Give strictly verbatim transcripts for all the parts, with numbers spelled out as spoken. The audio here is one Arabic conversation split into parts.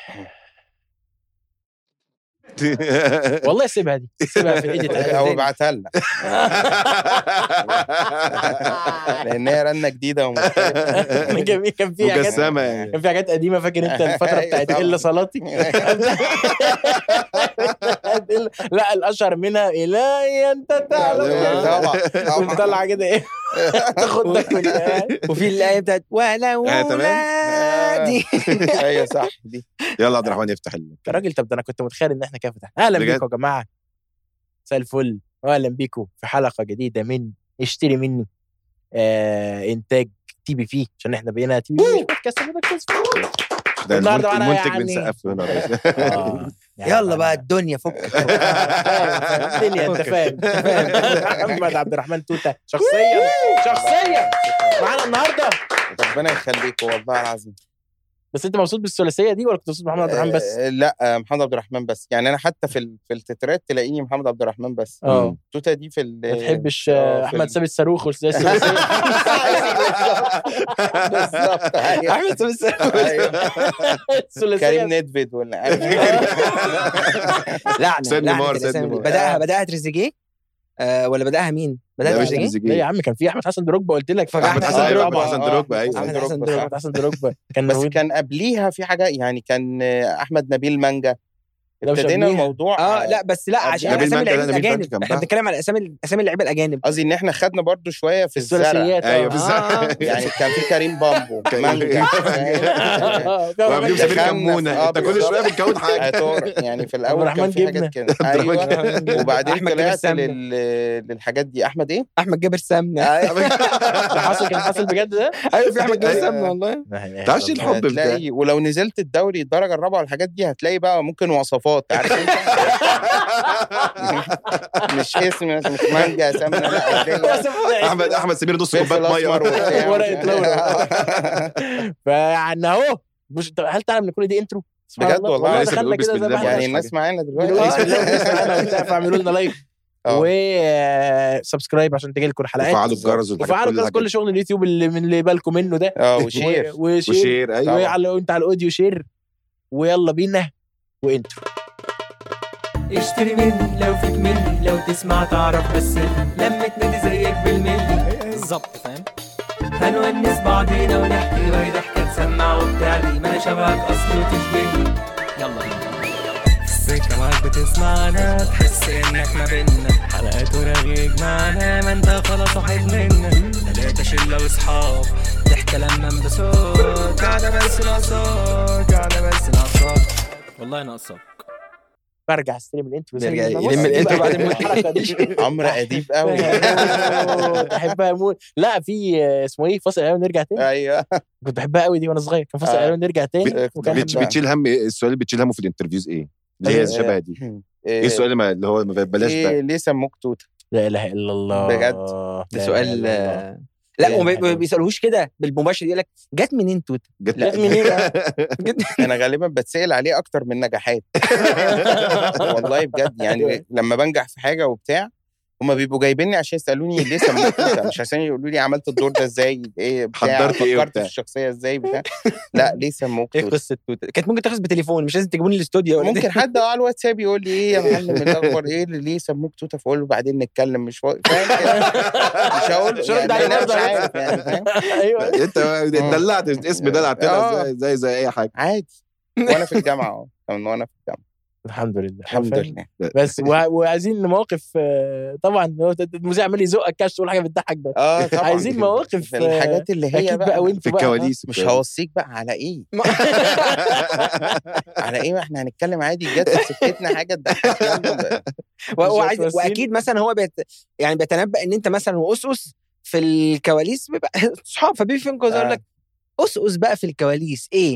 والله سيبها دي، سيبها في الايديت او ابعتها لنا لان هي رنه جديده ومختلفه. جميل. كان في حاجات كان في حاجات قديمه، فاكر انت الفتره بتاعت الا صلاتي؟ لا الاشهر منها الهي انت تعلم طبعا طلع كده ايه تاخد ده كله. وفي الايه بتاعت ولا ولادي. ايوه صح دي. يلا عبد الرحمن يفتح يا راجل. طب ده انا كنت متخيل ان احنا كده فتحنا. اهلا بيكم يا جماعه، مساء الفل، واهلا بيكم في حلقه جديده من اشتري مني، آه انتاج تي بي في، عشان احنا بقينا تي بي في بودكاست. ده المنتج بنسقف له هنا. يلا بقى الدنيا فك الدنيا. انت فاهم؟ محمد عبد الرحمن توتة شخصيا شخصيا معانا النهارده. ربنا يخليك والله العظيم. بس انت مبسوط بالثلاثيه دي ولا كنت مبسوط محمد عبد الرحمن بس؟ أه لا محمد عبد الرحمن بس. يعني انا حتى في في التترات تلاقيني محمد عبد الرحمن بس. اه توتة دي في ما تحبش احمد سامي الصاروخ والثلاثيه؟ بالظبط احمد سامي الصاروخ كريم ندفد ولا لعنه لعنه. بداها بداها تريزيجيه أه ولا بداها مين؟ بداها تريزيجيه يا عم. كان في احمد حسن دروجبا، قلت لك احمد حسن دروجبا. حسن دروجبا ايوه احمد حسن دروجبا احمد حسن دروجبا كان بس كان قبليها في حاجه. يعني كان احمد نبيل مانجا. ابتدينا الموضوع اه لا بس لا عشان اسامي اللعيبه الاجانب. احنا بنتكلم على اسامي اسامي اللعيبه الاجانب. قصدي ان احنا خدنا برضو شويه في الثلاثيات. ايوه بالظبط. يعني كان في كريم بامبو مانجا وقبل سمير كمونه. انت كل شويه بتكون حاجه. يعني في الاول كان في حاجات كده. ايوه وبعدين طلعت للحاجات دي. احمد ايه؟ احمد جابر سمنه. ده حصل كان حصل بجد ده؟ ايوه في احمد جابر سمنه والله. تعرفش الحب بتاعي. ولو نزلت الدوري الدرجه الرابعه والحاجات دي هتلاقي بقى ممكن وصفات. عارف انت مش اسم مش مانجا سمنه. لا احمد احمد سمير نص كوبايه ميه ورقه لورا. فيعني اهو مش هل تعلم ان كل دي انترو بجد والله. دخلنا كده زي ما يعني الناس معانا دلوقتي. فاعملوا لنا لايك وسبسكرايب عشان تجي لكم الحلقات، وفعلوا الجرس وفعلوا الجرس. كل شغل اليوتيوب اللي من اللي بالكم منه ده. اه وشير وشير ايوه. وانت على الاوديو شير. ويلا بينا وانترو. اشتري مني لو فيك مني، لو تسمع تعرف بس لما تنادي زيك بالملي بالظبط فاهم. هنونس بعضينا ونحكي وهي ضحكة تسمع وبتعلي. ما انا شبهك اصل وتشبهني. يلا بينا السكة معاك بتسمعنا، تحس انك ما بينا حلقات ورغيك معنا. ما انت خلاص صاحب منا. تلاتة شلة واصحاب ضحكة لما انبسوط. قاعدة بس ناقصاك قاعدة بس ناقصاك والله ناقصاك. برجع استلم الانترو. نرجع يلم الانترو بعد الحلقه دي. عمرو اديب قوي بحبها موت. لا في اسمه ايه فاصل اعلان ونرجع تاني. ايوه كنت بحبها قوي دي وانا صغير. كان فاصل اعلان ونرجع تاني. بتشيل هم السؤال اللي بتشيل همه في الانترفيوز ايه؟ اللي هي الشبه دي. ايه السؤال اللي هو بلاش بقى ليه سموك توتة؟ لا اله الا الله بجد. ده سؤال لا وما بيسالوش كده بالمباشر. يقول لك جت منين توت؟ جت منين؟ انا غالبا بتسال عليه اكتر من نجاحات. والله بجد. يعني لما بنجح في حاجه وبتاع هما بيبقوا جايبيني عشان يسالوني ليه سموك توتة، مش عشان يقولوا لي عملت الدور ده ازاي، ايه حضرت ايه فكرت في الشخصيه ازاي بتاع. لا ليه سموك توتة؟ ايه قصه توتة؟ كانت ممكن تخلص بتليفون، مش لازم تجيبوني الاستوديو. ممكن حد على الواتساب يقول لي ايه يا معلم الاخبار ايه اللي ليه سموك توتة، فاقول له بعدين نتكلم. مش فاهم كده. مش هقول يعني انا مش عارف يعني فاهم. ايوه انت دلعت الاسم ده دلعتنا زي زي اي حاجه عادي. وانا في الجامعه اهو وانا في الجامعه الحمد لله الحمد لله. بس وعايزين مواقف. طبعا المذيع عمال يزقك كاش تقول حاجه بتضحك ده. اه طبعا عايزين مواقف الحاجات اللي هي بقى, بقى في الكواليس. مش هوصيك بقى على ايه على ايه. احنا هنتكلم عادي. جت في سكتنا حاجه تضحك. وعايز واكيد مثلا هو بيت يعني بيتنبأ ان انت مثلا واسس في الكواليس بيبقى صحاب، فبيفهمكوا يقول لك أسقس بقى في الكواليس ايه؟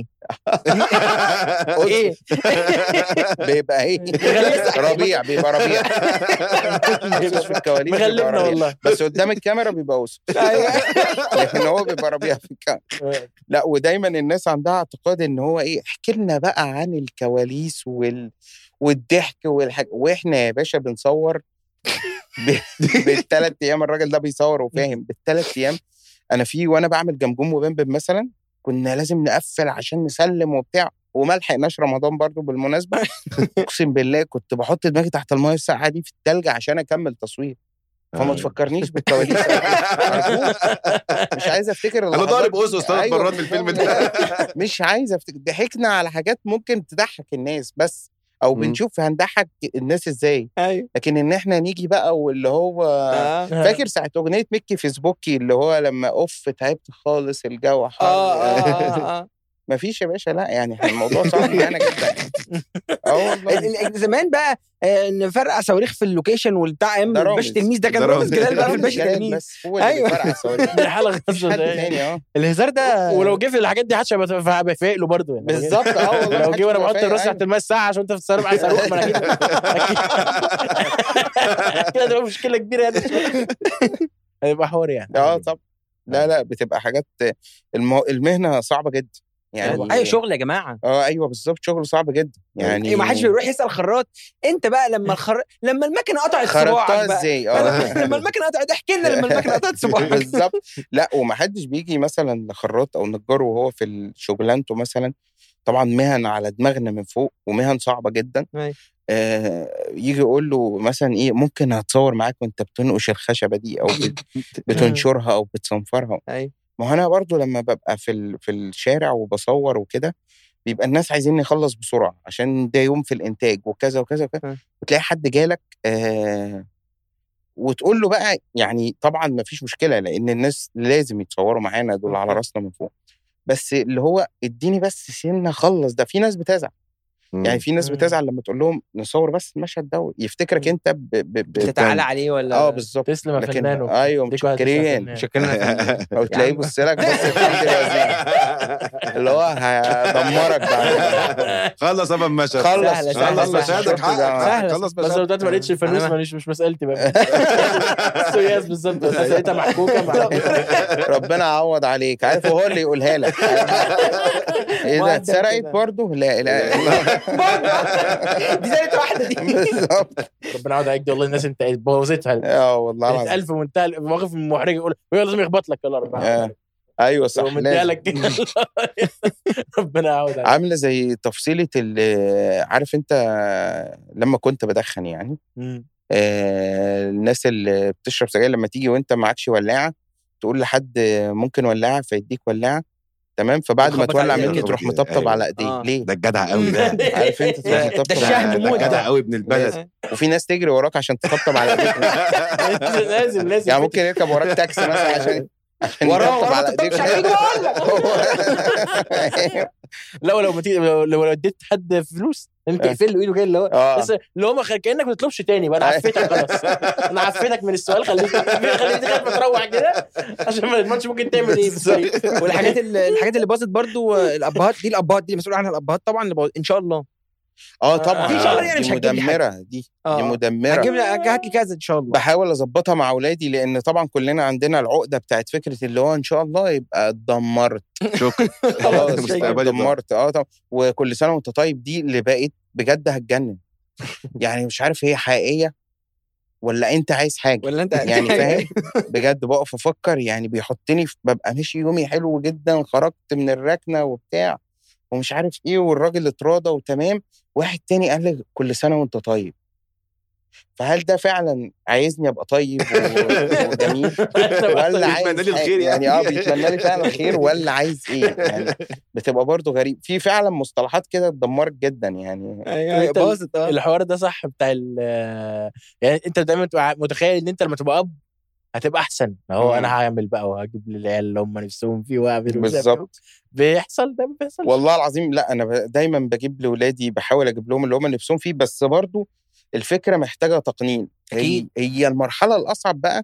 ايه بيبقى ايه؟ ربيع بيبقى ربيع. أسقس في الكواليس مغلبنا والله. بس قدام الكاميرا بيبقى أسقس، لكن هو بيبقى ربيع في الكاميرا. لا ودايما الناس عندها اعتقاد ان هو ايه، احكي لنا بقى عن الكواليس وال والضحك والحاجة. واحنا يا باشا بنصور بالثلاث ايام. الراجل ده بيصور وفاهم بالثلاث ايام. انا في وانا بعمل جمجوم وبنبب مثلا كنا لازم نقفل عشان نسلم وبتاع، وما لحقناش رمضان برضو بالمناسبه. اقسم بالله كنت بحط دماغي تحت المايه الساقعه دي في التلج عشان اكمل تصوير. فما تفكرنيش بالكواليس. مش عايز افتكر انا ضارب اسس ثلاث مرات في الفيلم ده. مش عايز افتكر. ضحكنا على حاجات ممكن تضحك الناس بس، او بنشوف هنضحك الناس ازاي. لكن ان احنا نيجي بقى واللي هو فاكر ساعه اغنيه ميكي فيسبوكي اللي هو لما اوف تعبت خالص الجو حر. مفيش يا باشا. لا يعني الموضوع صعب يعني جدا. اه والله زمان بقى نفرقع صواريخ في اللوكيشن والبتاع ام باش تلميذ ده كان رامز جلال بقى في الباشا تلميذ. ايوه فرقع صواريخ دي حلقه ثانيه. الهزار ده ولو جه في الحاجات دي حدش هيبقى فايق له برضه يعني. بالظبط. اه والله لو جه وانا بحط الراس تحت الماء الساعه عشان انت بتصرف على صاروخ. ما انا كده كده مشكله كبيره يعني. هيبقى حوار يعني. اه طب لا لا بتبقى حاجات المهنه صعبه جدا يعني. اي شغل يا جماعه. اه ايوه بالظبط شغل صعب جدا يعني. ايه ما حدش بيروح يسال خراط انت بقى لما الخر... لما المكنه قطعت صباعك بقى ازاي. اه لما المكنه قطعت احكي لنا لما المكنه قطعت صباعك. بالظبط. لا وما حدش بيجي مثلا لخراط او نجار وهو في شغلانته مثلا. طبعا مهن على دماغنا من فوق ومهن صعبه جدا. آه يجي يقول له مثلا ايه ممكن هتصور معاك وانت بتنقش الخشبه دي او بتنشرها او بتصنفرها. ما انا برضو لما ببقى في في الشارع وبصور وكده بيبقى الناس عايزين نخلص بسرعه عشان ده يوم في الانتاج وكذا وكذا وكذا. وتلاقي حد جالك آه وتقول له بقى يعني طبعا ما فيش مشكله لان الناس لازم يتصوروا معانا دول على راسنا من فوق. بس اللي هو اديني بس سنه خلص. ده في ناس بتزعل يعني. في ناس بتزعل لما تقول لهم نصور بس المشهد ده يفتكرك انت ب... ب... بتتعالى عليه ولا. اه بالظبط. تسلم يا فنان. ايوه متشكرين شكرا. او تلاقيه بص لك بس اللي هو هدمرك بعد. خلص يا مشهد. خلص خلص مشهدك حقك. خلص بس لو دلوقتي ما لقيتش الفانوس مش مش مسالتي بقى. سوياس بالظبط. بس لقيتها محكوكه. ربنا يعوض عليك. عارف هو اللي يقولها لك. اذا اتسرقت برضه لا لا دي زي واحده دي. بالظبط. ربنا يعوض عليك دي والله. الناس انت بوظتها. اه والله العظيم. ألف منتهى المواقف المحرجه يقول لازم يخبط لك. يلا ربنا ايوه صح لك. ربنا يعوض عليك. عامله زي تفصيله عارف انت لما كنت بدخن يعني آه الناس اللي بتشرب سجاير لما تيجي وانت معكش ولاعه تقول لحد ممكن ولاعه فيديك ولاعه تمام. فبعد ما تولع منك تروح مطبطب على ايديه. آه. ليه؟ ده الجدع قوي ده. عارف انت تروح مطبطب. ده الشهم موت. ده جدع قوي ابن البلد. وفي ناس تجري وراك عشان تطبطب على ايديك. لازم لازم يعني ممكن يركب وراك تاكسي مثلا عشان وراه وراه على ايديك. لا ولو ما تيجي لو اديت حد فلوس انت تقفل له ايده كده اللي هو بس اللي هو ما كانك ما تطلبش تاني بقى. انا عفيتك خلاص. انا عفيتك من السؤال. خليك خليك خايف تروح كده عشان ما تضمنش ممكن تعمل ايه. والحاجات الحاجات اللي باظت برضو الابهات دي. الابهات دي مسؤول عنها الابهات طبعا اللي ان شاء الله. اه طبعا ان شاء الله يعني. مش مدمره دي. دي مدمره. هجيب لي هات لي كذا ان شاء الله. بحاول اظبطها مع اولادي لان طبعا كلنا عندنا العقده بتاعت فكره اللي هو ان شاء الله يبقى اتدمرت. شكرا. خلاص اتدمرت. اه طبعا. وكل سنه وانت طيب دي اللي بقيت بجد هتجنن. يعني مش عارف هي حقيقيه ولا انت عايز حاجه ولا انت يعني فاهم. بجد بقف افكر يعني بيحطني ببقى ماشي يومي حلو جدا خرجت من الركنه وبتاع ومش عارف ايه والراجل اتراضى وتمام. واحد تاني قال لي كل سنه وانت طيب. فهل ده فعلا عايزني ابقى طيب وجميل ولا عايز الخير يعني اه بيتمنى لي فعلا الخير ولا عايز ايه يعني. بتبقى برضو غريب. في فعلا مصطلحات كده اتدمرت جدا يعني. ايوه باظت. الحوار ده صح بتاع يعني انت دايما تبقى متخيل ان انت لما تبقى اب هتبقى احسن. هو انا هعمل بقى وهجيب للعيال اللي هم نفسهم فيه واعمل. بالظبط. بيحصل ده ما بيحصلش والله العظيم. لا انا دايما بجيب لاولادي بحاول اجيب لهم اللي هم نفسهم فيه. بس برضو الفكره محتاجه تقنين. هي هي المرحله الاصعب بقى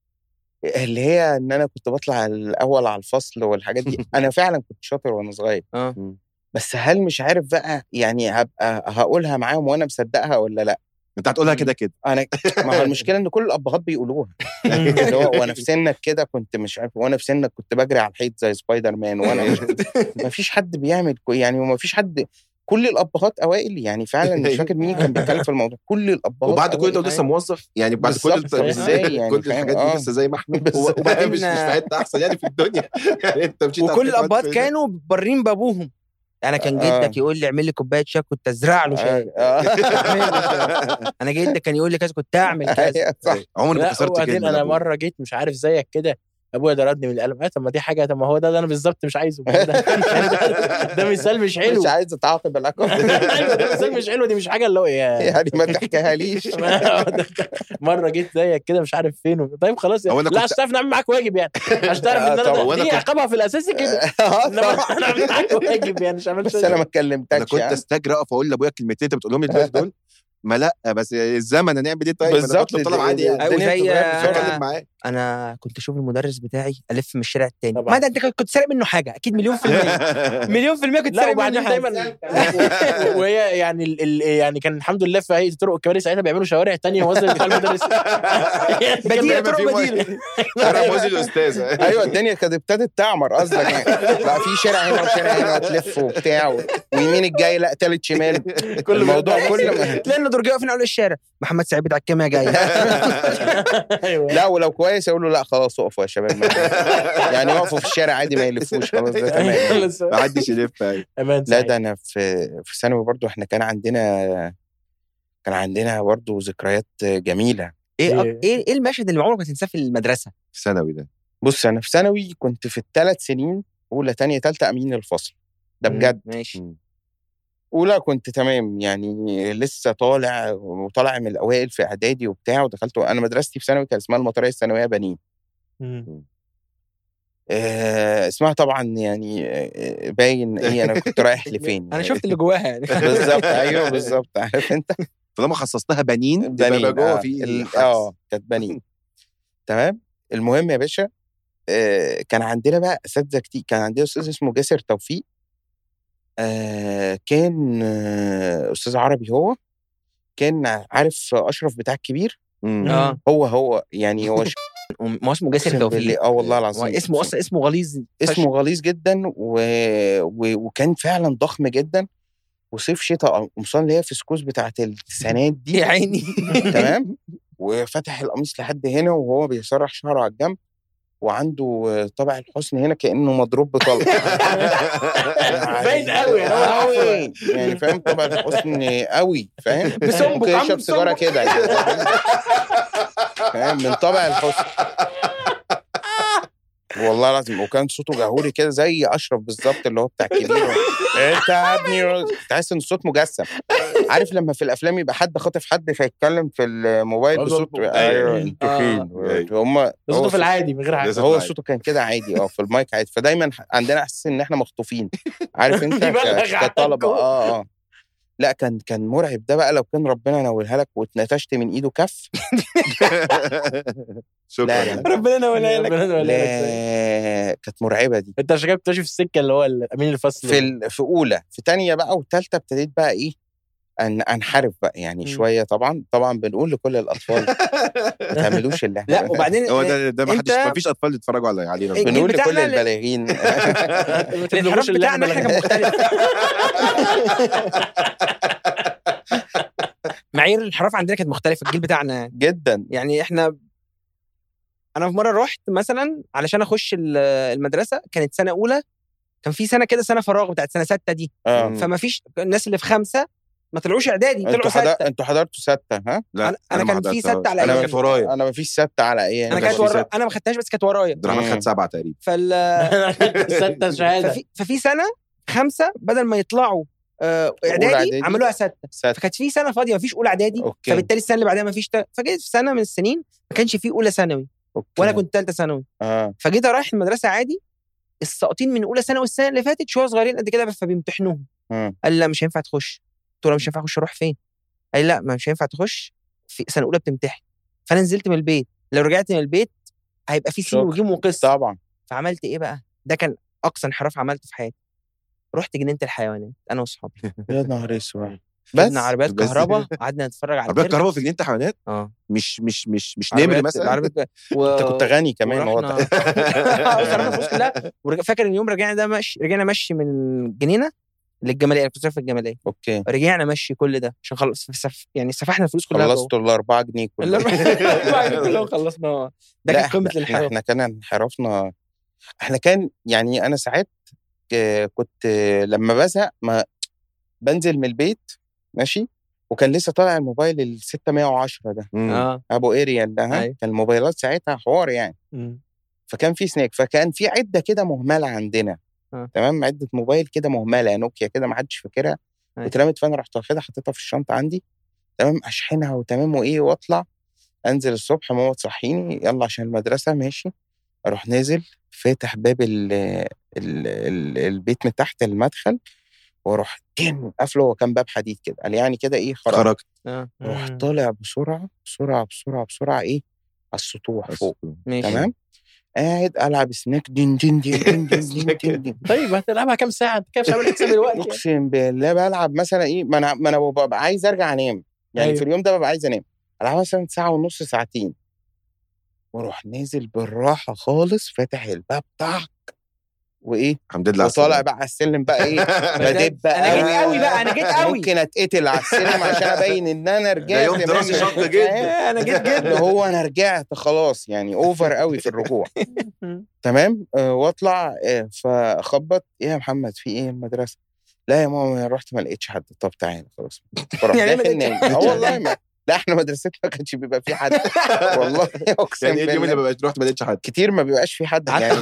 اللي هي ان انا كنت بطلع الاول على الفصل والحاجات دي. انا فعلا كنت شاطر وانا صغير. اه بس هل مش عارف بقى يعني هبقى هقولها معاهم وانا مصدقها ولا لا. انت هتقولها كده كده. انا ما هو المشكله ان كل الابهات بيقولوها. اللي هو وانا في سنك كده كنت مش عارف وانا في سنك كنت بجري على الحيط زي سبايدر مان وانا ما فيش حد بيعمل يعني وما فيش حد. كل الابهات اوائل يعني فعلا مش فاكر مين كان بيتكلم في الموضوع. كل الابهات وبعد كل ده لسه موظف يعني بعد كل ازاي يعني كل الحاجات دي لسه زي ما احنا. وبعدين مش مش في حته احسن يعني في الدنيا يعني انت مشيت. وكل الابهات كانوا بارين بابوهم انا كان جدك يقول لي اعمل لي كوبايه شاي كنت ازرع له شاي. انا جدك كان يقول لي كذا كنت اعمل كذا. عمري ما كسرت كلمه. انا مره جيت مش عارف زيك كده، ابويا ضربني من القلم. طب ما دي حاجه، طب ما هو ده, ده انا بالظبط مش عايزه. ده, ده مثال مش حلو، مش عايز اتعاقب العقاب. ده مثال مش حلو، دي مش حاجه اللي هو يعني ما تحكيها ليش. مره جيت زيك كده مش عارف فين. طيب خلاص يعني. لا عشان تعرف نعمل معاك واجب يعني، عشان تعرف ان انا دي عقابها في الاساس كده. انا عملت معاك واجب يعني، مش عملت. بس انا ما اتكلمتكش. انا كنت استجرى اقف اقول لابويا الكلمتين انت بتقولهم لي دلوقتي دول. ما لا بس الزمن هنعمل ايه؟ طيب بالظبط طلب عادي يعني. انا انا كنت اشوف المدرس بتاعي الف من الشارع التاني. ما ده انت كنت سارق منه حاجه اكيد مليون في المية. مليون في المية كنت سارق منه دايما. وهي يعني ال يعني كان الحمد لله في هيئه الطرق الكباري ساعتها بيعملوا شوارع تانية وصل بتاع المدرس. بديله طرق بديله. شارع موزي الاستاذ. ايوه الدنيا كانت ابتدت تعمر قصدك يعني. بقى في شارع هنا وشارع هنا وتلف وبتاع، ويمين الجاي لا تالت شمال. كل الموضوع كل ما لانه درجه واقفين على الشارع. محمد سعيد بتاع الكيمياء جاي. لا ولو كويس اقول له لا خلاص وقفوا يا شباب. يعني وقفوا في الشارع عادي ما يلفوش خلاص ده تمام. ما حدش يلف. لا ده انا في في ثانوي برضو احنا كان عندنا كان عندنا برضو ذكريات جميله. ايه ايه ايه المشهد اللي عمرك ما تنساه في المدرسه في ثانوي ده؟ بص انا في ثانوي كنت في الثلاث سنين اولى ثانيه ثالثه امين الفصل ده بجد. ماشي. اولى كنت تمام يعني لسه طالع وطالع من الاوائل في اعدادي وبتاع، ودخلت انا مدرستي في ثانوي كان اسمها المطريه الثانويه بنين. آه اسمها طبعا يعني آه باين ايه انا كنت رايح لفين. انا شفت اللي جواها يعني. بالظبط ايوه بالظبط عارف انت. طالما خصصتها بنين تبقى جوه في اه كانت بنين. تمام. المهم يا باشا آه كان عندنا بقى اساتذه كتير. كان عندنا استاذ اسمه جاسر توفيق. آه كان آه استاذ عربي. هو كان عارف اشرف بتاع الكبير. اه هو هو يعني هو ما اسمه جاسر توفيق. اه والله العظيم اسمه اصلا اسمه غليظ. اسمه غليظ جدا و... و... وكان فعلا ضخم جدا. وصيف شتاء قمصان اللي هي في سكوز بتاعت التسعينات دي يا عيني. تمام. وفتح القميص لحد هنا وهو بيسرح شعره على الجنب، وعنده طبع الحسن هنا كأنه مضروب بطلق. باين قوي يعني فاهم طبع الحسن قوي فاهم. ممكن يشرب سيجاره كده يعني فاهم من طبع الحسن والله لازم. وكان صوته جهوري كده زي اشرف بالظبط اللي هو بتاع الكبير. انت يا ابني تحس ان الصوت مجسم. عارف لما في الافلام يبقى حد خاطف حد فيتكلم في الموبايل بصوت ايوه انتوا فين هم صوته في العادي من غير حاجه. هو صوته كان كده عادي اه في المايك عادي. فدايما عندنا احساس ان احنا مخطوفين عارف انت كطلبه. اه اه لا كان كان مرعب ده بقى. لو كان ربنا نولها لك واتنتشت من ايده كف. شكرا ربنا نولها لك. لا كانت مرعبه دي. انت عشان كده بتمشي في السكه اللي هو امين الفصل في ال... في اولى في ثانيه بقى وثالثه ابتديت بقى ايه ان انحرف بقى يعني شويه. طبعا طبعا بنقول لكل الاطفال ما تعملوش اللي احنا. لا وبعدين هو ده ده ما حدش ما فيش اطفال يتفرجوا علينا. بنقول لكل البالغين الانحراف بتاعنا احنا كان مختلف. معايير الانحراف عندنا كانت مختلفه الجيل بتاعنا جدا. يعني احنا انا في مره رحت مثلا علشان اخش المدرسه كانت سنه اولى. كان في سنه كده سنه فراغ بتاعت سنه سته دي. آه. فما فيش الناس اللي في خمسه ما طلعوش اعدادي طلعوا سته. انتوا حضرتوا سته ها؟ لا انا, أنا كان في سته على انا كانت ورايا. انا ما فيش سته على ايه انا كانت ورايا. انا ما خدتهاش بس كانت ورايا. عبد الرحمن خد سبعه تقريبا. فال سته شهاده. ففي, ففي سنه خمسه بدل ما يطلعوا آه اعدادي عملوها سته. فكانت في سنه فاضيه ما فيش اولى اعدادي. فبالتالي السنه اللي بعدها ما فيش تا... فجيت في سنه من السنين ما كانش في اولى ثانوي وانا كنت ثالثه ثانوي. آه. فجيت رايح المدرسه عادي. الساقطين من اولى ثانوي السنه اللي فاتت شويه صغيرين قد كده فبيمتحنوهم. آه. قال لا مش هينفع تخش. قلت له مش هينفع اخش اروح فين؟ قال لي لا مش هينفع تخش في سنه اولى بتمتحن. فانا نزلت من البيت. لو رجعت من البيت هيبقى في سين وجيم وقصه طبعا. فعملت ايه بقى؟ ده كان اقصى انحراف عملته في حياتي. رحت جنينه الحيوانات انا واصحابي. يا نهار اسود. بس عربيات كهرباء قعدنا نتفرج على عربيات كهرباء في جنينه الحيوانات. اه مش مش مش مش نمر مثلا. و... انت كنت غني كمان واضح. فاكر ان يوم رجعنا ده ماشي رجعنا مشي من الجنينه للجماليه. كنت في الجماليه. اوكي. رجعنا مشي كل ده عشان خلص سف... يعني سفحنا الفلوس كلها. خلصتوا ال أربعة جنيه كلهم. الأربعة جنيه كلهم خلصنا. ده كان قمه الانحراف. احنا كان انحرافنا. احنا كان يعني انا ساعات كنت لما بزهق ما بنزل من البيت ماشي، وكان لسه طالع الموبايل ال ستمية وعشرة ده اه ابو اريال ده، ها كان الموبايلات ساعتها حوار يعني. م. فكان في سناك، فكان في عده كده مهمله عندنا آه. تمام، عده موبايل كده مهمله نوكيا كده ما حدش فاكرها، واترمت، فانا رحت واخدها حطيتها في الشنطه عندي تمام، اشحنها وتمام وايه، واطلع انزل الصبح ماما تصحيني يلا عشان المدرسه ماشي، اروح نازل فاتح باب ال ال ال البيت من تحت المدخل، واروح جن قافله، هو كان باب حديد كده، قال يعني كده ايه خرجت، اروح طالع بسرعه بسرعه بسرعه بسرعه ايه على السطوح فوق تمام، قاعد العب سناك دين دين دين دين دين دين دين. طيب هتلعبها كام ساعه؟ انت كيف عامل حساب الوقت؟ اقسم بالله بلعب مثلا ايه، ما انا ما انا ببقى عايز ارجع انام يعني. أيوه. في اليوم ده ببقى عايز انام، العب مثلا ساعه ونص ساعتين، واروح نازل بالراحه خالص فاتح الباب طاق وايه الحمد لله، وطالع بقى على السلم بقى ايه بدب بقى انا جيت قوي بقى انا جيت قوي ممكن اتقتل على السلم عشان ابين ان انا رجعت. يوم دراسي شاق جدا، انا جيت جدا اللي هو انا رجعت خلاص يعني اوفر قوي في الرجوع تمام. آه واطلع آه فخبط، ايه يا محمد في ايه المدرسه؟ لا يا ماما رحت ما لقيتش حد. طب تعالى خلاص فرح داخل نام. اه والله ما لا احنا مدرستنا ما كانش بيبقى في حد والله اقسم يعني اليوم اللي ببقى رحت ما لقيتش حد كتير، ما بيبقاش في حد يعني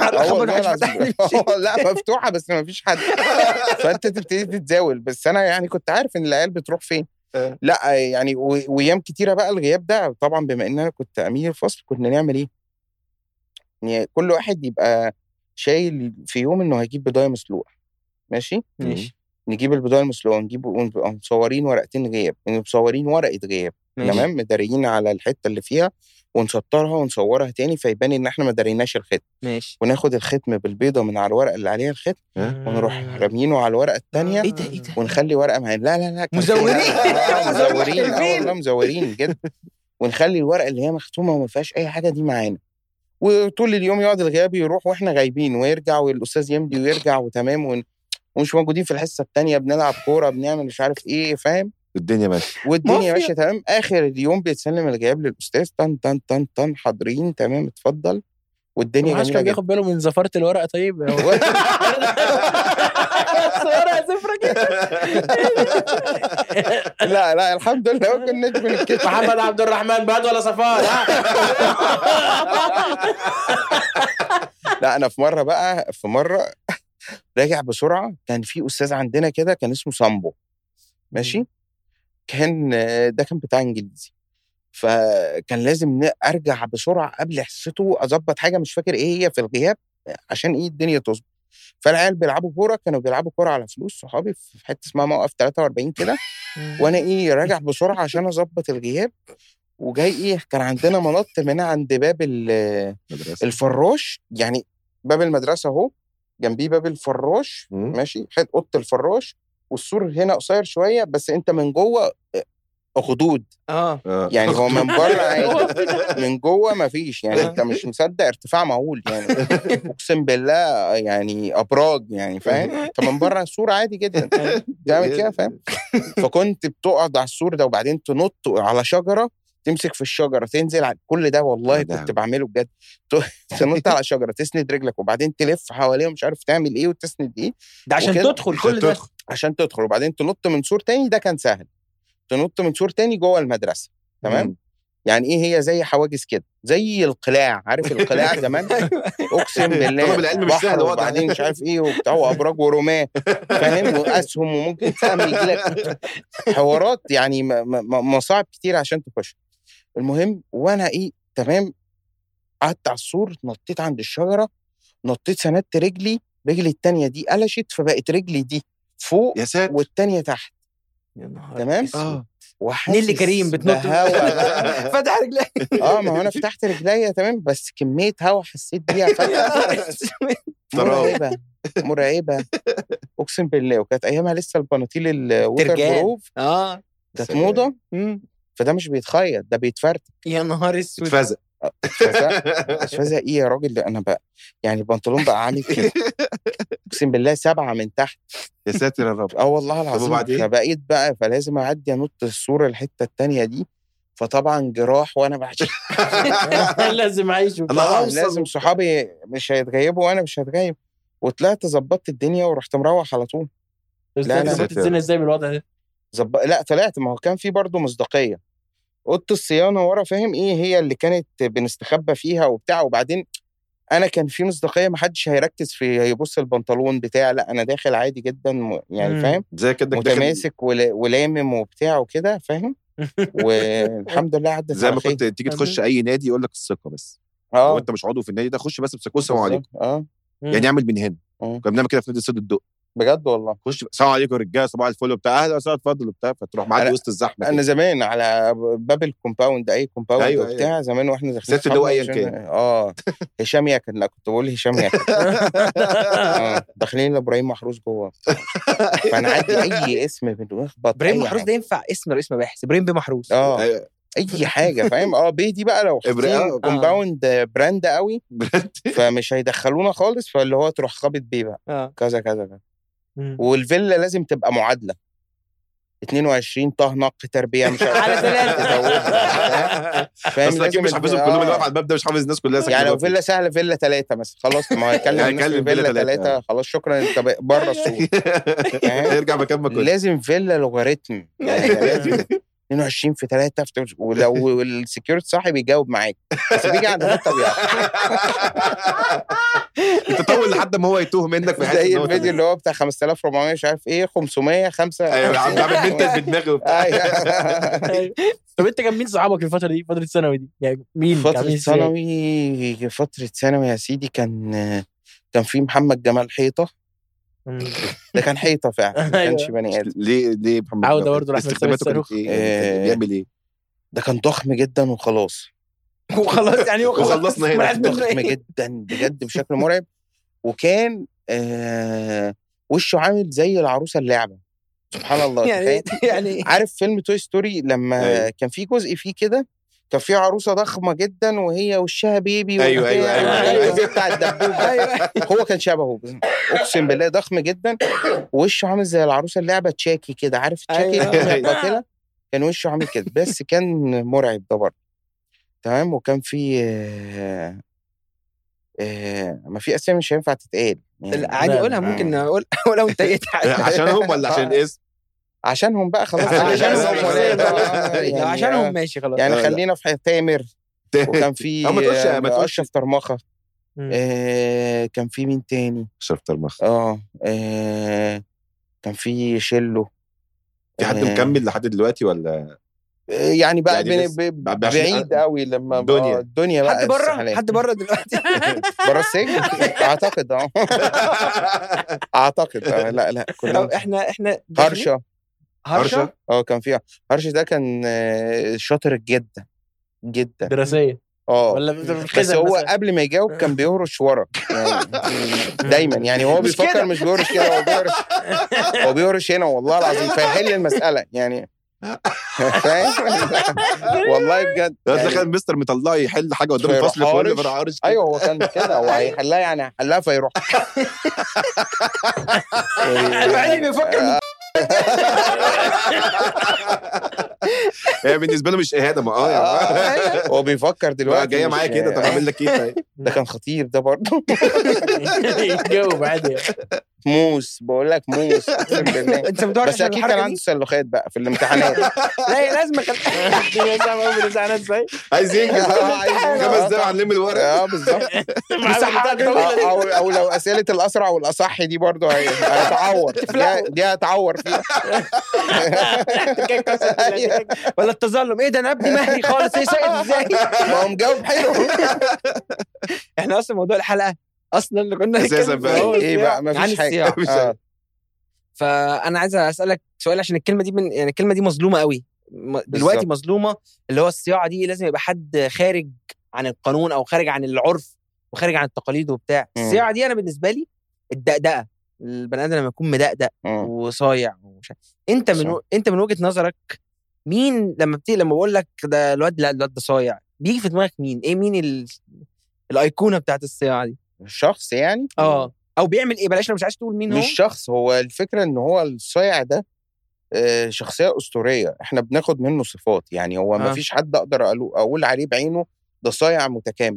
لا مفتوحه بس ما فيش حد فانت تبتدي تتزاول. بس انا يعني كنت عارف ان العيال بتروح فين. لا يعني وايام كتيره بقى الغياب ده طبعا بما ان انا كنت امين الفصل كنا نعمل ايه يعني كل واحد يبقى شايل في يوم انه هيجيب بضايه مسلوقه ماشي ماشي نجيب البضاعة المسلوقة نجيب ونبقى مصورين ورقتين غياب، مصورين ورقة غياب تمام مداريين على الحتة اللي فيها ونسطرها ونصورها تاني فيبان ان احنا ما داريناش الختم ماشي، وناخد الختم بالبيضة من على الورقة اللي عليها الختم ونروح رامينه على الورقة التانية. ايه ده ايه ده ونخلي ورقة معين لا لا لا مزورين مزورين اه والله مزورين جدا. ونخلي الورقة اللي هي مختومة وما فيهاش اي حاجة دي معانا، وطول اليوم يقعد الغياب يروح واحنا غايبين ويرجع والاستاذ يمضي ويرجع وتمام ون... ومش موجودين في الحصه الثانيه بنلعب كوره بنعمل مش عارف ايه فاهم، الدنيا ماشيه والدنيا ماشيه تمام. اخر اليوم بيتسلم الغياب للاستاذ طن طن طن طن حاضرين تمام اتفضل والدنيا جميله. مش كان بياخد باله من زفاره الورقه؟ طيب الورقه زفره كده. لا لا الحمد لله ما كناش بنكتب. محمد عبد الرحمن بعد ولا صفار؟ لا انا في مره بقى في مره راجع بسرعه، كان في استاذ عندنا كده كان اسمه سامبو ماشي، كان ده كان بتاع انجليزي، فكان لازم ارجع بسرعه قبل حصته اظبط حاجه مش فاكر ايه هي في الغياب عشان ايه الدنيا تظبط. فالعيال بيلعبوا كوره، كانوا بيلعبوا كوره على فلوس صحابي في حته اسمها موقف ثلاثة وأربعين كده، وانا ايه راجع بسرعه عشان اظبط الغياب، وجاي ايه كان عندنا منط من عند باب الفراش، يعني باب المدرسه اهو جنبيه باب الفراش ماشي، حته اوضه الفراش والسور هنا قصير شويه بس انت من جوه خدود اه يعني هو من بره عادي من جوه ما فيش يعني انت مش مصدق ارتفاع مهول يعني اقسم بالله يعني ابراج يعني فاهم، انت من بره السور عادي جدا بتعمل كده فاهم. فكنت بتقعد على السور ده وبعدين تنط على شجره تمسك في الشجره تنزل على كل ده والله كنت بعمله بجد. تنط على شجره تسند رجلك وبعدين تلف حواليها مش عارف تعمل ايه وتسند ايه ده عشان تدخل كل ده عشان تدخل وبعدين تنط من سور تاني، ده كان سهل. تنط من سور تاني جوه المدرسه تمام. يعني ايه هي زي حواجز كده زي القلاع، عارف القلاع زمان اقسم بالله طلب العلم مش سهل وبعدين مش عارف ايه وبتاع وابراج ورماه فاهم واسهم وممكن سهم يجي لك حوارات يعني مصاعب كتير عشان تخش. المهم وانا ايه تمام قعدت على السور نطيت عند الشجره نطيت سندت رجلي رجلي التانية دي قلشت فبقت رجلي دي فوق يا ساتر والتانية تحت يا نهار تمام اه وحاسس نيلي كريم بتنط فتح رجلي اه ما هو انا فتحت رجليا تمام بس كميه هوا حسيت بيها فجاه مرعبه مرعبه اقسم بالله. وكانت ايامها لسه البناطيل الووتر بروف اه كانت موضه فده مش بيتخيط ده بيتفرتك. يا نهار اسود اتفزق اتفزق ايه يا راجل ده انا بقى يعني البنطلون بقى عامل كده اقسم بالله سبعه من تحت يا ساتر يا رب. اه والله العظيم. فبقيت بقى فلازم اعدي انط الصوره الحته الثانيه دي فطبعا جراح وانا بعد لازم اعيش طبعا لازم صحابي مش هيتغيبوا وانا مش هتغيب وطلعت ظبطت الدنيا ورحت مروح على طول. لا انا ظبطت الدنيا ازاي بالوضع ده؟ زب... لا طلعت، ما هو كان في برضه مصداقيه. اوضه الصيانه ورا فاهم ايه هي اللي كانت بنستخبى فيها وبتاع، وبعدين انا كان في مصداقيه، ما حدش هيركز في هيبص البنطلون بتاع، لا انا داخل عادي جدا يعني فاهم، زي كده متماسك ولا... ولامم وبتاع وكده فاهم. والحمد لله عدت زي ما كنت تيجي تخش اي نادي يقول لك الثقه بس اه لو انت مش عضو في النادي ده خش بس بثقه. السلام عليكم. اه يعني اعمل من هنا. كنا بنعمل كده في نادي الصيد الدق بجد والله. خش السلام عليكم يا رجاله، صباح الفل وبتاع، اهلا وسهلا اتفضل وبتاع، فتروح معدي وسط الزحمه. انا زمان على باب الكومباوند، اي كومباوند أيوة وبتاع أيوة. زمان واحنا داخلين اللي هو ايا كان اه هشام ياكن، لا كنت بقول هشام ياكن اه داخلين لابراهيم محروس جوه، فانا عندي اي اسم بنخبط. ابراهيم محروس ده ينفع اسم رئيس مباحث ابراهيم بمحروس اه أيوة. اي حاجه فاهم. اه بيه دي بقى لو حاطين كومباوند آه. براند قوي فمش هيدخلونا خالص، فاللي هو تروح خابط بيه بقى آه. كذا كذا كذا. والفيلا لازم تبقى معادله اتنين وعشرين طه نق تربيه مش على ثلاثه فاهم. بس اكيد مش حافظهم كلهم، اللي واقف على الباب ده مش حافظ الناس كلها. يعني لو فيلا سهله فيلا ثلاثه مثلا خلاص، ما هيكلم فيلا ثلاثه خلاص شكرا انت بره السوق يرجع مكان ما كنت. لازم فيلا لوغاريتم يعني لازم اتنين وعشرين في ثلاثة، ولو السكيورتي صاحب يجاوب معاك بس بيجي عند الطبيعة تطول لحد ما هو يتوه منك في زي الفيديو اللي هو بتاع خمسة آلاف وأربعمية مش عارف ايه خمسمية خمسة. ايوه يا عم بعمل منتج بدماغي وبتاع. طب انت كان مين صحابك في الفترة دي، فترة ثانوي دي؟ يعني مين فترة ثانوي؟ فترة ثانوي يا سيدي كان كان في محمد جمال حيطة. ده كان حيطه فعلا ما كانش بني ادم. ليه ليه محمد عوده برضه استخداماته ايه؟ بيعمل ايه؟ ده كان ضخم جدا وخلاص وخلاص يعني وخلصنا هنا. ضخم جدا بجد بشكل مرعب، وكان آه وشه عامل زي العروسه اللعبه سبحان الله. يعني يعني عارف فيلم توي ستوري لما أيوة. كان في جزء فيه كده كان في عروسه ضخمه جدا وهي وشها بيبي. ايوه ايوه ايوه بتاع الدبوب. ايوه هو كان شبهه اقسم بالله ضخم جدا، ووشه عامل زي العروسه اللعبه تشاكي كده، عارف تشاكي القاتله؟ كان وشه عامل كده بس كان مرعب ده برضه تمام. وكان في آه آه ما في اسامي مش هينفع تتقال يعني. عادي قولها ممكن اقول اقولها وانت عشانهم ولا عشان اسم؟ عشانهم بقى خلاص عشانهم يعني عشانهم ماشي خلاص يعني خلينا في تامر. وكان في اشرف طرمخه. آه كان في مين تاني؟ اشرف طرمخه اه, آه كان في شيلو. في حد آه مكمل لحد دلوقتي ولا يعني بقى يعني بعيد قوي لما الدنيا الدنيا بقى حد بره حد بره دلوقتي بره السجن اعتقد اه اعتقد اه لا لا كلنا احنا احنا هرشه هرشه اه كان فيها هرشه ده كان شاطر جدا جدا دراسيا اه ولا بس هو مثلا. قبل ما يجاوب كان بيهرش ورا يعني دايما يعني هو بيفكر مش بيهرش كده، هو بيهرش هو بيهرش هنا والله العظيم فيحل المساله يعني فاهم والله بجد. دخل المستر مطلعه يحل حاجه قدام الفصل كله فرع عارش. ايوه هو كان كده هو هيحلها يعني حلها فيروح الوحيد بيفكر هي بالنسبه له مش اهانه ما اه يعني هو بيفكر دلوقتي جايه معايا كده طب اعمل لك ايه؟ ده كان خطير ده برضه يجاوب عادي موس بقول لك موس انت بس اكيد كان عنده سلوخات بقى في الامتحانات. لا هي لازم كان الامتحانات ازاي عايز ينجز خمس دقايق علم الورق. اه بالظبط او او لو اسئله الاسرع والاصح دي برضه هيتعور دي هتعور فيها ولا التظلم. ايه ده انا ابني مهري خالص ايه ساقط ازاي؟ ما هو مجاوب حلو. احنا اصلا موضوع الحلقه اصلا اللي كنا اساسا بقى ايه بقى ما فيش حاجه. آه. فانا عايز اسالك سؤال عشان الكلمه دي من يعني الكلمه دي مظلومه قوي دلوقتي بالزبط. مظلومه اللي هو الصياعه دي لازم يبقى حد خارج عن القانون او خارج عن العرف وخارج عن التقاليد وبتاع. الصياعه دي انا بالنسبه لي الدقدقه، البني ادم لما يكون مدقدق وصايع ومش انت من و... انت من وجهه نظرك مين لما بتيجي لما بقول لك ده الواد لا الواد ده صايع بيجي في دماغك مين؟ ايه مين ال... الايقونه بتاعت الصياعه دي؟ الشخص يعني اه او بيعمل ايه؟ بلاش، انا مش عايز تقول مين هو. مش شخص، هو الفكره ان هو الصايع ده آه شخصيه اسطوريه احنا بناخد منه صفات يعني هو آه. ما فيش حد اقدر اقول عليه بعينه ده صايع متكامل.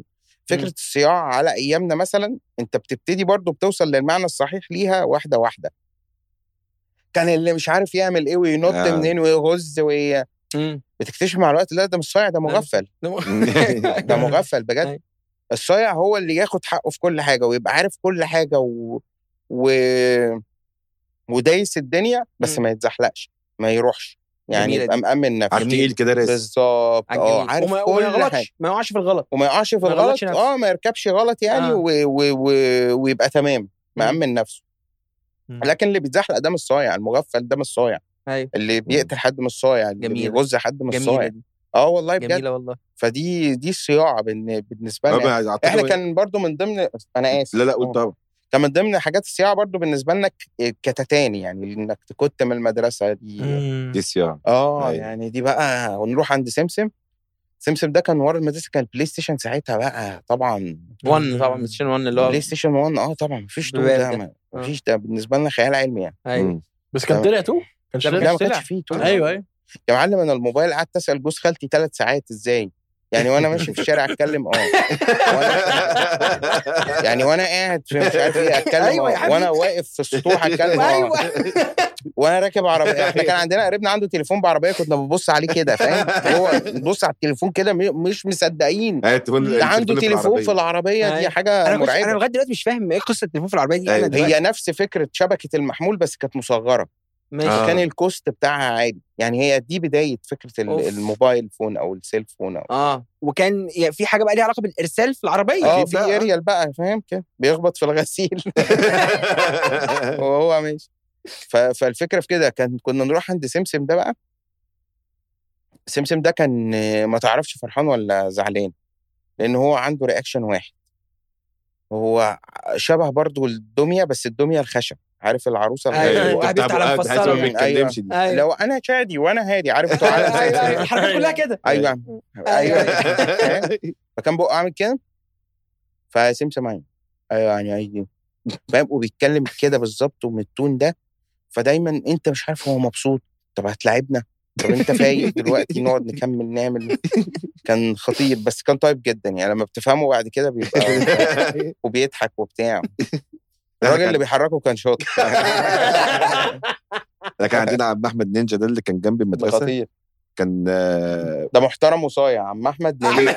فكره م. الصياعه على ايامنا مثلا انت بتبتدي برضو بتوصل للمعنى الصحيح ليها واحده واحده. كان اللي مش عارف يعمل ايه وينط آه. منين ويغز وي... بتكتشف مع الوقت لا ده مش صايع، ده مغفل. ده مغفل بجد. الصايع هو اللي ياخد حقه في كل حاجه ويبقى عارف كل حاجه و... و... ودايس الدنيا بس م. ما يتزحلقش، ما يروحش، يعني يبقى مأمن نفسه. عتيل كده راسي بالظبط. اه عارف وما كل يغلطش حاجه، ما يقعش في الغلط وما يقعش في الغلط اه ما يركبش غلط يعني آه. و... و... و... ويبقى تمام مأمن نفسه. م. لكن اللي بيتزحلق ده مش صايع، المغفل ده مش صايع. أيوة. اللي بيقتل حد مش صايع، اللي بيغز حد مش صايع. اه والله بجد جميله والله. فدي دي الصياعه بالنسبه لنا. احنا كان برضو من ضمن انا اسف لا لا قول طبعا كان من ضمن حاجات الصياعه برضو بالنسبه لنا كتتاني، يعني انك تكت من المدرسه دي دي الصياعه. اه يعني دي بقى. ونروح عند سمسم. سمسم ده كان ورا المدرسه، كان البلاي ستيشن ساعتها بقى طبعا واحد طبعا بلاي ستيشن واحد اللي هو بلاي ستيشن واحد اه طبعا مفيش تو ده مفيش ده بالنسبه لنا خيال علمي يعني. ايوه بس كان طلع تو كانش لا ما كانش فيه تو. ايوه ايوه يا معلم انا الموبايل قعدت اسال جوز خالتي ثلاث ساعات ازاي يعني وانا ماشي في الشارع اتكلم اه وأنا... يعني وانا قاعد في مش عارف ايه اتكلم أيوة اه وانا واقف في السطوح اتكلم اه وانا راكب عربيه. احنا كان عندنا قريبنا عنده تليفون بعربيه كنا بنبص عليه كده فاهم، هو بنبص على التليفون كده مش مصدقين عنده تليفون في العربيه. دي حاجه مرعبه. انا لغايه دلوقتي مش فاهم ايه قصه التليفون في العربيه دي. أنا هي نفس فكره شبكه المحمول بس كانت مصغره ماشي. آه. كان الكوست بتاعها عادي يعني. هي دي بدايه فكره أوف. الموبايل فون او السيل فون أو. اه وكان في حاجه بقى ليها علاقه بالارسال في العربيه اه في اريال بقى فاهم كده بيخبط في الغسيل وهو ماشي. فالفكره في كده كان كنا نروح عند سمسم ده بقى. سمسم ده كان ما تعرفش فرحان ولا زعلان لان هو عنده رياكشن واحد. هو شبه برضو الدميه بس الدميه الخشب، عارف العروسه ايوه قاعد على مفصله ما بيتكلمش دي. أيوة. لو انا شادي وانا هادي عارف انتوا عارف ايوه الحركات كلها كده. ايوه ايوه فكان بقى اعمل كده فسمسم معايا ايوه يعني عادي فاهم وبيتكلم كده بالظبط ومن التون ده. فدايما انت مش عارف هو مبسوط طب هتلاعبنا طب انت فايق دلوقتي نقعد نكمل نعمل. كان خطير بس كان طيب جدا يعني لما بتفهمه بعد كده بيبقى وبيضحك وبتاع. الراجل اللي بيحركه كان شاطر. لكن عندنا عم احمد نينجا ده اللي كان جنب المدرسه خطير. كان ده محترم وصايع عم احمد نينجا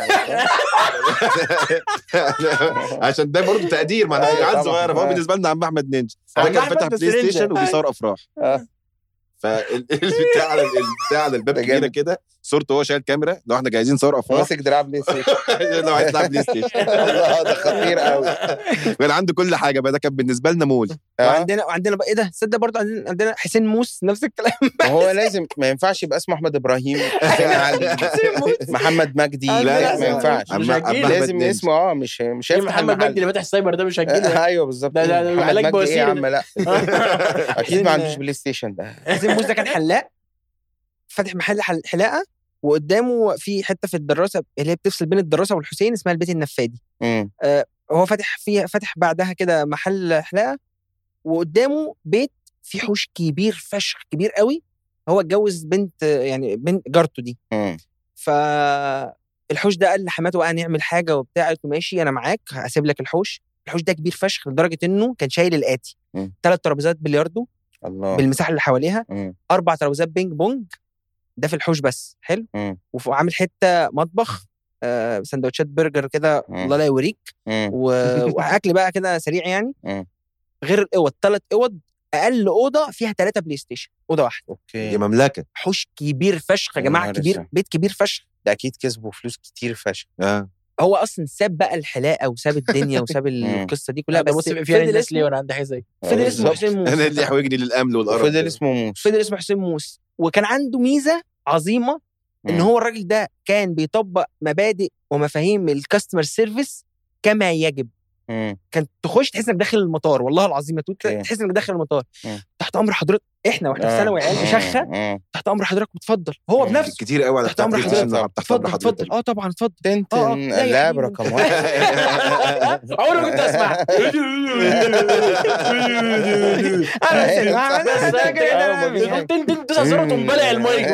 عشان ده برضه تقدير مع العيال صغيره. فهو بالنسبه لنا عم احمد نينجا ده كان فاتح بلاي ستيشن وبيصور افراح. فالبتاع على البتاع على الباب كده كده صورته هو شايل كاميرا لو احنا جاهزين نصور افراح ماسك دراع بلاي ستيشن لو عايز تلعب بلاي ستيشن. الله ده خطير قوي. كان عنده كل حاجه بقى. ده كان بالنسبه لنا مول. وعندنا وعندنا بقى ايه ده تصدق برضه عندنا عندنا حسين موس نفس الكلام. هو لازم ما ينفعش يبقى اسمه احمد ابراهيم حسين علي محمد مجدي لا ما ينفعش لازم اسمه اه مش مش محمد مجدي اللي فاتح السايبر ده مش هتجيله. ايوه بالظبط. ده ده علاج بواسير يا عم لا اكيد ما عندوش بلاي ستيشن. ده حسين موس ده كان حلاق فاتح محل حلاقه وقدامه في حته في الدراسه اللي هي بتفصل بين الدراسه والحسين اسمها البيت النفادي. آه هو فاتح فيها فاتح بعدها كده محل حلاقه وقدامه بيت فيه حوش كبير فشخ كبير قوي. هو اتجوز بنت يعني بنت جارته دي. فالحوش ده قال لحماته بقى نعمل حاجه وبتاع. قلت ماشي انا معاك هسيب لك الحوش. الحوش ده كبير فشخ لدرجه انه كان شايل الاتي ثلاث ترابيزات بلياردو الله بالمساحه اللي حواليها مم. اربع ترابيزات بينج بونج ده في الحوش بس حلو. وعامل حته مطبخ آه سندوتشات برجر كده الله لا يوريك واكل بقى كده سريع يعني. مم. غير الاوض ثلاث اوض اقل اوضه فيها ثلاثه بلاي ستيشن اوضه واحده. اوكي دي مملكه. حوش كبير فشخ يا جماعه كبير بيت كبير فشخ. ده اكيد كسبوا فلوس كتير فشخ. اه هو اصلا ساب بقى الحلاقه وساب الدنيا وساب القصه دي كلها. بس فضل الناس ليه وانا عندي حاجه زي فضل اسمه حسين موس. انا اللي يحوجني للامن والقرف. فضل اسمه موس فضل اسمه حسين موس. وكان عنده ميزه عظيمه ان هو الراجل ده كان بيطبق مبادئ ومفاهيم الكاستمر سيرفيس كما يجب. مم. كان تخش تحس انك داخل المطار والله العظيم تحس انك داخل المطار. مم. تحت امر حضرتك احنا واحنا في ثانوي عيال بشخه تحت امر حضرتك بتفضل هو بنفسه كتير قوي على تحت امر حضرتك اتفضل اتفضل اه طبعا اتفضل انت اللاعب رقم واحد. عمري ما كنت اسمع انت صورتهم بلع المايك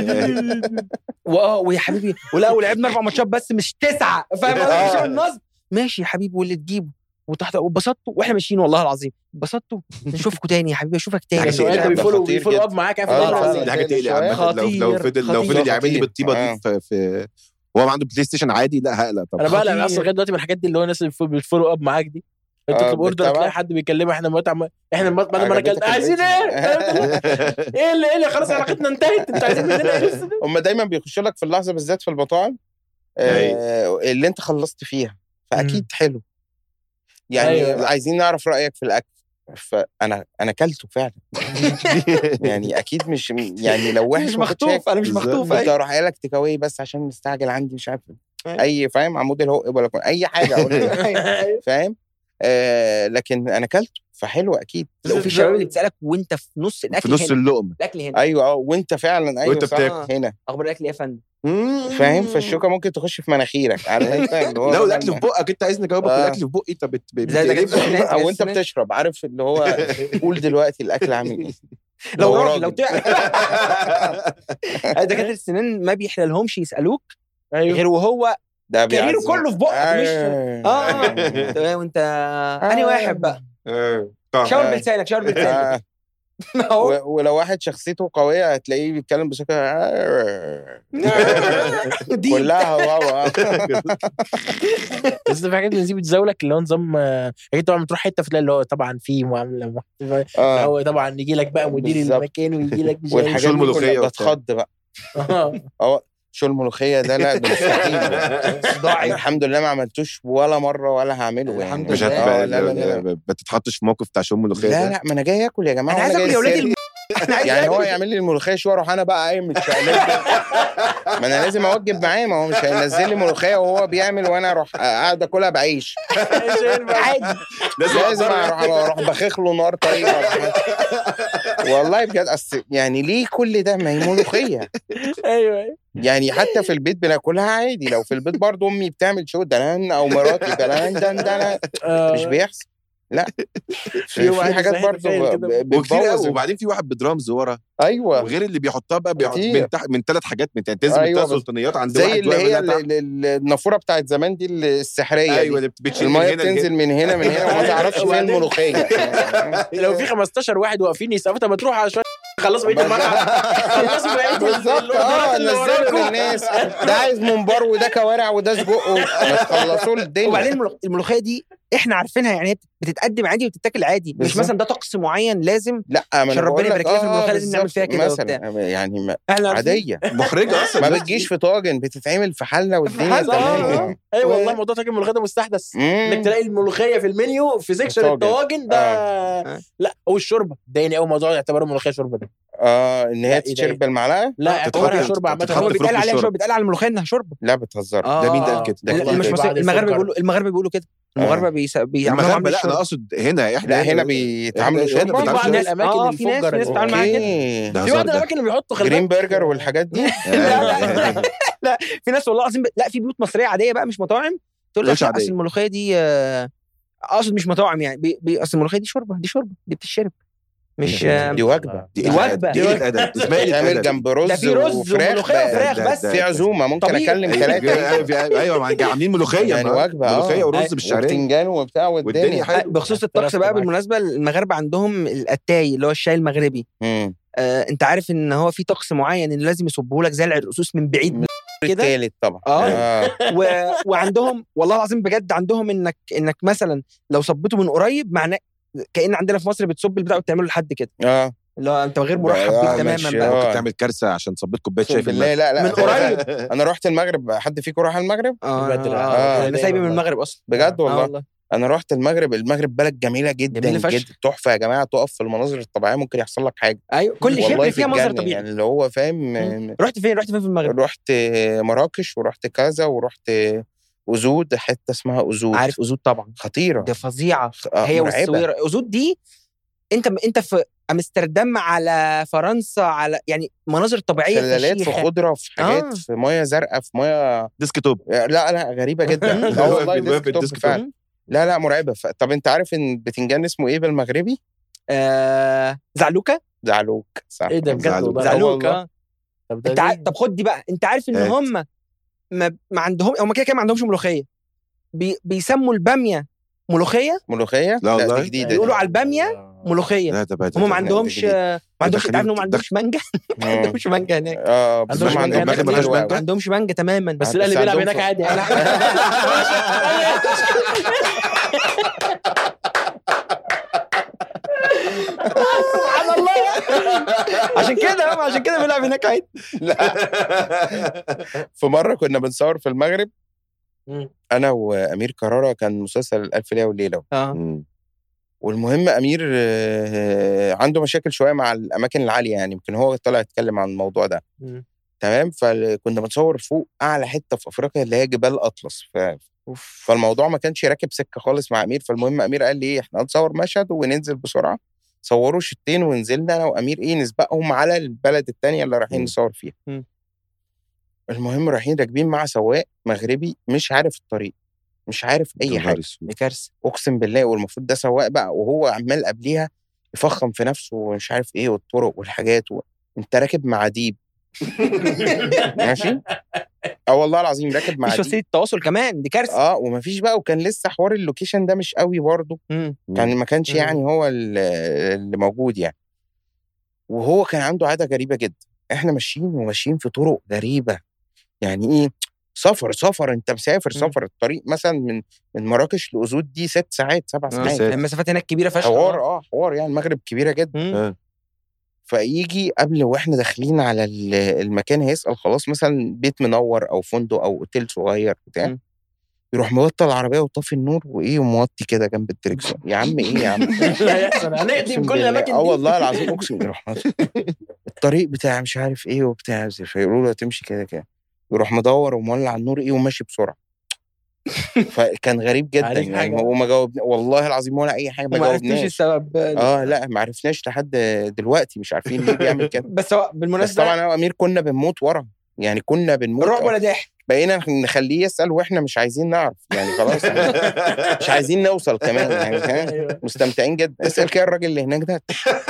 واه ويا حبيبي ولا ولعبنا اربع ماتشات بس مش تسعه فاهم مش النصب ماشي يا حبيبي واللي تجيبه وتحت وبسطته واحنا ماشيين والله العظيم بسطته نشوفكوا تاني يا حبيبي اشوفك تاني انت بيفولو بيفولو اب معاك عارف والله العظيم. دي حاجه تقلق لو لو فضل لو فضل يعمل لي بالطيبه دي في, في هو ما عنده بلاي ستيشن عادي لا هقلق طبعا. انا بقى انا اصلا لغايه دلوقتي من الحاجات دي اللي هو الناس اللي بيفولو اب معاك دي انت تطلب اوردر تلاقي حد بيكلمه احنا مطعم احنا بعد ما انا كلت عايزين ايه ايه اللي ايه اللي خلاص علاقتنا انتهت انت عايزين مننا ايه لسه. هم دايما بيخشوا لك في اللحظه بالذات في المطاعم آه اللي انت خلصت فيها فاكيد حلو يعني أيوة. عايزين نعرف رايك في الاكل فانا انا كلته فعلا يعني اكيد مش يعني لو وحش مش مخطوف انا مش مخطوف انت اروح قايل لك تيك اواي بس عشان مستعجل عندي مش عارف اي فاهم عمود الهوق ولا اي حاجه اقول فاهم آه لكن انا كلته فحلو اكيد. لو في شباب اللي بتسالك وانت في نص الاكل في نص اللقمه الاكل هنا ايوه اه وانت فعلا ايوه وانت بتاكل هنا اخبار الاكل ايه يا فندم فاهم فالشوكه ممكن تخش في مناخيرك عارف انت اللي هو لو الاكل في بقك انت عايزني اجاوبك آه. الاكل في بقي انت بتجيب او انت بتشرب عارف اللي هو قول دلوقتي الاكل عامل ايه لو راجل لو تعب دكاتره السنان ما بيحللهمش يسالوك غير وهو ده كاريره كله في بقك مش اه تمام وانت انهي واحد بقى شاور بلسانك شاور بلسانك ولو واحد شخصيته قويه هتلاقيه بيتكلم بشكل كلها هوا بس في حاجات بنزيد بتزاولك اللي هو نظام اكيد طبعا بتروح حته فتلاقي اللي هو طبعا في معامله هو طبعا يجي لك بقى مدير المكان ويجي لك والحاجات الملوخيه بتخض بقى اه شو الملوخيه ده لا ضاعي الحمد لله ما عملتوش ولا مره ولا هعمله الحمد مش لله لا لا لا بتتحطش في موقف بتاع شو الملوخيه لا لا ما انا جاي اكل يا جماعه انا عايز اكل يا ولادي يعني هو يعمل لي الملوخيه شو اروح انا بقى قايم متشقلب ما انا لازم اوجب معاه ما هو مش هينزل لي ملوخيه وهو بيعمل وانا اروح قاعد اكلها بعيش عادي لازم اروح اروح بخخ له نار طيب والله بجد اصل يعني ليه كل ده ما هي ملوخيه ايوه يعني حتى في البيت بناكلها عادي لو في البيت برضه امي بتعمل شو دلان او مراتي دلان دلان دلان مش بيحصل لا في, في حاجات برضه بتبوظ وبعدين في واحد بدرامز ورا ايوه وغير اللي بيحطها بقى بيحط من تحت من ثلاث حاجات من تنتزم أيوة من سلطانيات عند زي اللي هي النافوره بتاعت زمان دي السحريه ايوه اللي الميه بتنزل من هنا من هنا وما تعرفش فين الملوخيه لو في خمستاشر واحد واقفين يسقفوا ما تروح على شويه خلصوا بقيه الملعب خلصوا بقيه بالظبط اه نزلوا الناس ده عايز منبار وده كوارع وده سجق ما تخلصوا الدنيا. وبعدين الملوخيه دي احنا عارفينها يعني بتتقدم عادي وبتتاكل عادي مش مثلا ده طقس معين لازم لا عشان ربنا يبارك لنا في الملوخيه لازم نعمل فيها كده وبتاع يعني عاديه محرجه اصلا ما بتجيش في طاجن بتتعمل في حله والدنيا تمام. ايوه والله موضوع طاجن الملوخيه ده مستحدث انك تلاقي الملوخيه في المنيو في سيكشن الطواجن ده لا او الشوربه ده يعني اول موضوع يعتبره ملوخيه شوربه ده اه ان هي تشرب بالمعلقه لا اعتبرها شوربه عامه هو بيتقال عليها شوربه بيتقال على الملوخيه انها شوربه لا بتهزر ده مين ده كده المغرب بيقولوا المغرب بيقولوا كده المغاربه بيعملوا لا انا اقصد هنا احنا لا هنا بيتعاملوا شوربه في بعض الاماكن اه في ناس في ناس بتتعامل معاها كده في بعض الاماكن اللي بيحطوا جرين برجر والحاجات دي لا لا في ناس والله العظيم لا في بيوت مصريه عاديه بقى مش مطاعم تقول لك اصل الملوخيه دي اقصد مش مطاعم يعني اصل الملوخيه دي شوربه دي شوربه دي بتتشرب مش دي وجبه دي وجبه دي وجبه تعمل جنب رز وفراخ وفراخ بس في عزومه ممكن اكلم ثلاثه ايوه عاملين ملوخيه يعني وجبه ملوخيه ورز بالشعريه وبتنجان وبتاع والدنيا حلوه. بخصوص الطقس بقى بالمناسبه المغاربه عندهم الاتاي اللي هو الشاي المغربي آه انت عارف ان هو في طقس معين ان لازم يصبوا لك زرع الرصوص من بعيد كده الثالث طبعا اه, آه. و... وعندهم والله العظيم بجد عندهم انك انك مثلا لو صبته من قريب معناه كأن عندنا في مصر بتصب البتاع وبتعمله لحد كده اه اللي هو انت غير مرحب بيك تماما بقى ممكن تعمل كارثه عشان صبيت كوبايه شاي في لا لا لا من قريب انا رحت المغرب حد فيكم راح المغرب اه, آه. انا سايبه من المغرب اصلا بجد والله, آه والله. انا رحت المغرب المغرب بلد جميله جدا جدا تحفه يا جماعه تقف في المناظر الطبيعيه ممكن يحصل لك حاجه ايوه كل شيء فيها منظر طبيعي يعني اللي هو فاهم. رحت فين رحت فين في المغرب؟ رحت مراكش ورحت كذا ورحت أزود حته اسمها أزود عارف أزود طبعا خطيره ده فظيعه آه هي والسويره أزود دي انت انت في امستردام على فرنسا على يعني مناظر طبيعيه شلالات في خضره في حاجات آه. في ميه زرقاء في ميه ديسكتوب لا لا غريبه جدا اه والله ديسكتوب فعلا لا لا مرعبه ف... طب انت عارف ان بتنجان اسمه ايه بالمغربي؟ آه... زعلوكه زعلوك صح ايه ده بجد زعلوك طب, ع... طب خد دي بقى انت عارف ان هم ما, ما عندهم هم كده كده ما عندهمش ملوخيه بي بيسموا الباميه ملوخيه ملوخيه لا والله جديده بيقولوا على الباميه ملوخيه. هم ما عندهمش ما عندهمش تعرف انهم ما عندهمش مانجا ما عندهمش مانجا هناك. اه عندهمش مانجا ما عندهمش مانجا تماما. بس اللي بيلعب هناك عادي. سبحان الله. عشان كده عشان كده بيلعب هناك عادي. لا في مره كنا بنصور في المغرب انا وامير كرارة، كان مسلسل الالف ليله وليله. اه والمهم امير عنده مشاكل شويه مع الاماكن العاليه، يعني يمكن هو طلع يتكلم عن الموضوع ده. م. تمام. فكنا بنصور فوق اعلى حته في افريقيا اللي هي جبال اطلس. ف... فالموضوع ما كانش راكب سكه خالص مع امير. فالمهم امير قال لي ايه، احنا هنصور مشهد وننزل بسرعه. صوروا شتين ونزلنا انا وامير ايه نسبقهم على البلد الثانيه اللي رايحين نصور فيها. م. المهم رايحين راكبين مع سواق مغربي مش عارف الطريق، مش عارف اي حاجه. كارثه اقسم بالله. والمفروض ده سواق بقى، وهو عمال قبليها يفخم في نفسه ومش عارف ايه والطرق والحاجات و... انت راكب مع ديب. ماشي. اه والله العظيم راكب مع ديب. مش وسيله التواصل كمان، دي كارثه. اه ومفيش بقى، وكان لسه حوار اللوكيشن ده مش قوي برضه. كان ما كانش يعني هو اللي موجود يعني. وهو كان عنده عاده غريبه جدا. احنا ماشيين وماشيين في طرق غريبه، يعني ايه سفر سفر انت مسافر سفر. الطريق مثلا من من مراكش لأسود دي ست ساعات سبع ساعات. المسافات هناك كبيره فشخ. حوار اه حوار يعني المغرب كبيره جدا. فيجي قبل واحنا داخلين على المكان هيسأل خلاص مثلا بيت منور او فندق او اوتيل صغير بتاع، يروح موطي العربيه وطفي النور وايه وموطي كده جنب الدركسيون. يا عم ايه يا عم لا يحصل هنقدم كل الاماكن دي. اه والله العظيم اقسم بالله. الطريق بتاع مش عارف ايه وبتاع، فيقولوا له تمشي كده كده، يروح مدور ومولع النور ايه وماشي بسرعه. فكان غريب جدا يعني. هو ما جاوبنا والله العظيم ولا اي حاجه، ما جاوبناش السبب. اه لا ما عرفناش لحد دلوقتي، مش عارفين ليه بيعمل كده. بس هو بالمناسبه طبعا انا وامير كنا بنموت ورا، يعني كنا بنموت رعب ولا ضحك. بقينا نخليه يسال واحنا مش عايزين نعرف يعني خلاص يعني مش عايزين نوصل كمان يعني مستمتعين جدا. اسال كده الراجل اللي هناك ده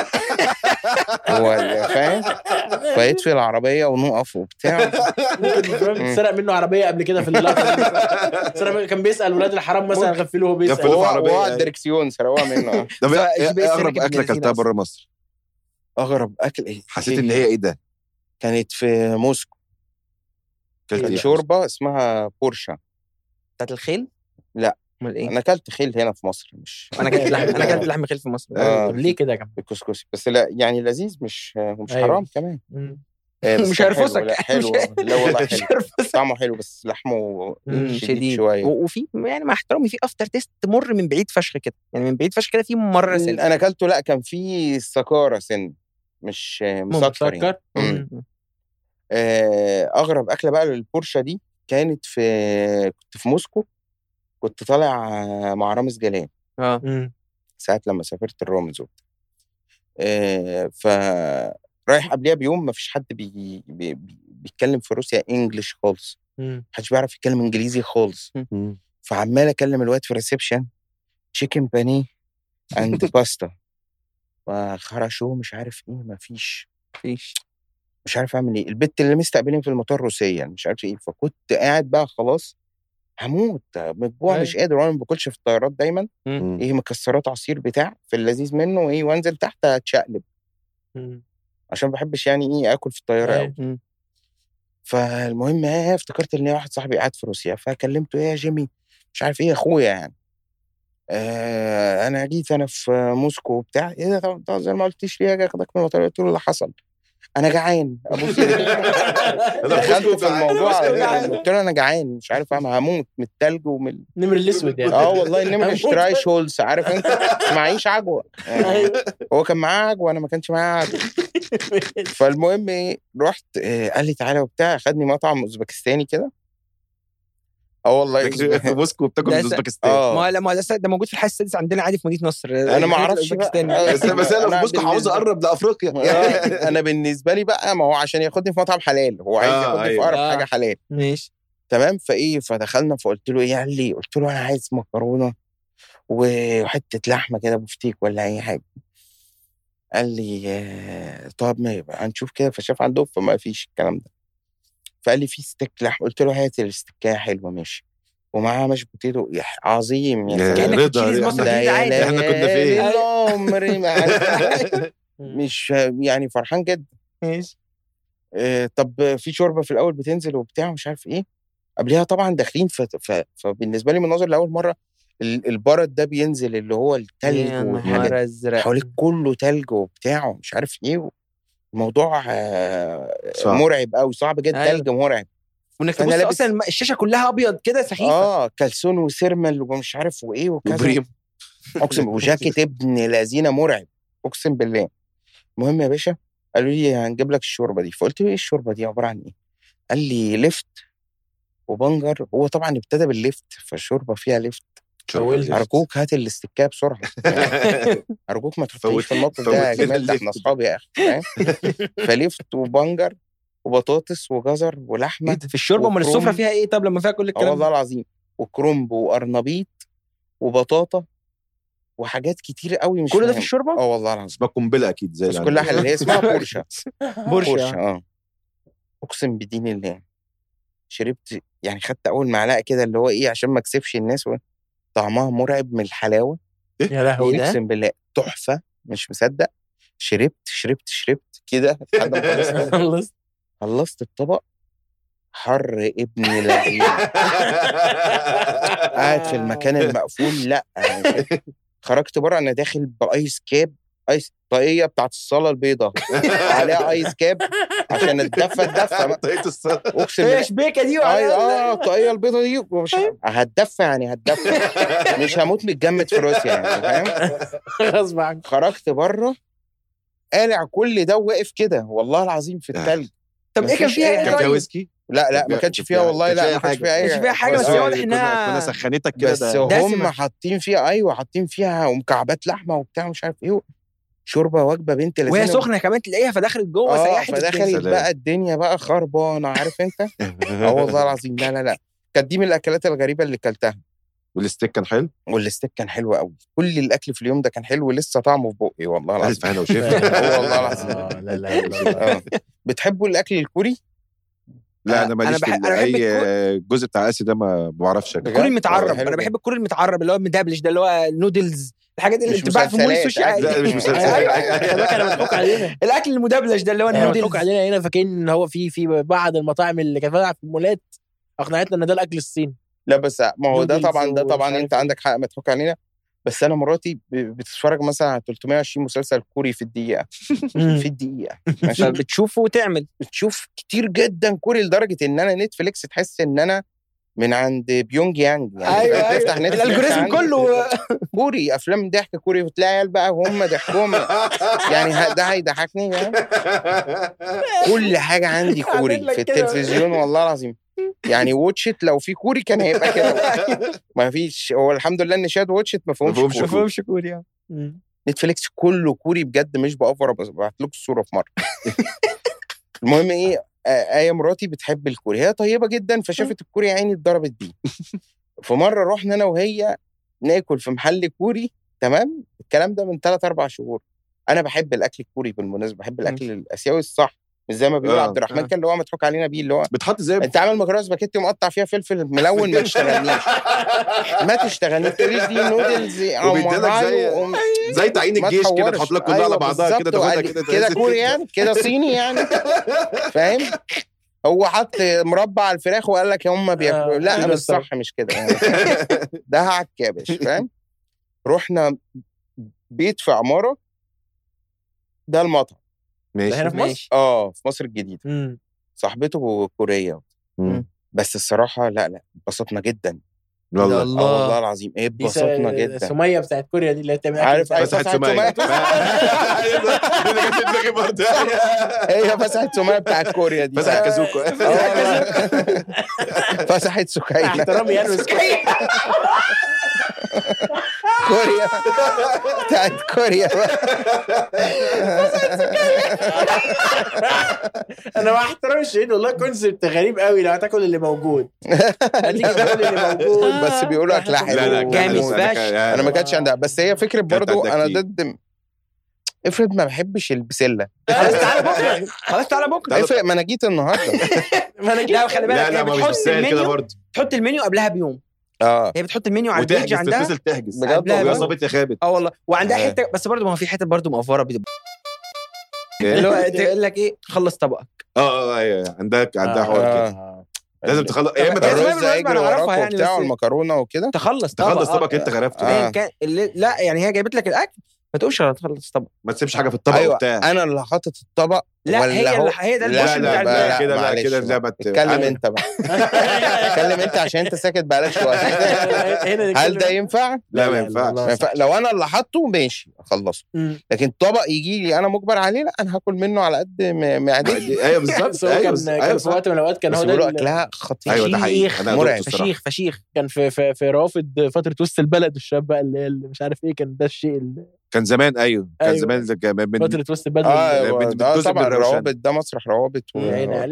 هو فاهم. فيطفي العربيه ونقف وبتاع. ممكن سرق منه عربيه قبل كده في اللقطه. كان بيسال ولاد الحرام مثلا غفلوه بيسال هو هو الدركسيون سرقوها منه. طب ايه اغرب اكله اكلتها بره مصر؟ اغرب اكل ايه حسيت ان هي ايه ده؟ كانت في موسكو. كانت شوربه اسمها بورشا. بتاعت الخيل؟ لا امال ايه؟ انا اكلت خيل هنا في مصر. مش انا اكلت لحم انا اكلت لحم خيل في مصر. آه. طب ليه كده يا جماعه؟ الكسكسي بس لا يعني لذيذ، مش مش أيوه. حرام كمان. آه مش هيرفسك. حلو لا والله حلو طعمه حلو بس لحمه شديد شويه. وفي يعني مع احترامي في افتر تيست تمر من بعيد فشخ كده، يعني من بعيد فشخ كده في مره سن. انا اكلته لا كان في سكاره سن مش مسكر يعني. اغرب اكله بقى للبورشا دي كانت في كنت في موسكو، كنت طالع مع رامز جلال اه ساعه لما سافرت الرامز وبتاع. آه ف رايح قبلها بيوم ما فيش حد بي... بي... بيتكلم في روسيا انجلش خالص، محدش بيعرف يتكلم انجليزي خالص. فعمال اكلم الواد في الريسبشن تشيكن بانيه اند باستا وخرشوه مش عارف ايه، ما فيش فيش مش عارف اعمل ايه. البت اللي مستقبلين في المطار روسيا مش عارف ايه. فكنت قاعد بقى خلاص هموت من الجوع مش قادر، وانا ما باكلش في الطيارات دايما. مم. ايه مكسرات عصير بتاع في اللذيذ منه ايه، وانزل تحت اتشقلب عشان ما بحبش يعني ايه اكل في الطياره قوي. فالمهم ايه افتكرت ان واحد صاحبي قاعد في روسيا، فكلمته ايه يا جيمي مش عارف ايه اخويا يعني آه انا جيت انا في موسكو وبتاع. ايه ده طب زي ما قلتيش ليه اجي اخدك من المطار؟ قلت له اللي حصل انا جعان ابوس دخلت في الموضوع قلت له انا جعان مش عارف اعمل هموت من التلج ومن النمر الاسود يعني. اه والله النمر اشتراي شولز عارف انت معيش عجوه يعني. هو كان معاه عجوه انا ما كانش معايا عجوه. فالمهم ايه رحت إيه قال لي تعالى وبتاع، خدني مطعم اوزبكستاني كده. اه والله في موسكو بتاكل من اوزبكستان. ما لا ما ده موجود في الحي السادس عندنا عادي في مدينه نصر. انا ما اعرفش بس بس انا في موسكو عاوز اقرب لافريقيا. انا بالنسبه لي بقى ما هو عشان ياخدني في مطعم حلال، هو عايز ياخدني في اقرب حاجه حلال. ماشي تمام. فايه فدخلنا فقلت له ايه قال لي قلت له انا عايز مكرونه وحته لحمه كده بفتيك ولا اي حاجه. قال لي طب ما يبقى هنشوف كده. فشاف عنده فما فيش الكلام ده. فقال لي في ستيك لحم. قلت له هات الستيكايه حلوه ماشي. ومعاها مش بوتيتو عظيم يعني كأنك تشيز مصر جديد عادي. احنا كنا فين عمري ما مش يعني فرحان جدا. ماشي. آه طب في شوربه في الاول بتنزل وبتاع مش عارف ايه قبلها طبعا داخلين ف... ف... فبالنسبه لي من نظر لاول مره البرد ده بينزل اللي هو التلج والحاجات حواليك كله تلج وبتاع مش عارف ايه. الموضوع آه مرعب قوي صعب جدا. تلج مرعب وانك تبص لابس... اصلا الشاشه كلها ابيض كده سخيفه. اه كلسون وسيرمال ومش عارف وايه وكذا اقسم وجاكيت ابن لذينه مرعب اقسم بالله. المهم يا باشا قالوا لي هنجيب لك الشوربه دي فقلت له ايه الشوربه دي عباره عن ايه؟ قال لي لفت وبنجر. هو طبعا ابتدى باللفت فالشوربه فيها لفت. ارجوك هات الاستكايه بسرعه يعني ارجوك ما تفوتش في الموقف ده يا جماعه ده احنا اصحاب يا اخي. فلفت وبنجر وبطاطس وجزر ولحمه في الشوربه. امال السفره فيها ايه طب لما فيها كل الكلام؟ اه والله العظيم وكرنب وقرنبيط وبطاطا وحاجات كتير قوي. مش كل ده في الشوربه؟ اه والله العظيم. اسمها قنبله اكيد زي بس كلها حلوه. هي اسمها بورشه. بورشه اه اقسم بدين الله شربت يعني خدت اول معلقه كده اللي هو ايه عشان ما اكسفش الناس. طعمها مرعب من الحلاوه. يا لهوي اقسم بالله تحفه مش مصدق. شربت شربت شربت كده لحد ما خلصت. خلصت الطبق حر ابن لعين. قاعد في المكان المقفول. لا خرجت بره انا داخل بايس كاب ايس طاقيه بتاعت الصاله البيضاء عليها ايس كاب عشان اتدفى اتدفى طاقيه الصاله. اقسم بالله شبيكه دي اه الطاقيه البيضاء دي مش هتدفى يعني هتدفى مش هموت متجمد في روسيا يعني فاهم. غصب عنك. خرجت بره قالع كل ده وواقف كده والله العظيم في الثلج. طب ايه كان فيها؟ كان فيها ويسكي؟ لا لا ما كانش فيها والله. لا ما كانش فيها اي حاجه. حاجه بس واضح انها كنا سخنتك كده. بس هم حاطين فيها ايوه حاطين فيها ومكعبات لحمه وبتاع مش عارف ايه. شوربه وجبه بنت لذينه وهي سخنه كمان تلاقيها فدخلت جوه آه سيحت فدخلت بقى الدنيا بقى خربانه عارف انت. اه والله العظيم. لا لا لا كانت دي من الاكلات الغريبه اللي كلتها. والستيك كان حلو. والستيك كان حلو قوي. كل الاكل في اليوم ده كان حلو ولسه طعمه في بقي والله العظيم. الف هنا وشفا. والله العظيم. لا لا لا. بتحبوا الاكل الكوري؟ لا انا ماليش في اي الجزء بتاع اسيا ده ما بعرفش. الكوري المتعرب انا بحب الكوري المتعرب اللي هو مدبلج ده اللي هو نودلز الحاجات اللي بتتباع في مول السوشي. لا مش مسلسل. انا مضحوك علينا الاكل المدبلج ده اللي هو النودلز. مضحوك علينا هنا فاكرين ان هو في في بعض المطاعم اللي كانت في المولات اقنعتنا ان ده الاكل الصيني. لا بس ما هو ده طبعا ده طبعا انت عندك حق مضحوك علينا. بس انا مراتي بتتفرج مثلا على ثلاثمية وعشرين مسلسل كوري في الدقيقه. في الدقيقه ماشي بتشوفه وتعمل بتشوف كتير جدا كوري لدرجه ان انا نتفليكس تحس ان انا من عند بيونج يانج يعني. ايوه تفتح نتفليكس الالجوريزم كله كوري افلام ضحك كوري وتلاقي عيال بقى وهم ضحكهم يعني ده هيضحكني يعني. كل حاجه عندي كوري في التلفزيون والله العظيم يعني. واتشت لو في كوري كان هيبقى كده. ما فيش. هو الحمد لله ان شاد واتشت ما فيهمش ما فيهمش كوري. نتفليكس كله كوري بجد مش بأوفر. بعت لكم الصوره في مره. المهم ايه آية مراتي بتحب الكوري هي طيبه جدا فشافت الكوري عيني اتضربت بيه. في مره رحنا انا وهي ناكل في محل كوري تمام. الكلام ده من ثلاثة أربعة شهور. انا بحب الاكل الكوري بالمناسبه بحب الاكل الاسيوي الصح مش زي ما بيقول آه. عبد الرحمن آه. كان اللي هو مضحوك علينا بيه اللي هو بتحط زي انت عامل مكرونه سباكيتي ومقطع فيها فلفل ملون ما تشتغلنيش. ما تشتغلنيش تقولي دي نودلز وبيديلك زي و... زي تعيين الجيش كده تحط لك كلها على بعضها كده تاخدها كده كده كوري يعني كده صيني يعني فاهم. هو حط مربع على الفراخ وقال لك هم بياكلوا. لا مش صح مش كده يعني. ده عكابش فاهم. رحنا بيت في عماره ده المطعم ماشي هنا في مصر اه في مصر الجديده. مم. صاحبته كوريه. مم. بس الصراحه لا لا اتبسطنا جدا والله. اه والله العظيم ايه اتبسطنا جدا. سميه بتاعت كوريا دي اللي بتعمل عارف اي فسحه سميه. هي فسحه سميه بتاعت كوريا دي فسحه كازوكو. فسحه سكاينا احترامي يعني كوريا بتاعت كوريا. انا مع احترامي الشديد والله كونسبت غريب قوي لو هتاكل اللي موجود. هتيجي تاكل اللي موجود بس بيقولوا اكل حلو. لا لا جامد فشخ. انا ما كانتش عندها بس هي فكره برضو انا ضد. افرض ما بحبش البسله خلاص تعالى بكره. خلاص تعالى بكره. افرض ما انا جيت النهارده. ما انا جيت. لا خلي بالك لا لا ما مش بالسهل كده برضه. تحط المنيو قبلها بيوم اه هي بتحط المنيو على البيج عندها وتحجز تحجز بجد ويا صابت يا خابت. اه والله. وعندها آه. حته بس برضه ما في حته برضه مقفره اللي هو تقول لك ايه خلص طبقك. اه اه ايوه عندك عندها حوار كده لازم تخلص يا اما الرز هيجري وراك يعني وبتاع والمكرونه وكده تخلص تخلص طبقك انت غرفته. آه. كان لا يعني هي جابت لك الاكل ما تقولش انا تخلص طبق ما تسيبش حاجه في الطبق أيوة وبتاع. انا اللي حاطط الطبق لا ولا هي هو هي ده لا البوش بتاع لا كده لا كده لا كده اتكلم انت بقى اتكلم انت عشان انت ساكت بقالك شويه. هل ده ينفع؟ لا ما ينفعش. لو انا اللي حاطه ماشي اخلصه لكن طبق يجي لي انا مجبر عليه لا انا هاكل منه على قد معدتي. ايوه بالظبط. ايوه كان في وقت من الاوقات كان هو ده اكلها خطير. ايوه ده حقيقي مرعب فشيخ فشيخ كان في في في روافد فتره وسط البلد الشاب بقى اللي مش عارف ايه كان ده الشيء اللي كان زمان. ايوه كان أيوة. زمان من فتره وسط البلد. اه طبعا الروابط ده مسرح روابط و...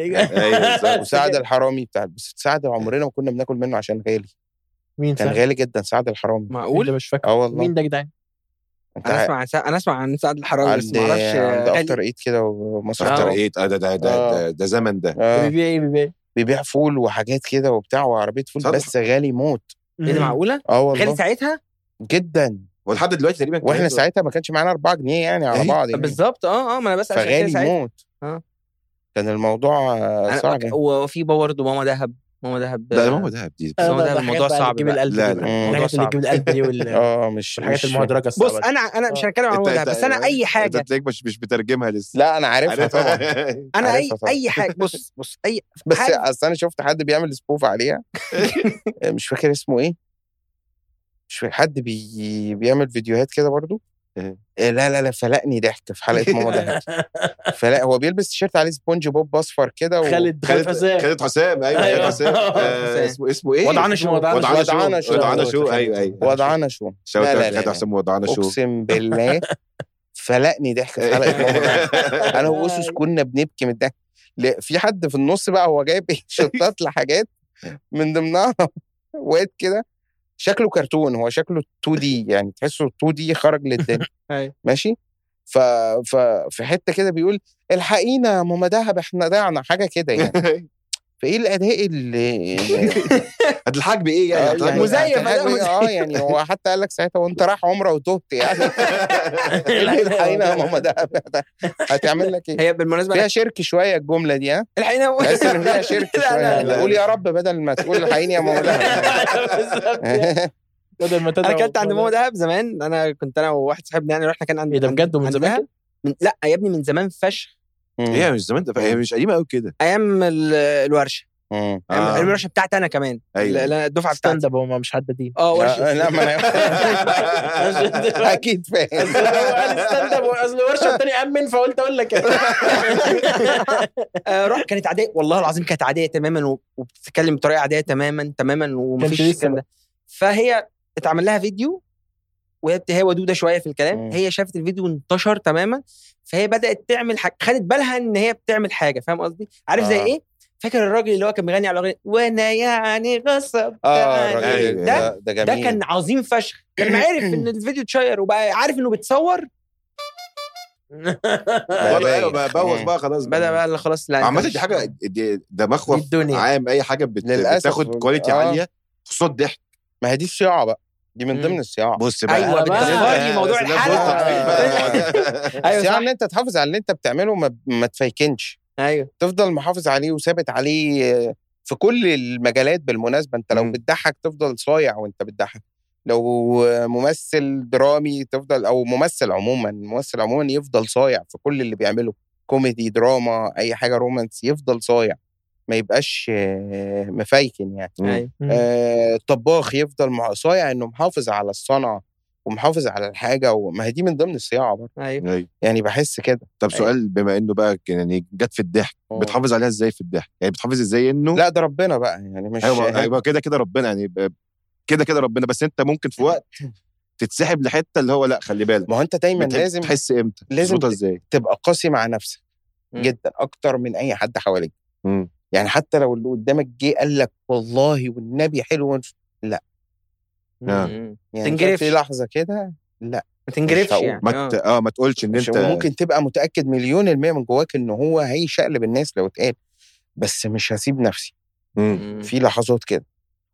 ايوه وسعد الحرامي بتاع بس سعد عمرنا ما كنا بناكل منه عشان غالي. مين كان غالي جدا سعد الحرامي. معقول مش فاكر اه والله. مين ده يا جدعان؟ انا اسمع عن سع... انا اسمع عن سعد الحرامي بس ما اعرفش عند افتر ايت كده ومسرح افتر ايت. اه ده ده ده ده زمن ده بيبيع ايه بيبيع بيبيع فول وحاجات كده وبتاع وعربيه فول صدق. بس غالي موت. ايه ده معقوله؟ اه والله غالي ساعتها جدا ولحد دلوقتي تقريبا. واحنا ساعتها ما كانش معانا أربعة جنيه يعني على بعض يعني. بالظبط اه اه ما انا بس فغالي موت. اه كان الموضوع صعب. وفي برضه ماما دهب. ماما دهب لا ماما دهب دي ماما دهب الموضوع صعب. لا لا الحاجات اللي تجيب القلب دي وال اه مش الحاجات المهدرجه الصعبه. بص انا انا مش هتكلم عن ماما دهب بس انا اي حاجه انت تلاقيك مش مش بترجمها لسه. لا انا عارفها طبعا. انا اي اي حاجه بص بص اي بس اصل انا شفت حد بيعمل سبوف عليها مش فاكر اسمه ايه. مش فاكر حد بي... بيعمل فيديوهات كده برضو. لا لا لا فلقني ضحك في حلقه ماما دهب. فلا هو بيلبس تيشيرت عليه سبونج بوب اصفر كده و... خالد خالد حسام. خالد حسام ايوه خالد حسام. اسمه اسمه ايه؟ وضعنا شو وضعنا شو وضعنا شو ايوه ايوه وضعنا شو. لا لا خالد حسام وضعنا شو اقسم بالله فلقني ضحك في حلقه ماما دهب. انا واسس كنا بنبكي من الضحك. في حد في النص بقى هو جايب شطات لحاجات من ضمنها واد كده شكله كرتون. هو شكله تو دي يعني تحسه تو دي خرج للدنيا ماشي. ف... ففي حته كده بيقول الحقينا ماما دهب احنا ضيعنا حاجه كده يعني. فايه الاداء اللي هتلحق بايه يعني, يعني مزيف اه يعني هو حتى قال لك ساعتها وانت رايح عمره وتهت يعني. الحقينا ماما دهب هتعمل لك ايه؟ هي بالمناسبه فيها شرك شويه الجمله دي. ها الحقينا بس فيها شرك شويه. قول يا رب بدل ما تقول الحقيني يا ماما دهب. بدل ما تدعو. انا كنت عند ماما دهب زمان. انا كنت انا وواحد صاحبنا يعني رحنا كان عند ايه ده بجد من زمان؟ لا يا ابني من زمان فشخ. هي مش زمان ده هي مش قديمه قوي كده. ايام الورشه. امم آه. الورشه بتاعتي انا كمان. أيوة. الدفعه بتاعتي ستاند اب هم مش حدادين. اه ورشه. لا ما انا اكيد فاهم. ستاند اب اصل الورشه الثانيه امن فقلت اقول لك. روح كانت عاديه والله العظيم كانت عاديه تماما وبتتكلم بطريقه عاديه تماما تماما ومفيش الكلام ده. فهي اتعمل لها فيديو وهي هي ودوده شويه في الكلام. م. هي شافت الفيديو انتشر تماما فهي بدات تعمل حاجه خدت بالها ان هي بتعمل حاجه. فاهم قصدي؟ عارف آه. زي ايه؟ فاكر الراجل اللي هو كان بيغني على الاغنيه وانا يعني غصب اه ده ده, ده, ده كان عظيم فشخ. لما عرف ان الفيديو اتشير وبقى عارف انه بتصور والله بوظ بقى خلاص بدا بقى خلاص. لا عامه دي حاجه ده مخوف عام. اي حاجه بتاخد كواليتي عاليه خصوصا الضحك. ما هي دي الصياعه بقى. دي من ضمن الصياعه. بص بقى ايوه بتفكرني موضوع الحلقه. ايوه الصياعه ان انت تحافظ على اللي انت بتعمله ما, ما تفيكنش. ايوه تفضل محافظ عليه وثابت عليه في كل المجالات. بالمناسبه انت لو بتضحك تفضل صايع وانت بتضحك. لو ممثل درامي تفضل او ممثل عموما ممثل عموما يفضل صايع في كل اللي بيعمله. كوميدي دراما اي حاجه رومانس يفضل صايع ما يبقاش مفيكن يعني. آه طباخ يفضل صايع انه محافظ على الصنعه ومحافظ على الحاجه وما هي دي من ضمن الصياعه برضه. أيوة. يعني بحس كده. طب سؤال أيوة. بما انه بقى يعني جت في الضحك أوه. بتحافظ عليها ازاي في الضحك؟ يعني بتحافظ ازاي انه لا ده ربنا بقى يعني مش ايوه كده كده ربنا يعني كده كده ربنا. بس انت ممكن في وقت تتسحب لحته اللي هو لا خلي بالك. ما هو انت دايما لازم تحس امتى لازم ازاي تبقى قاسي مع نفسك م. جدا اكتر من اي حد حواليك. م. يعني حتى لو اللي قدامك جه قال لك والله والنبي حلو لا يعني تنجرف في لحظه كده لا ما تنجرفش يعني ما ت... اه ما تقولش ان انت ممكن تبقى متاكد مليون المية من جواك ان هو هيشقلب الناس لو اتقال بس مش هسيب نفسي. م. في لحظات كده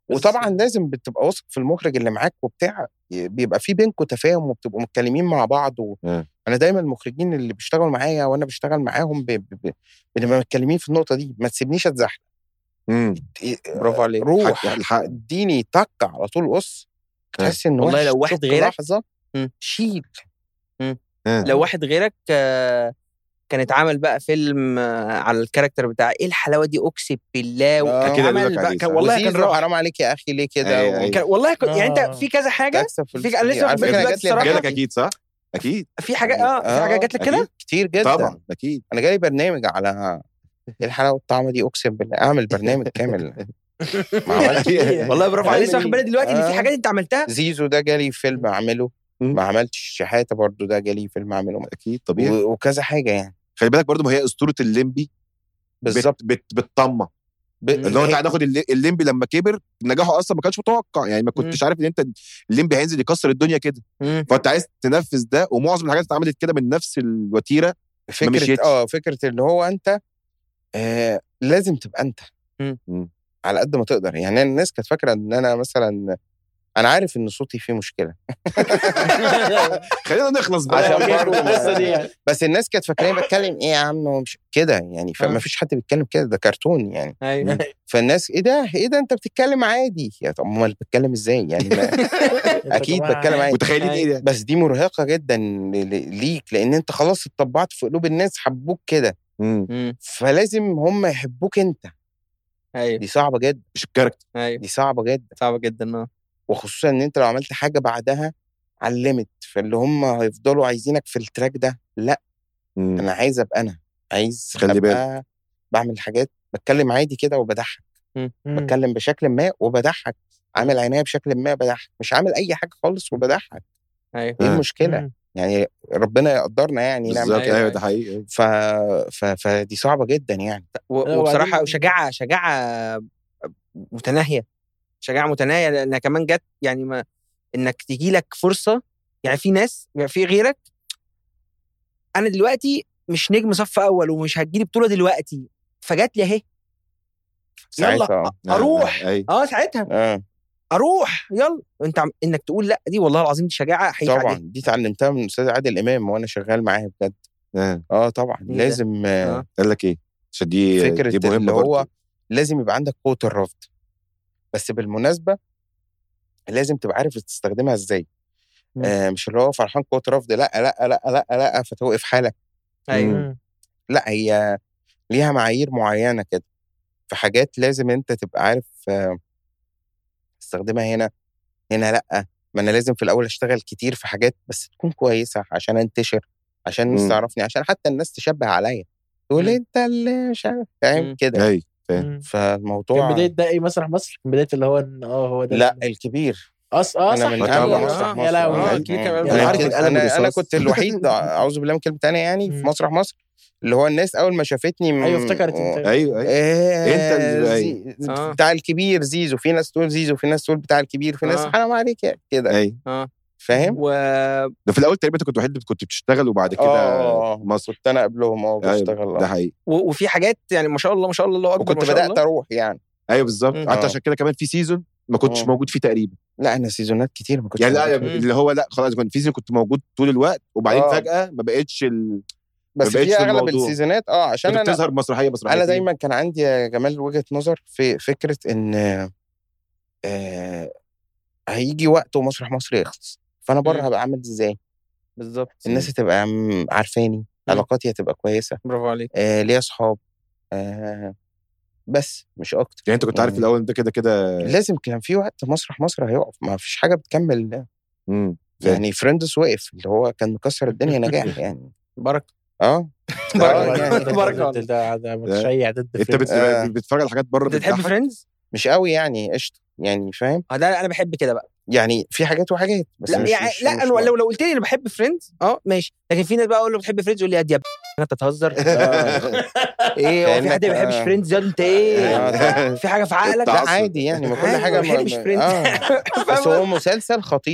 وطبعا لازم بتبقى واثق في المخرج اللي معاك وبتاع، بيبقى في بينكم تفاهم وبتبقوا متكلمين مع بعض و... انا دايما المخرجين اللي بيشتغلوا معايا وانا بشتغل معاهم ب... ب... بنبقى متكلمين في النقطه دي، ما تسيبنيش اتزحلق. امم برافو عليك. روح اديني طق على طول قص، تحس ان والله لو واحد غيرك لحظه شيل. لو واحد غيرك كان اتعمل بقى فيلم على الكاركتر بتاع ايه الحلاوه دي، اقسم بالله وعمل بقى كان والله كان روح. حرام عليك يا اخي ليه كده؟ و... والله كنت يعني انت في كذا حاجه في انا لسه جالك اكيد صح اكيد في حاجه اه في حاجه جات لك كده كتير جدا طبعا اكيد. انا جالي برنامج على ايه الحلاوه والطعمه دي، اقسم بالله اعمل برنامج كامل. والله برافو عليك. لسه واخد بالي دلوقتي ان في حاجات انت عملتها. زيزو ده جالي فيلم اعمله، ما عملتش شحاته برضو، ده جالي فيلم اعمله اكيد طبيعي، وكذا حاجه يعني. خلي بالك برضو ما هي اسطوره الليمبي بالظبط بت بتطمع ب... اللي هو انت هتاخد الليمبي لما كبر نجاحه اصلا ما كانش متوقع، يعني ما كنتش عارف ان انت الليمبي هينزل يكسر الدنيا كده، فانت عايز تنفذ ده، ومعظم الحاجات اتعملت كده من نفس الوتيره. فكره اه فكره اللي هو انت آه لازم تبقى انت مم. على قد ما تقدر. يعني الناس كانت فاكره ان انا مثلا، انا عارف ان صوتي فيه مشكله خلينا نخلص بقى عشان برضه بس الناس كانت فاكرين بتكلم ايه يا عم ومش كده يعني، فما فيش حد بيتكلم كده، ده كرتون يعني. ايوه فالناس ايه ده ايه ده انت بتتكلم عادي يا طب امال بتتكلم ازاي يعني؟ ما اكيد بتكلم عادي. متخيلين ايه ده؟ بس دي مرهقه جدا ليك، لان انت خلاص اتطبعت في قلوب الناس، حبوك كده، فلازم هم يحبوك انت. ايوه دي صعبه جدا، مش الكاركتر. ايوه دي صعبه جدا صعبه جدا اه وخصوصا ان انت لو عملت حاجه بعدها علمت، فاللي هم هيفضلوا عايزينك في التراك ده. لا مم. انا عايز ابقى انا عايز خلي بالك بعمل حاجات، بتكلم عادي كده وبضحك، بتكلم بشكل ما وبضحك، عامل عناية بشكل ما بضحك، مش عامل اي حاجه خالص وبضحك. ايوه ايه المشكله؟ مم. يعني ربنا يقدرنا يعني نعمل كده. ايوه ده حقيقي. ف... ف... فدي صعبه جدا يعني. وبصراحه شجاعه شجاعه متناهيه، شجاعه متناهيه لانها كمان جت يعني ما انك تيجي لك فرصه. يعني في ناس في غيرك، انا دلوقتي مش نجم صف اول ومش هتجيلي بطوله دلوقتي، فجات لي اهي يلا اروح اه, آه ساعتها آه. اروح يلا. انت عم... انك تقول لا، دي والله العظيم دي شجاعه حقيقيه. طبعا دي اتعلمتها من الاستاذ عادل امام وانا شغال معاه بجد. اه, آه طبعا لازم آه. قال لك ايه عشان دي فكره دي اللي هو برضه. لازم يبقى عندك قوه الرفض، بس بالمناسبه لازم تبقى عارف تستخدمها ازاي. آه مش اللي هو فرحان قوه رفض لا لا لا لا لا فتوقف حالك. ايوه لا هي ليها معايير معينه كده، في حاجات لازم انت تبقى عارف آه تستخدمها هنا هنا لا. ما انا لازم في الاول اشتغل كتير في حاجات بس تكون كويسه عشان انتشر، عشان الناس تعرفني، عشان حتى الناس تشبه عليا تقول انت اللي مش عارف فاهم كده. ايوه فالموضوع كان بدايه ده ايه مسرح مصر، كان بدايه اللي هو اه هو ده لا الكبير اص اه صح يا لا انا انا كنت الوحيد اعوذ بالله من كلمه ثانيه يعني في مسرح مصر اللي هو الناس اول ما شافتني م... ايوه افتكرت انت ايوه ايه انت اللي زي... آه. بتاع الكبير زيزو، في ناس تقول زيزو، في ناس تقول بتاع الكبير، في ناس حرام عليك يعني كده. ايوه اه فاهم. و... ده في الاول تقريبا كنت وحيد كنت بتشتغل وبعد كده اه مصر كنت انا قبلهم اه بشتغل. ده حقيقي. و... وفي حاجات يعني ما شاء الله ما شاء الله الله اكبر، وكنت بدات اروح يعني. ايوه بالظبط. حتى عشان كده كمان في سيزون ما كنتش أوه. موجود فيه تقريبا. لا انا سيزونات كتير ما كنتش يعني لا اللي هو لا خلاص كنت في سيزون كنت موجود طول الوقت وبعدين أوه. فجاه ما بقتش ال... بس في اغلب السيزونات اه عشان انا بتظهر مسرحيه مسرحيه انا دايما كان عندي يا جمال وجهه نظر في فكره ان آه هيجي وقت ومسرح مصر يخلص، فانا بره هبقى عامل ازاي بالظبط. الناس هتبقى عارفاني، علاقاتي هتبقى كويسه، برافو عليك. آه ليا اصحاب آه بس مش اكتر. يعني انت كنت عارف الاول ده كده كده لازم كان في وقت مسرح مصر هيقف، ما فيش حاجه بتكمل. امم يعني فريندز وقف اللي هو كان مكسر الدنيا نجاح يعني. بركه اه بركه بركه ده متشيع ضد انت بتتفرج على حاجات بره بتحب فريندز مش قوي يعني قشطه يعني فاهم. اه لا انا بحب كده بقى يعني في حاجات وحاجات بس لا مش يعني مش لا مش انا لو لو قلت لي انا بحب فريندز اه ماشي، لكن في ناس بقى اقول له بتحب فريندز يقول لي يا انت تهزر ايه هو في حد ما بيحبش فريندز ده انت ايه في حاجه في عقلك؟ لا عادي يعني ما كل حاجه ما بيحبش فريندز بس هو مسلسل خطير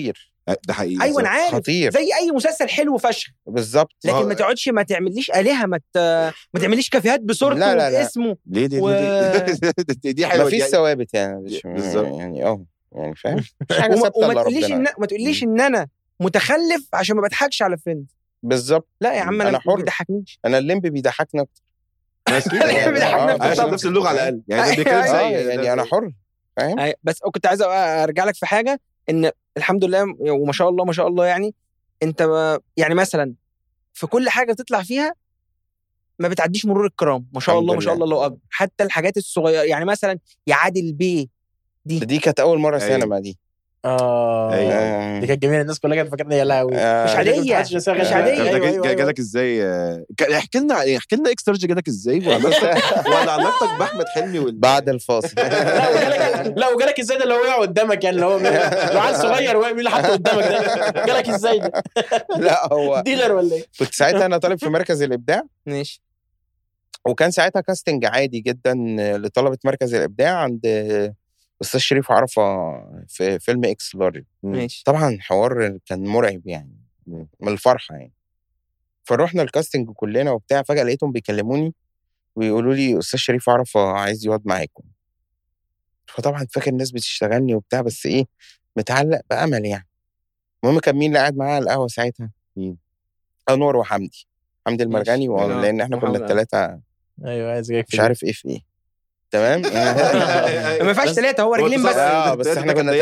ده حقيقي. ايوه انا عارف خطير. زي اي مسلسل حلو فشخ بالظبط. لكن ما تقعدش ما تعمليش آلهة ما ت... ما تعمليش كافيهات بصورته وباسمه. ليه ليه و... ليه دي حلوه. ما فيش ثوابت يعني بالظبط يعني اه يعني فاهم. وما, وما تقوليش ان ما تقوليش ان انا متخلف عشان ما بضحكش على فريندز. بالظبط. لا يا عم انا, أنا ما بيضحكنيش. انا الليمبي بيضحكني اكتر. بس كده بيضحكني نفس اللغه على الاقل يعني بيتكلم زي يعني انا حر فاهم. بس كنت عايز ارجع لك في حاجه ان الحمد لله وما شاء الله ما شاء الله يعني انت يعني مثلا في كل حاجه بتطلع فيها ما بتعديش مرور الكرام ما شاء الله ما شاء الله الله اكبر. حتى الحاجات الصغيره يعني مثلا يا عادل بيه دي دي كانت اول مره سينما دي. اه أيوة. دي كانت جميله الناس كلها كانت فاكرة يا لهوي آه. مش عاديه مش عاديه. جالك ازاي؟ احكي لنا احكي لنا اكسترج جالك ازاي ولا علاقتك باحمد حلمي وال... بعد الفاصل. لا وجالك لا وجالك ازاي ده اللي هو وقع قدامك يعني اللي هو عيل صغير وقع اللي حاطه قدامك ده جالك ازاي ده؟ لا هو ديلر ولا ايه؟ كنت ساعتها انا طالب في مركز الابداع. ماشي. وكان ساعتها كاستنج عادي جدا لطلبه مركز الابداع عند استاذ شريف عرفة في فيلم اكس لارج. ماشي. طبعا حوار كان مرعب يعني من الفرحه يعني. فروحنا الكاستنج كلنا وبتاع فجاه لقيتهم بيكلموني ويقولوا لي استاذ شريف عرفة عايز يقعد معاكم. فطبعا فاكر الناس بتشتغلني وبتاع بس ايه متعلق بامل يعني. المهم كان مين اللي قاعد معايا على القهوه ساعتها؟ مين؟ انور وحمدي حمدي المرغني لان احنا كنا الثلاثه. ايوه عايز جايك مش عارف ايه في ايه. تمام. ما ينفعش ثلاثه هو رجلين بس. اه بس احنا كنا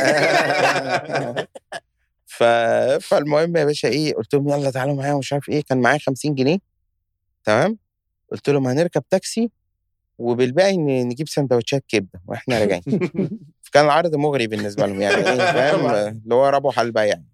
ثلاثه. ف فالمهم يا باشا ايه قلت لهم يلا تعالوا معايا ومش عارف ايه. كان معايا خمسين جنيه. تمام. قلت لهم هنركب تاكسي وبالباقي نجيب سندوتشات كبده واحنا راجعين. كان العرض مغري بالنسبه لهم يعني ايه فاهم اللي هو ربو حلبه يعني.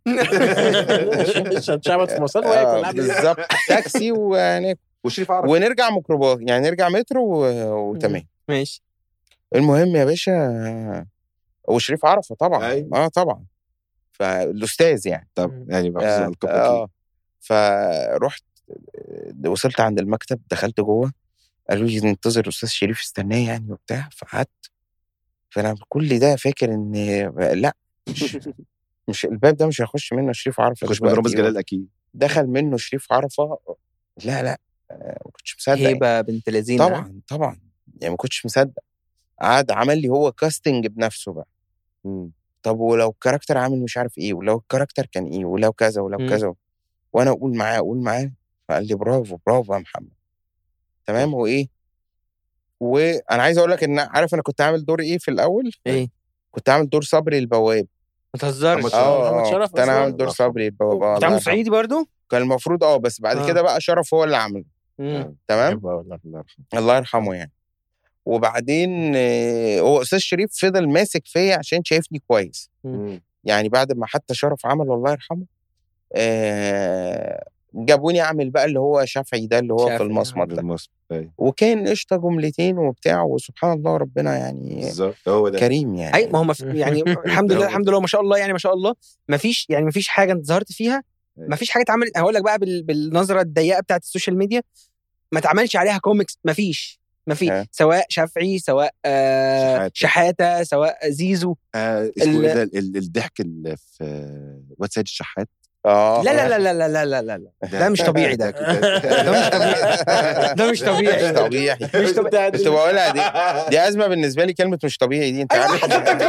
شعبت في مصر وياكل بالظبط تاكسي وناكل وشريف عرفة ونرجع ميكروباص يعني نرجع مترو وتمام. ماشي. المهم يا باشا وشريف عرفة طبعا. أيوة. اه طبعا فالاستاذ يعني. طب يعني آه, آه فرحت وصلت عند المكتب دخلت جوه قالوا لي ننتظر استاذ شريف استناه يعني وبتاع. فقعدت فانا كل ده فاكر ان لا مش مش الباب ده مش هيخش منه شريف عرفة. مش من رامز جلال اكيد. دخل منه شريف عرفة. لا لا ما كنتش مصدق. هيبه بنت لذينه. طبعا طبعا يعني ما كنتش مصدق. قعد عمل لي هو كاستنج بنفسه بقى. مم. طب ولو الكاركتر عامل مش عارف ايه ولو الكاركتر كان ايه ولو كذا ولو مم. كذا وانا اقول معاه اقول معاه. فقال لي برافو برافو يا محمد. تمام. وايه وانا عايز اقول لك ان عارف انا كنت عامل دور ايه في الاول؟ ايه كنت عامل دور صبري البواب. ما تهزرش. اه شرف. كان عامل دور صبري البواب. اه عامل صعيدي برضو كان المفروض اه بس بعد آه. كده بقى شرف هو اللي عمله. تمام. الله يرحمه يعني. وبعدين هو استاذ شريف فضل ماسك فيا عشان شايفني كويس. مم. يعني بعد ما حتى شرف عمل الله يرحمه آه جابوني اعمل بقى اللي هو شافعي ده اللي هو في المصمت ده. وكان قشطه جملتين وبتاع وسبحان الله ربنا يعني هو ده كريم يعني. اي ما هو مف... يعني الحمد لله الحمد لله ما شاء الله يعني ما شاء الله ما فيش يعني ما فيش حاجه انت ظهرت فيها ما فيش حاجه اتعملت. هقول لك بقى بال... بالنظره الضيقه بتاعت السوشيال ميديا ما اتعملش عليها كوميكس. ما فيش ما في سواء شافعي سواء آه شحاته سواء زيزو. آه اسمه ايه ده الضحك اللي في واد سيد الشحات. اه لا لا لا لا لا لا لا لا ده مش طبيعي. ده ده مش طبيعي. ده مش طبيعي. مش طبيعي. مش طبيعي. كنت بقولها دي دي ازمه بالنسبه لي كلمه مش طبيعي دي. انت عارف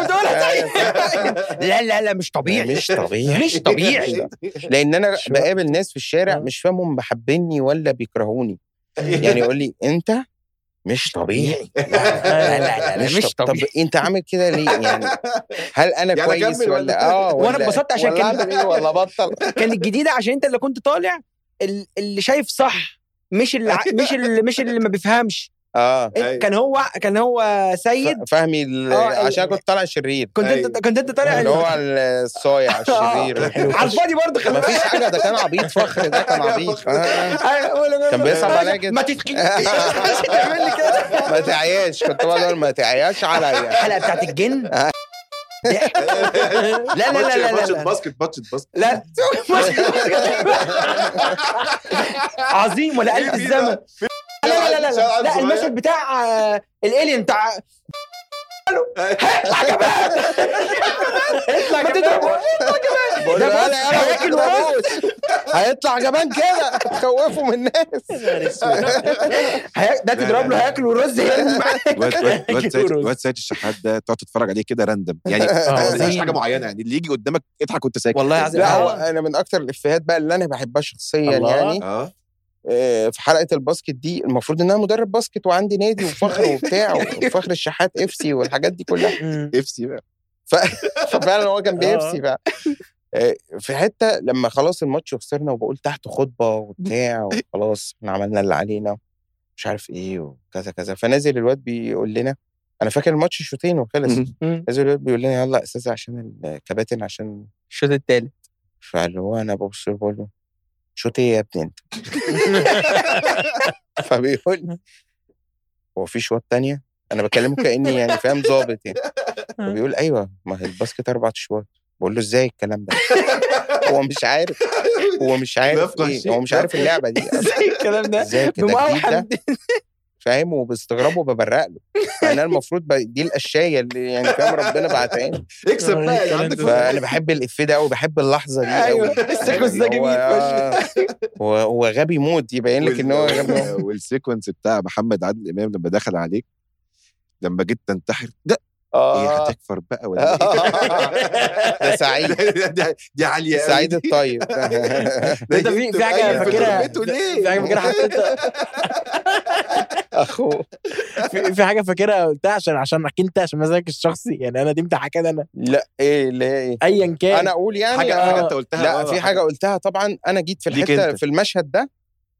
لا لا لا مش طبيعي. مش طبيعي. مش طبيعي. لان انا بقابل ناس في الشارع مش فاهمهم بحبني ولا بيكرهوني. يعني يقول لي انت مش طبيعي. لا لا لا, لا مش, مش طبيعي. طب انت عامل كده ليه يعني؟ هل انا يعني كويس ولا, ولا اه وانا اتبسطت عشان كان ايه ولا بطل؟ كان الجديده عشان انت اللي كنت طالع اللي شايف صح مش اللي مش اللي مش اللي ما بيفهمش. اه كان هو كان هو سيد فهمي آه عشان كنت طالع شرير. كنت انت كنت انت طالع اللي هو الصايع الشرير على الفاضي برضه. ما فيش حاجه ده كان عبيط. فخر ده كان عبيط. كان بيصعب عليا جدا. ما تتخيل تعمل لي كده. ما تعياش. كنت بقول ما تعياش عليا. الحلقه بتاعت الجن. لا لا لا لا ماتش باسكت ماتش باسكت لا عظيم ولا قلب الزمن. لا لا لا لا لا المشهد بتاع الالين بتاع هيطلع كمان هيطلع كمان بقول له هياكل ورز هيطلع كمان كده تخوفوا من الناس ده تضرب له هياكل ورز واد سيد الشحات ده تقعد تتفرج عليه كده راندم يعني مش حاجه معينه يعني اللي يجي قدامك اضحك وانت ساكت والله عايز لا انا من اكتر الافيهات بقى اللي انا بحبها شخصيا يعني اه في حلقه الباسكت دي المفروض ان انا مدرب باسكت وعندي نادي وفخر وبتاع وفخر الشحات اف سي والحاجات دي كلها اف سي بقى ففعلا هو كان بي اف سي بقى في حته لما خلاص الماتش وخسرنا وبقول تحت خطبه وبتاع وخلاص احنا عملنا اللي علينا مش عارف ايه وكذا كذا فنازل الواد بيقول لنا انا فاكر الماتش شوطين وخلص نازل الواد بيقول لنا يلا اساسا عشان الكباتن عشان الشوط الثالث فاللي هو انا ببص له بقول له شوط ايه يا ابني انت فبيقول هو في شوط تانية انا بكلمه كاني يعني فاهم ظابط يعني فبيقول ايوه ما هي الباسكت اربع شوط بقول له ازاي الكلام ده هو مش عارف هو مش عارف ايه هو مش عارف اللعبه دي ازاي الكلام ده ازاي كده فاهم وباستغراب وببرق له انا المفروض دي الاشياء اللي يعني فاهم ربنا بعتها لي اكسب بقى عندك فانا بحب الافيه ده وبحب اللحظه دي ايوه السيكونس ده جميل هو هو غبي موت يبين لك ان هو غبي والسيكونس بتاع محمد عادل امام لما دخل عليك لما جيت تنتحر ده اه ايه هتكفر بقى ولا ده سعيد دي عاليه سعيد الطيب انت في في حاجه فاكرها في حاجه فاكرها حطيتها اخو في في حاجه فاكرها قلتها عشان عشان احكي انت عشان مزاجك الشخصي يعني انا دي امتحان انا لا ايه اللي ايه ايا كان انا اقول يعني حاجه آه. حاجه انت قلتها لا في حاجه قلتها طبعا انا جيت في الحته في المشهد ده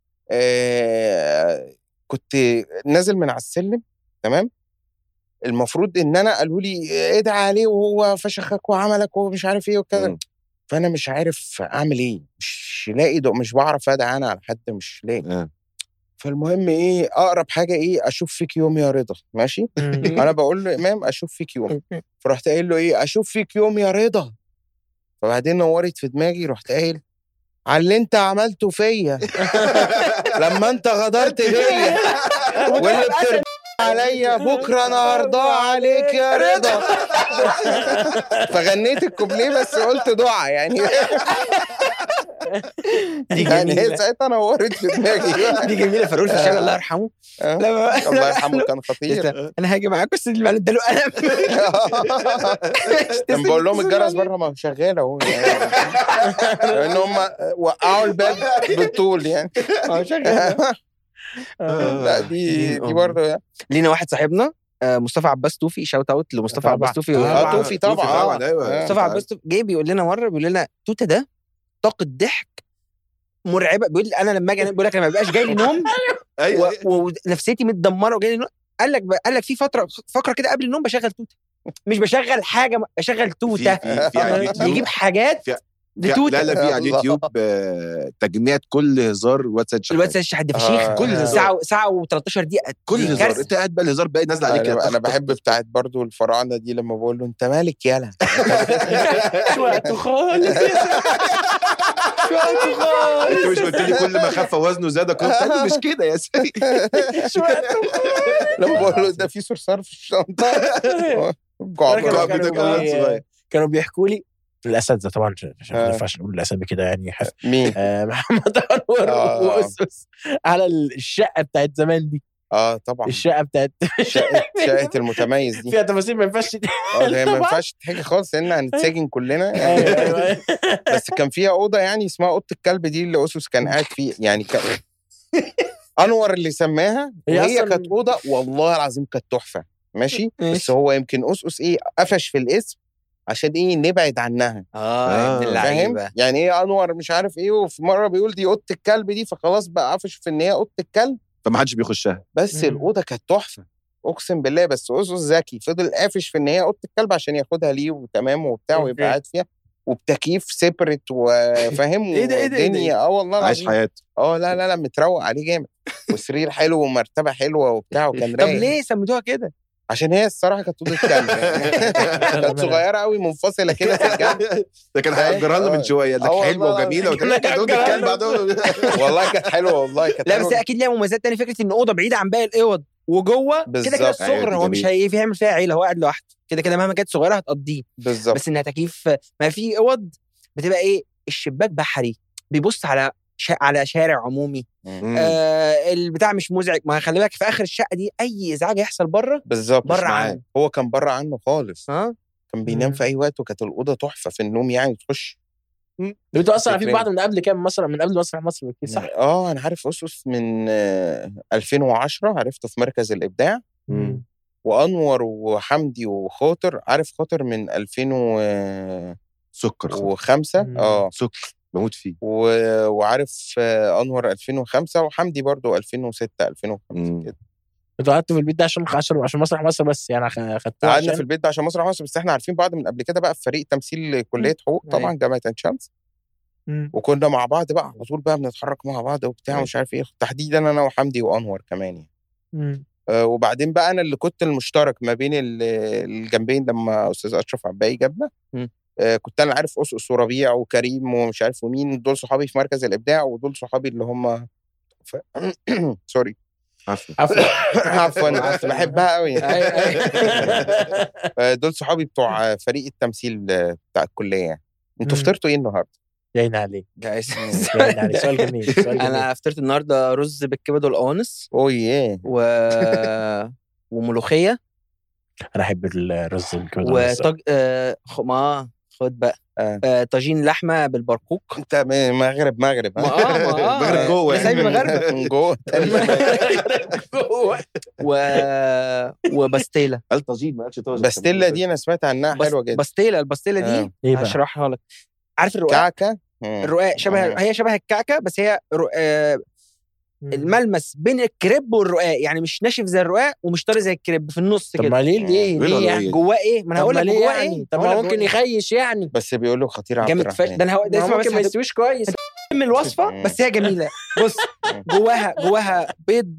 آه كنت نازل من على السلم تمام المفروض ان انا قالوا لي ادعي عليه وهو فشخك وعملك ومش عارف ايه وكذا فانا مش عارف اعمل ايه مش لاقي مش بعرف ادعي انا على حد مش لاقي فالمهم ايه اقرب حاجه ايه اشوف فيك يوم يا رضا ماشي انا بقول له امام اشوف فيك يوم فرحت قايل له ايه اشوف فيك يوم يا رضا فبعدين نورت في دماغي رحت قايل على اللي انت عملته فيا لما انت غدرت بيا واللي بترد عليا بكره انا هرضى عليك يا رضا فغنيت الكوبليه بس قلت دعاء يعني دي يعني هي ساعتها نورت في دماغي دي جميله فاروق الفيشاوي الله يرحمه الله يرحمه كان خطير انا هاجي معاك بس اللي اداله قلم كان بقول لهم الجرس بره ما شغال اهو لان هم وقعوا الباب بالطول يعني اه شغال لا دي دي برضه لينا واحد صاحبنا مصطفى عباس توفي شاوت اوت لمصطفى عباس توفي اه توفي طبعا مصطفى عباس توفي جاي بيقول لنا مره بيقول لنا توته ده طاقه ضحك مرعبه بيقول انا لما اجي بيقول لك لما بيبقاش جاي لي نوم ونفسيتي متدمره وجاي لي نوم قال لك قال لك في فتره فقره كده قبل النوم بشغل توته مش بشغل حاجه بشغل توته يجيب حاجات لا لا في على اليوتيوب تجميع كل هزار واتساب الشحات الواتساب الشحات ده فشيخ كل ساعه ساعه و13 دقيقه كل هزار انت قاعد بقى الهزار بقى نازل عليك انا, أنا بحب بتاعت برضو الفراعنه دي لما بقول له انت مالك يالا شو وقته خالص شو وقته خالص انت مش قلت لي كل ما خف وزنه زاد كنت مش كده يا سيدي شو وقته لما بقول له ده في صرصار في الشنطه كانوا بيحكوا لي الاساتذه طبعا عشان ما ينفعش نقول الاسامي كده يعني مين آه محمد انور آه واسس على الشقه بتاعت زمان دي اه طبعا الشقه بتاعت شقه شقه المتميز دي فيها تفاصيل ما ينفعش اه ما ينفعش تحكي خالص لان هنتسجن كلنا يعني بس كان فيها اوضه يعني اسمها اوضه الكلب دي اللي اسس كان قاعد فيه يعني كان انور اللي سماها وهي كانت اوضه والله العظيم كانت تحفه ماشي بس هو يمكن اسس ايه قفش في الاسم عشان ايه نبعد عنها اه فاهم يعني ايه انور مش عارف ايه وفي مره بيقول دي اوضه الكلب دي فخلاص بقى قفش في ان هي اوضه الكلب فما حدش بيخشها بس الاوضه كانت تحفه اقسم بالله بس اسس ذكي فضل قافش في ان هي اوضه الكلب عشان ياخدها ليه وتمام وبتاع ويبقى قاعد فيها وبتكييف سيبريت وفاهم ايه ده ايه ده الدنيا اه والله عايش حياته اه لا لا لا متروق عليه جامد وسرير حلو ومرتبه حلوه وبتاع وكان رايق. طب ليه سميتوها كده؟ عشان هي الصراحه كانت اوضه كلب كانت صغيره قوي منفصله كده في الجنب ده كان هيأجرها لنا من شويه لك حلوه وجميله وكانت اوضه كلب والله كانت حلوه والله كانت لا بس اكيد ليها مميزات تانية فكره ان اوضه بعيده عن باقي الاوض وجوه كده كده الصغر هو مش هيعمل فيها عيله، هو قاعد لوحده كده كده مهما كانت صغيره هتقضيه بالظبط. بس انها تكييف. ما في اوض بتبقى ايه الشباك بحري بيبص على شا... على شارع عمومي آه البتاع مش مزعج. ما خلي بالك في اخر الشقه دي اي ازعاج يحصل بره بالظبط بره عنه. هو كان بره عنه خالص ها كان بينام في اي وقت وكانت الاوضه تحفه في النوم يعني تخش. انتوا اصلا عارفين بعض من قبل كام مثلا من قبل مسرح مصر بكتير صح؟ اه انا عارف اسس من آه ألفين وعشرة عرفته في مركز الابداع. مم. وانور وحمدي وخاطر عارف خاطر من ألفين و سكر وخمسة اه سكر بموت فيه و... وعارف آه انور ألفين وخمسة وحمدي برضو ألفين وستة ألفين وخمسة كده. انتوا قعدتوا في البيت ده عشان عشان عشان مسرح مصر بس يعني خدتوه قعدنا في البيت ده عشان مسرح مصر بس احنا عارفين بعض من قبل كده بقى في فريق تمثيل كليه حقوق طبعا جامعه عين شمس. وكنا مع بعض بقى على طول بقى بنتحرك مع بعض وبتاع مش عارف ايه تحديدا انا وحمدي وانور كمان يعني. آه وبعدين بقى انا اللي كنت المشترك ما بين الجنبين لما استاذ اشرف عباي جابنا. آه كنت انا عارف اسس وربيع وكريم ومش عارف ومين دول صحابي في مركز الابداع ودول صحابي اللي هم ف... سوري عفوا عفوا عفوا بحبها قوي. دول صحابي بتوع فريق التمثيل بتاع الكليه. انتوا فطرتوا ايه النهارده؟ جايين عليك جايز جايين عليك سؤال جميل سؤال جميل. انا فطرت النهارده رز بالكبد والقوانص اوه ياه و... وملوخيه. انا احب الرز بالكبد وطج آه... ما خد بقى آه. آه، طاجين لحمه بالبرقوق. انت مغرب مغرب ما اه ما اه مغرب جوه زي المغرب من جوه جوه و وباستيلا. قال طاجين ما قالش طاجين. باستيلا دي انا سمعت عنها حلوه جدا. باستيلا الباستيلا دي آه. هشرحها لك. عارف الرقاق كعكه الرقاق شبه هي شبه الكعكه بس هي آه الملمس بين الكريب والرقاق يعني مش ناشف زي الرقاق ومش طري زي الكريب في النص كده. طب ما ليه ليه ليه يعني جواه ايه؟ ما انا هقول لك جواه يعني. ايه. طب ما ممكن يخيش يعني بس بيقولوا خطير عبد الرحمن جامد. ده انا ده اسمه ممكن ما يستويش كويس من الوصفه بس هي جميله. بص جواها جواها بيض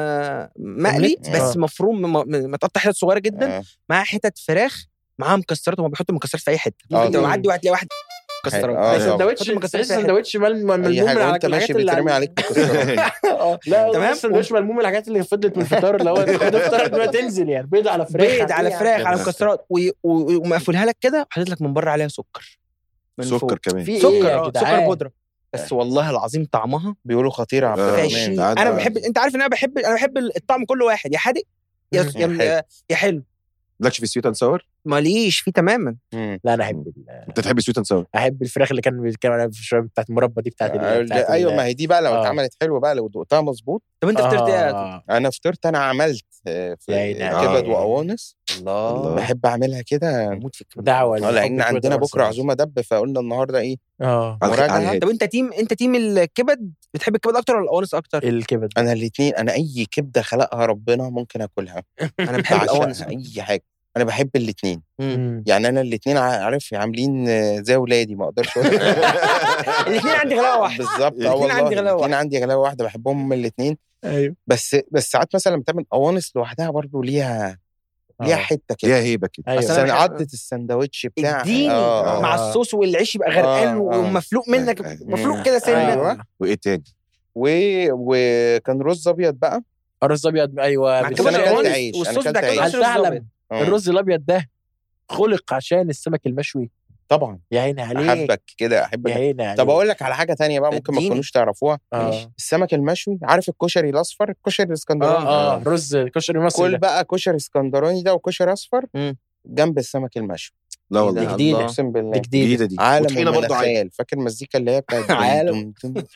مقلي بس مفروم متقطع حتت صغيره جدا مع حتت فراخ معاها مكسرات. وما بيحطوا مكسرات في اي حته ممكن تبقى معدي وهتلاقي واحد مكسرات. سندوتش سندوتش ملموم من الحاجات اللي بترمي عليك مكسرات. لا تمام سندوتش ملموم من الحاجات اللي فضلت من الفطار اللي هو الفطار ما تنزل يعني بيض على فراخ بيض على فراخ على مكسرات ومقفولها لك كده وحاطط لك من بره عليها سكر سكر كمان سكر سكر بودره بس والله العظيم طعمها بيقولوا خطير عبد الرحمن. انا بحب انت عارف ان انا بحب انا بحب الطعم كل واحد يا حادق يا يا حلو. مالكش في سويت اند ساور؟ ماليش فيه تماما. لا انا احب انت تحب سويت اند ساور؟ احب الفراخ اللي كان بيتكلم عليها في شويه بتاعت المربى دي بتاعت ايوه ما هي دي بقى لو اتعملت حلوه بقى لو دقتها مظبوط. طب انت فطرت ايه؟ انا فطرت انا عملت في كبد وقوانص. الله بحب اعملها كده اموت في الكبد دعوه لان عندنا بكره عزومه دب فقلنا النهارده ايه اه مراجعه. طب انت تيم انت تيم الكبد بتحب الكبد اكتر ولا القوانص اكتر؟ الكبد. انا الاثنين انا اي كبده خلقها ربنا ممكن اكلها. انا بحب القوانص اي حاجه انا بحب الاثنين يعني انا الاثنين عارف عاملين زي ولادي ما اقدرش اقول الاثنين عندي غلاوه واحده بالظبط اه والله الاثنين عندي غلاوه واحده بحبهم الاثنين. ايوه بس بس ساعات مثلا بتعمل قوانص لوحدها برضو ليها ليها حته كده ليها هيبه كده. أيوة. اصل عدة السندوتش بتاع آه. مع الصوص والعيش يبقى غرقان آه. ومفلوق منك آه. مفلوق كده سنه. أيوة. وايه تاني و... وكان رز ابيض بقى الرز ابيض ايوه والصوص ده كان تعلم الرز الابيض ده خلق عشان السمك المشوي طبعا. يا عيني عليك احبك كده احبك يا عيني عليك. طب اقول لك على حاجه تانية بقى ممكن ما تكونوش تعرفوها. آه. السمك المشوي عارف الكشري الاصفر الكشري الاسكندراني اه, آه. رز كشري مصري كل بقى كشري اسكندراني ده وكشري اصفر م. جنب السمك المشوي. لا والله جديده اقسم بالله جديده دي عالم من الخيال. فاكر المزيكا اللي هي بتاعت عالم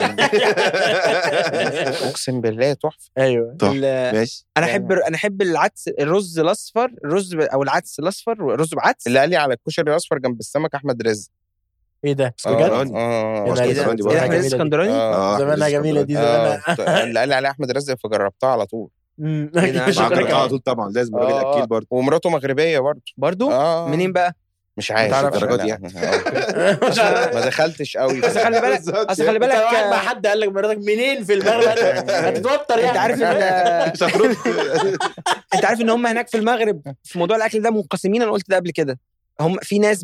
اقسم بالله تحفه. ايوه ماشي. انا احب انا احب العدس الرز الاصفر الرز او العدس الاصفر الرز بعدس اللي قال لي على الكشري الاصفر جنب السمك احمد رزق. ايه ده اسكندراني اه احمد رزق اسكندراني زمانها جميله دي زمانها اللي قال لي على احمد رزق فجربتها على طول. امم على طول طبعا لازم الراجل اكيل برضه ومراته مغربيه برضه برضه آه. منين بقى مش عارف الدرجات دي يعني ما دخلتش قوي بس خلي بالك اصل خلي بالك واحد مع حد قال لك مراتك منين في المغرب هتتوتر يعني. انت عارف ان انت عارف ان هم هناك في المغرب في موضوع الاكل ده منقسمين. انا قلت ده قبل كده هم في ناس بت...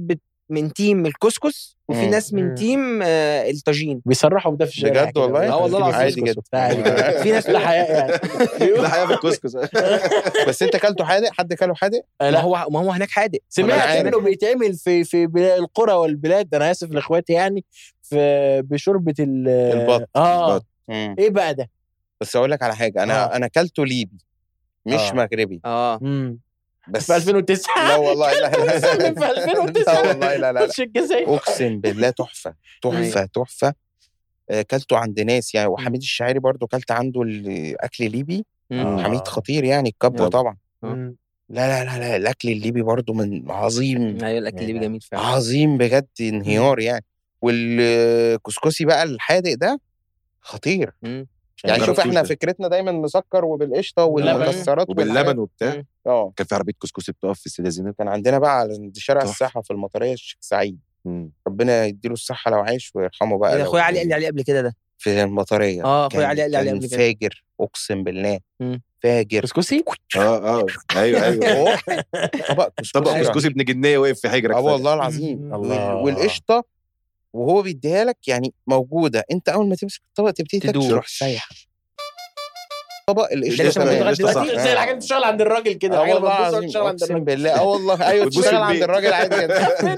من تيم الكسكس وفي ناس من تيم آه الطاجين بيصرحوا بده في الشارع بجد والله. اه والله عادي جدا. في ناس لا حياء يعني لا حياء في الكسكس. بس انت كلته حادق؟ حد كله حادق؟ ما هو ما هو هناك حادق. سمعت انه بيتعمل في في القرى والبلاد، انا اسف لاخواتي يعني، في بشوربه البط. اه مم. ايه بقى ده؟ بس اقول لك على حاجه، انا آه. انا كلته ليبي مش آه. مغربي. اه امم بس في ألفين وتسعة. لا والله لا لا في ألفين وتسعة. لا والله لا لا اقسم بالله تحفه تحفه تحفه. كلته عند ناس يعني، وحميد الشاعري برضو كلت عنده الاكل الليبي. آه. حميد خطير يعني، الكبوه طبعا. لا لا لا لا الاكل الليبي برضو من عظيم. ايوه الاكل الليبي جميل فعلا، عظيم بجد، انهيار يعني. والكسكسي بقى الحادق ده خطير. مم. يعني شوف احنا فكرتنا دايما مسكر وبالقشطه والمكسرات وباللبن وبتاع. اه كان في عربيه كسكسي بتقف في السيده زينب. كان عندنا بقى على شارع الصحه في المطريه الشيخ سعيد. مم. ربنا يديله الصحه لو عايش ويرحمه بقى. اخويا علي قال لي عليه قبل كده ده في المطريه. اه اخويا علي قال لي عليه قبل كده. فاجر اقسم بالله. مم. فاجر كسكسي. اه اه ايوه ايوه طبق كسكسي طبق كسكسي ابن جنيه واقف في حجرك. اه والله العظيم. والقشطه وهو بيديها لك يعني موجوده، انت اول ما تمسك الطبق تبتدي تروح سايح. طبق القشطه زي الحاجات اللي بتشتغل عند الراجل كده. اه والله بتشتغل عند الراجل بالله. اه والله ايوه بتشتغل عند الراجل عادي جدا.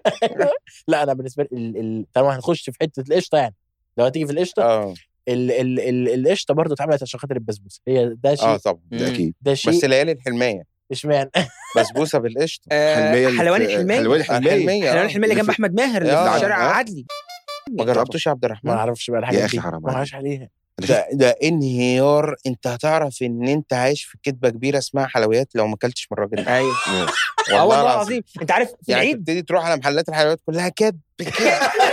لا انا بالنسبه لي طبعا هنخش في حته القشطه يعني. لو هتيجي في القشطه اه القشطه برضه اتعملت عشان خاطر البسبوسه. هي ده شيء. اه طبعا ده اكيد. ده شيء. بس ليالي الحلميه اشمعنى بسبوسه بالقشطه؟ حلواني الحلميه. حلواني الحلميه حلواني الحلميه اللي جنب احمد ماهر اللي في شارع عدلي. ما جربتوش يا عبد الرحمن؟ ما اعرفش بقى الحاجه دي. يا اخي حرام ما عاش عليها. ده ده انهيار. انت هتعرف ان انت عايش في كدبه كبيره اسمها حلويات لو ما اكلتش من الراجل ده. ايوه والله العظيم. انت عارف في يعني العيد تبتدي تروح على محلات الحلويات كلها كدب كدب.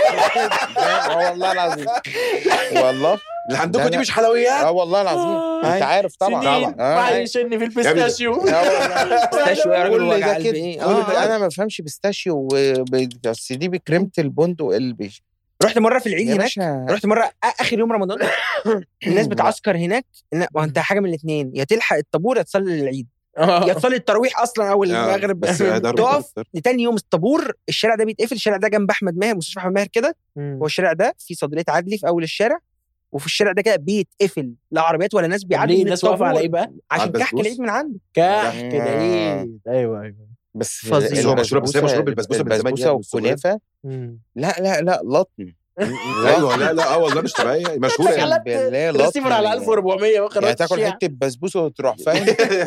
اه والله العظيم والله اللي عندكم دي مش حلويات. اه والله العظيم. انت عارف طبعا طبعا عايشني في البيستاشيو. بيستاشيو يا راجل وجع قلبي. انا ما بفهمش بيستاشيو بس دي بكريمه البندق اللي رحت مره في العيد هناك. رحت مره اخر يوم رمضان. الناس بتعسكر هناك. وانت حاجه من الاثنين، يا تلحق الطابور يا تصلي العيد، يا تصلي التراويح اصلا او المغرب بس تقف لتاني يوم الطابور. الشارع ده بيتقفل. الشارع ده جنب احمد ماهر، مستشفى احمد ماهر كده. هو الشارع ده في صيدليه عدلي في اول الشارع، وفي الشارع ده كده بيتقفل، لا عربيات ولا ناس بيعدوا. الناس واقفه على ايه بقى؟ عشان كحك العيد من عنده. كحك العيد. ايوه ايوه بس هو مشهور. بس هي مشهور بالبسبوسه من زمان يعني. والكنافه لا لا لا لطم. ايوه لا لا اه والله مش طبيعيه. مشهوره يعني بالله لطم على ألف وأربعمية يعني تاكل حته بسبوسه وتروح فاهم.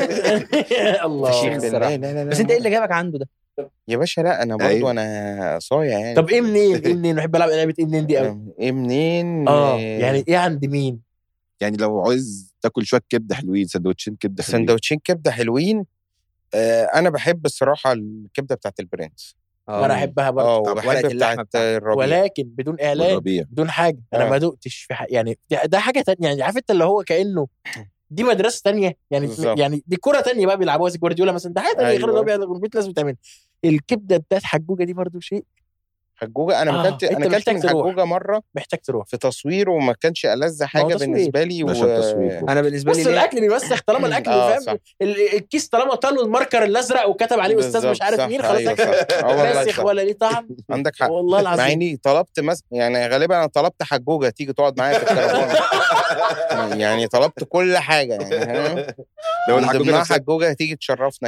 الله. لا لا بس انت ايه اللي جابك عنده ده يا باشا؟ لا انا برضو انا صايع يعني. طب ايه منين؟ ايه منين؟ بحب العب لعبه ايه منين دي قوي. ايه منين؟ اه يعني ايه عند مين؟ يعني لو عايز تاكل شويه كبده حلوين، سندوتشين كبده حلوين. سندوتشين كبده حلوين. آه انا بحب الصراحه الكبده بتاعت البرنس. وانا احبها برضه. اه وبحب بتاعت الربيع، ولكن بدون اعلان بدون حاجه. انا ما دقتش في حاجة. يعني ده حاجه تانية يعني. عارف انت اللي هو كانه دي مدرسه تانية يعني. بالزبط. يعني دي كره تانية بقى بيلعبوها زي جوارديولا مثلا. ده حاجه تانية غير اللي هو البيت لازم تعمل. الكبده بتاعت حجوجه دي برضه شيء. حجوجه انا ما كنت آه. انا كلت من حجوجه مره. محتاج تروح في تصوير وما كانش ألذ حاجه بالنسبه لي. و... انا بالنسبه لي بس الاكل بيوسخ طالما الاكل آه فاهم. الكيس طالما طاله الماركر الازرق وكتب عليه استاذ مش عارف مين، خلاص ماسخ ولا ليه طعم. عندك حق والله العظيم. مع اني طلبت مس... يعني غالبا انا طلبت حجوجه تيجي تقعد معايا في الكرفان. يعني طلبت كل حاجه يعني. لو الحجوجه حجوجه هتيجي تشرفنا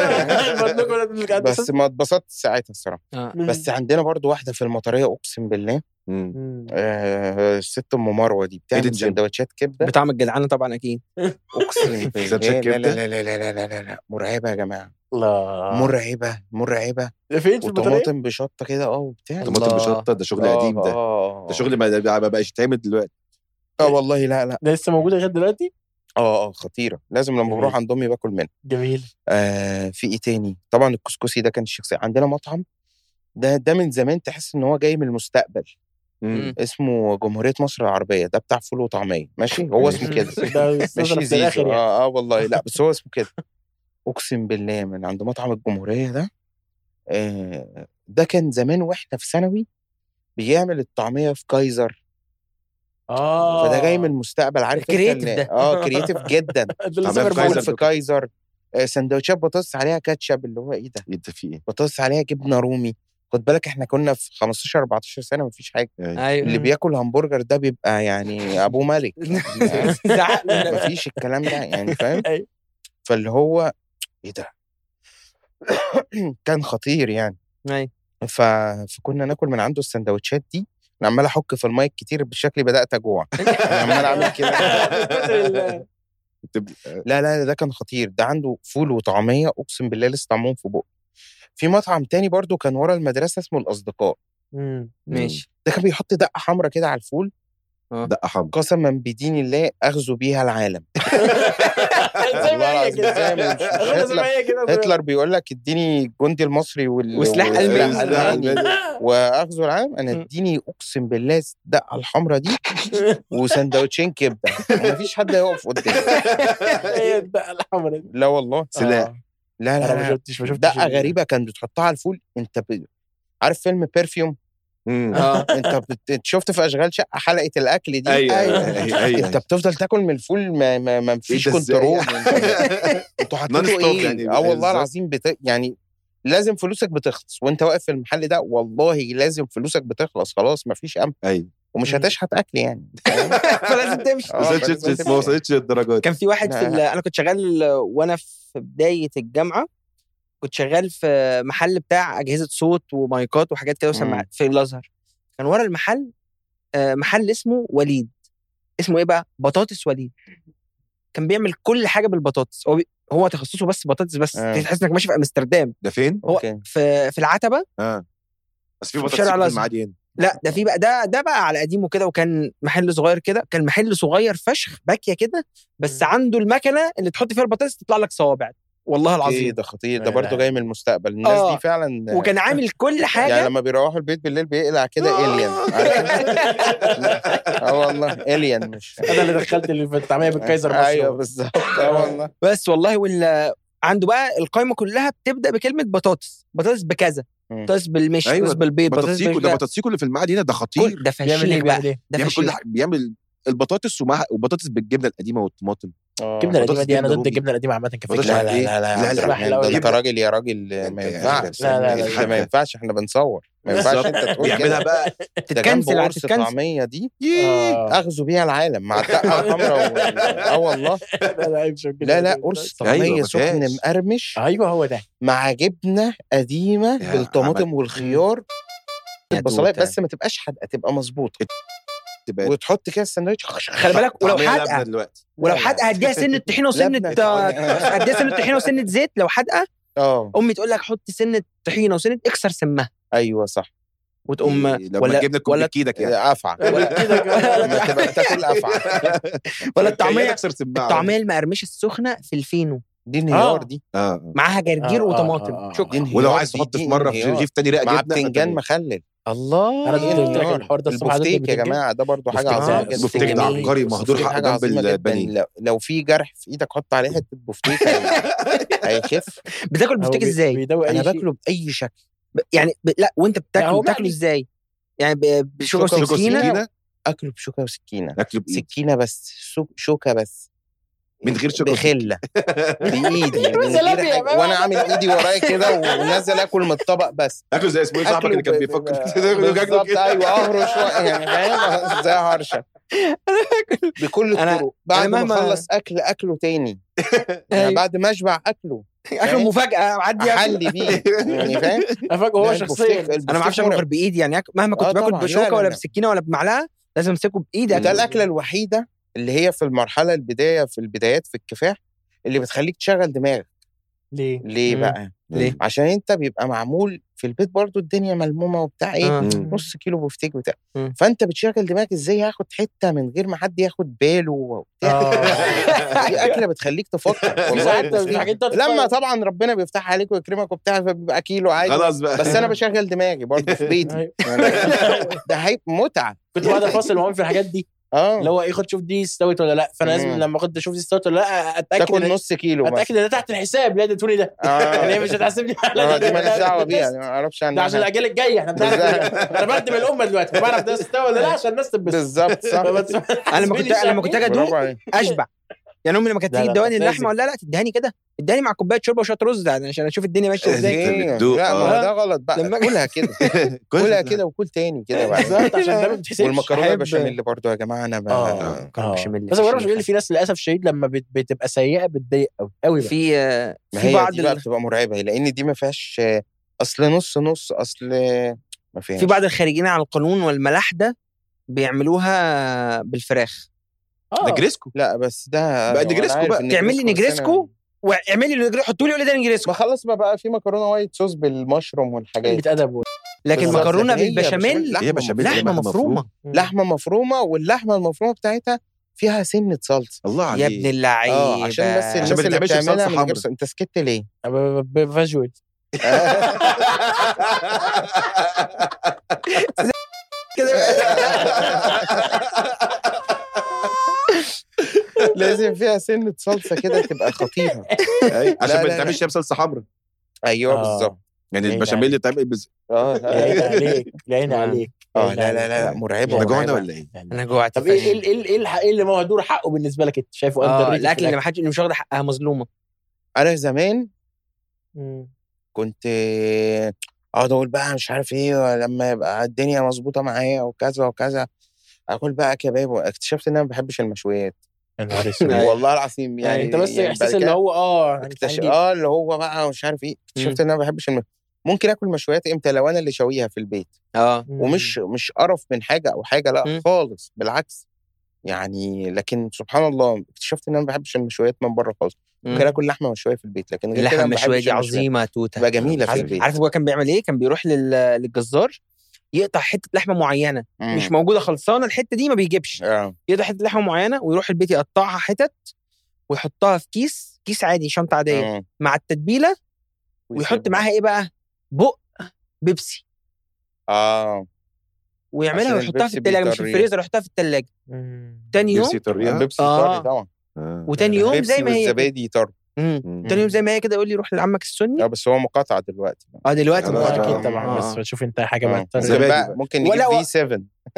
هنا. بس ما اتبسطت ساعتها الصراحه. بس عندنا برضو واحده في المطريه اقسم بالله. آه الست ام مروه دي بتعمل سندوتشات كبده بطعم الجدعانه طبعا اكيد. اقسم بالله لا لا لا لا لا لا لا مرعبه يا جماعه. الله مرعبه مرعبه. فين في المطريه؟ وطماطم بشطه كده اه وبتاع. طماطم بشطه ده شغل قديم. ده ده شغل ما بقاش يتعمل دلوقتي. اه والله لا لا ده لسه موجوده لغايه دلوقتي. اه اه خطيره. لازم لما بروح عند امي باكل منها. جميل. آه في ايه تاني؟ طبعا الكسكسي ده كان الشخصيه. عندنا مطعم ده ده من زمان تحس ان هو جاي من المستقبل. مم. اسمه جمهوريه مصر العربيه. ده بتاع فول وطعميه ماشي. هو اسمه كده ماشي زيزو. يعني. اه اه والله لا بس هو اسمه كده. اقسم بالله من عند مطعم الجمهوريه ده. آه ده كان زمان واحنا في ثانوي بيعمل الطعميه في كايزر. اه فده جاي من المستقبل. عارف كرييتيف ده. اه كرييتيف جدا. فول في كايزر. آه سندوتشات بطاطس عليها كاتشب اللي هو ايه ده؟ انت في ايه؟ بطاطس عليها جبنه رومي. خد بالك احنا كنا في خمستاشر اربعتاشر سنه مفيش حاجه. أيوة. اللي بياكل همبرجر ده بيبقى يعني ابو ملك يعني مفيش الكلام ده يعني فاهم. فاللي هو ايه ده كان خطير يعني. ف... فكنا ناكل من عنده السندوتشات دي، انا عمال احك في المايك كتير بشكل بدات اجوع انا عمال اعمل كده لا لا ده كان خطير. ده عنده فول وطعميه اقسم بالله لسه طعمهم في بقي. في مطعم تاني برضو كان ورا المدرسه اسمه الاصدقاء. امم ماشي. ده كان بيحط دقه حمراء كده على الفول. دقه حمراء قسما بدين الله اغزو بيها العالم. والله العظيم هتلر بيقول لك اديني الجندي المصري وال... وسلاح الماني واغزو العالم، انا اديني اقسم بالله الدقه الحمراء دي وسندوتشين كبده مفيش حد هيقف قدامي. هي الدقه الحمراء لا والله سلاح. لا لا ما شفتش ما شفتش دقه غريبه كان بتحطها على الفول. انت ب... عارف فيلم بيرفيوم؟ اه انت بت... شفت في اشغال شقه حلقه الاكل دي؟ ايوه ايوه انت بتفضل تاكل من الفول ما ما, ما فيش كنترول. انتوا حاطينه ايه يعني؟ اه والله العظيم بت... يعني لازم فلوسك بتخلص وانت واقف في المحل ده، والله لازم فلوسك بتخلص خلاص ما فيش امل. ايوه ومش هتشحت اكل يعني فلازم تمشي. ما وصلتش للدرجات. كان في واحد في انا كنت شغال وانا في بدايه الجامعه، كنت شغال في محل بتاع اجهزه صوت ومايكات وحاجات كده وسماعات في الازهر. كان ورا المحل محل اسمه وليد. اسمه ايه بقى؟ بطاطس وليد. كان بيعمل كل حاجه بالبطاطس. هو بي... هو تخصصه بس بطاطس بس. آه. تحس انك ماشي في امستردام. ده فين؟ هو أوكي. في في العتبه. اه بس في بطاطس في المعادي. لا ده في بقى ده ده بقى على قديمه كده، وكان محل صغير كده. كان محل صغير فشخ باكيه كده، بس عنده المكنه اللي تحط فيها البطاطس تطلع لك صوابع. والله العظيم ده خطير. ده برضو جاي من المستقبل. الناس آه. دي فعلا وكان عامل كل حاجه يعني لما بيروحوا البيت بالليل بيقلع كده الين. اه والله الين. مش انا اللي دخلت اللي في الطعميه بالكايزر. ايوه بالظبط. اه والله. بس والله وال عنده بقى القائمه كلها بتبدا بكلمه بطاطس. بطاطس بكذا، بطاطس بالمش، بطاطس أيوة. بالبيض، بطاطس بال... ده بطاطسيكو اللي في المعادي هنا ده خطير. ده فشيخ بقى. ده بيعمل كل حاجه. بيعمل البطاطس ومعها وبطاطس بالجبنه القديمه والطماطم. الجبنه القديمه دي انا ضد الجبنه القديمه عامه كفكره. لا لا لا لا لا انت راجل يا راجل ما ينفعش. لا لا لا ما ينفعش احنا بنصور. ما ينفعش انت تقول بيعملها بقى تتكنسل على الطعميه دي اغزو بيها العالم مع الدقه الحمراء. اه والله لا لا قرص طعميه سخن مقرمش. ايوه هو ده مع جبنه قديمه بالطماطم والخيار البصلايه بس ما تبقاش حادقه تبقى مظبوطه وتحط كده الساندوتش. خلي بالك ولو حادقه ولو حادقه هديها سنه طحينه وسنه هديها سنه طحينه وسنه زيت. لو حادقه اه امي تقول لك حط سنه طحينه وسنه اكسر سمها. ايوه صح. وتقوم ولا جبنه ولا كيدك يعني افعى ولا كيدك لما تبقى تاكل افعى ولا الطعميه الطعميه المقرمشه السخنه في الفينو دي انهيار دي اه معاها جرجير وطماطم. شكرا. ولو عايز تحط في مره في رغيف تاني رق مع بتنجان مخلل. الله انا قلت لك الحوار ده الصبح. البفتيك يا جماعه ده برضو حاجه عظيمه جدا. البفتيك ده عبقري مهدور حق جنب البانيه. لو في جرح في ايدك حط عليه حته بفتيك هيخف. بتاكل البفتيك ازاي؟ انا باكله باي شكل يعني ب... لا وانت بتاكله بتاكله ازاي؟ يعني بشوكه وسكينه؟ اكله بشوكه وسكينه. اكله سكينه بس شوكه بس من غير شوكه بخله بايدي وانا عامل ايدي ورايا كده ونازل اكل من الطبق بس. اكله زي اسمه صاحبك اللي كان بيفكر بالظبط. ايوه اهرش يعني فاهم زي هرشه بكل الطرق. بعد ما اخلص اكل اكله تاني يعني بعد ما اشبع اكله اكله مفاجاه عدي احلي بيه يعني فاهم. افاجئه هو شخصيا. انا ما اعرفش اكل غير بايدي يعني مهما كنت باكل بشوكه ولا بسكينه ولا بمعلقه لازم امسكه بايدي. ده الاكله الوحيده اللي هي في المرحله البدايه في البدايات في الكفاح اللي بتخليك تشغل دماغك. ليه ليه مم. بقى ليه؟ عشان انت بيبقى معمول في البيت برضو الدنيا ملمومه وبتاع ايه آه. نص كيلو بفتيك بتاع مم. فانت بتشغل دماغك ازاي هاخد حته من غير ما حد ياخد باله. دي اكله بتخليك تفكر والله. لما طبعا ربنا بيفتح عليك ويكرمك وبتاع فبيبقى كيلو عادي خلاص بقى. بس انا بشغل دماغي برضو في بيتي. ده هيبقى متعه. كنت بعد الفاصل وهم في الحاجات دي اه اللي هو ايه خد شوف دي استوت ولا لا. فانا لازم لما اخد اشوف دي استوت ولا لا اتاكد تاكل نص كيلو اتاكد ان ده تحت الحساب. لا اديتوني ده يعني مش هتحسبني. لا دي ماليش دعوه بيها ما اعرفش عنها. ده عشان الاجيال الجايه احنا بنعرف. انا بخدم الامه دلوقتي بعرف ده استوى ولا لا عشان الناس تبص بالظبط صح. انا لما كنت لما كنت اجي ادوق اشبع يعني امي لما كانت تيجي تدواني اللحمه ولا لا تدهني كده اداني مع كوبايه شوربه وشويه رز عشان اشوف الدنيا ماشيه ازاي. لا ما ده غلط بقى، كلها كده كلها كده وكل تاني كده بالظبط عشان ده ما بتحسش. والمكرونه بشاميل برضو يا جماعه انا بقى مكرونه بشاميل، بس المكرونه بشاميل في ناس للاسف الشديد لما بتبقى سيئه بتضايق قوي قوي. في في بعض دي بقى بتبقى مرعبه لان دي ما فيهاش اصل نص نص، اصل ما فيهاش. في بعض الخارجين على القانون والملاحده بيعملوها بالفراخ. اه نجريسكو. لا بس ده بقى نجريسكو بقى تعمل لي نجريسكو واعملي لي نجريسكو حطوا لي قولي ده نجريسكو. ما خلص ما بقى في مكرونه وايت صوص بالمشروم والحاجات بتأدب. لكن مكرونه بالبشاميل هي بشاميل لحمه مفرومه لحمه مفرومه واللحمه المفرومه بتاعتها فيها سنه صلصه. الله عليك يا ابن اللعيبه. اه عشان بس الناس اللي بتعملها من غير. انت سكت ليه؟ بفجول لازم فيها سنه صلصه كده تبقى خطيره عشان ما تعملش بصلصه حمراء. ايوه بالظبط. يعني البشاميل اللي بتعمل بز... اه لا عليك لا عليك. اه لا لا لا مرعبه. انا جوعت ولا ايه؟ انا جوعت. طب ايه ايه ايه ايه اللي مهدور حقه بالنسبه لك انت شايفه؟ اه الاكل اللي ما حدش اللي مش واخده حقها مظلومه. انا زمان كنت اقعد اقول بقى مش عارف ايه لما يبقى الدنيا مظبوطه معايا وكذا وكذا اكل بقى كباب. واكتشفت ان انا ما بحبش المشويات. والله العظيم يعني انت بس احساس اللي هو اه اه اللي هو بقى مش عارف ايه. اكتشفت ان انا ما بحبش الم... ممكن اكل مشويات امتى؟ لو انا اللي شويها في البيت اه ومش مش قرف من حاجه او حاجه لا مم. خالص بالعكس يعني. لكن سبحان الله اكتشفت ان انا ما بحبش المشويات من بره خالص. ممكن اكل لحمه مشويه في البيت لكن اللحمه المشويه دي عظيمه توته تبقى جميله في البيت. عارف هو كان بيعمل ايه؟ كان بيروح لل... للجزار يقطع حته لحمه معينه مم. مش موجوده خلصانه الحته دي ما بيجيبش آه. يقطع حته لحمه معينه ويروح البيت يقطعها حتت ويحطها في كيس كيس عادي شنطه عاديه آه. مع التتبيله ويحط معاها ايه بقى بق بيبسي اه ويعملها ويحطها في الثلاجه مش في الفريزر يحطها في الثلاجه تاني يوم بيبسي طريها بيبسي طري طبعا آه. وتاني يوم زي ما هي الزبادي طري تاني يوم زي ما هي كده يقول لي روح لعمك السني. اه بس هو مقاطعه دلوقتي اه دلوقتي مقاطعه اكيد طبعا. آه. بس شوف انت حاجه ما ممكن, ممكن نجيب في سبعة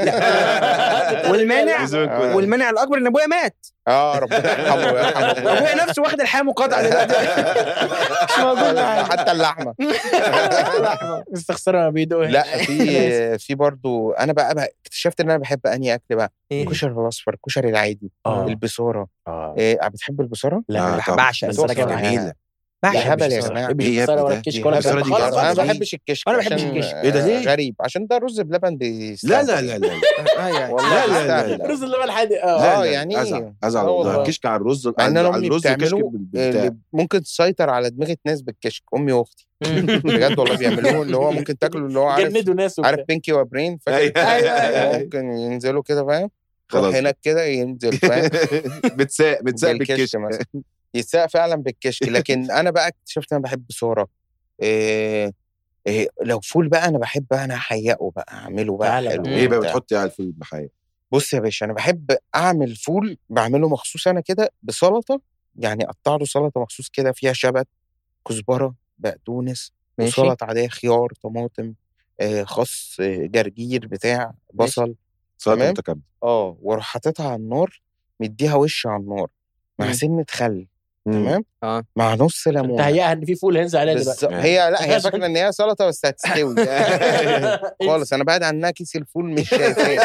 والمانع والمانع الاكبر ان ابويا مات. اه ربنا يرحمه ويرحمه. ابويا نفسه واخد الحياه مقاطعه دلوقتي مش موجود حتى اللحمه مستخسرها بيدوها. لا في في برضو انا بقى, بقى اكتشفت ان انا بحب انهي اكل بقى الكشري الاصفر الكشري العادي البصاره. إيه بتحب البصاره؟ لا بعشق البصاره جميله يا هبل يا جماعه. البصاره ولا الكشك ولا انا ما بحبش الكشك. انا ما بحبش الكشك. ايه ده ليه؟ غريب عشان ده رز بلبن بيستاهل. لا لا لا لا والله لا لا رز اللبن حادق. اه يعني ازعل ازعل الكشك على الرز على الرز ممكن تسيطر على دماغ ناس بالكشك. امي واختي بجد والله بيعملوه اللي هو ممكن تاكله اللي هو عارف عارف بينكي وبرين ايوه ممكن ينزلوا كده فاهم خلاص هناك كده ينزل فاهم بتساق بتساق بالكشك مثلا يساق فعلا بالكشك. لكن انا بقى اكتشفت انا بحب بصوره إيه إيه لو فول بقى انا بحب انا احيقه بقى اعمله بقى حلو. ايه بقى بتحطي على الفول بحيق؟ بص يا باشا انا بحب اعمل فول بعمله مخصوص انا كده بسلطه يعني اقطع له سلطه مخصوص كده فيها شبت كزبره بقدونس وسلطه عاديه خيار طماطم إيه خس إيه جرجير بتاع بصل سلطه متكامله اه واروح حاططها على النار مديها وش على النار مع سنه خل تمام اه مع نص ليمون. تهيئها ان في فول هينزل عليها دلوقتي. هي لا هي فاكره ان هي سلطه بس هتستوي خالص. انا بعد عنها كيس الفول مش شايفاه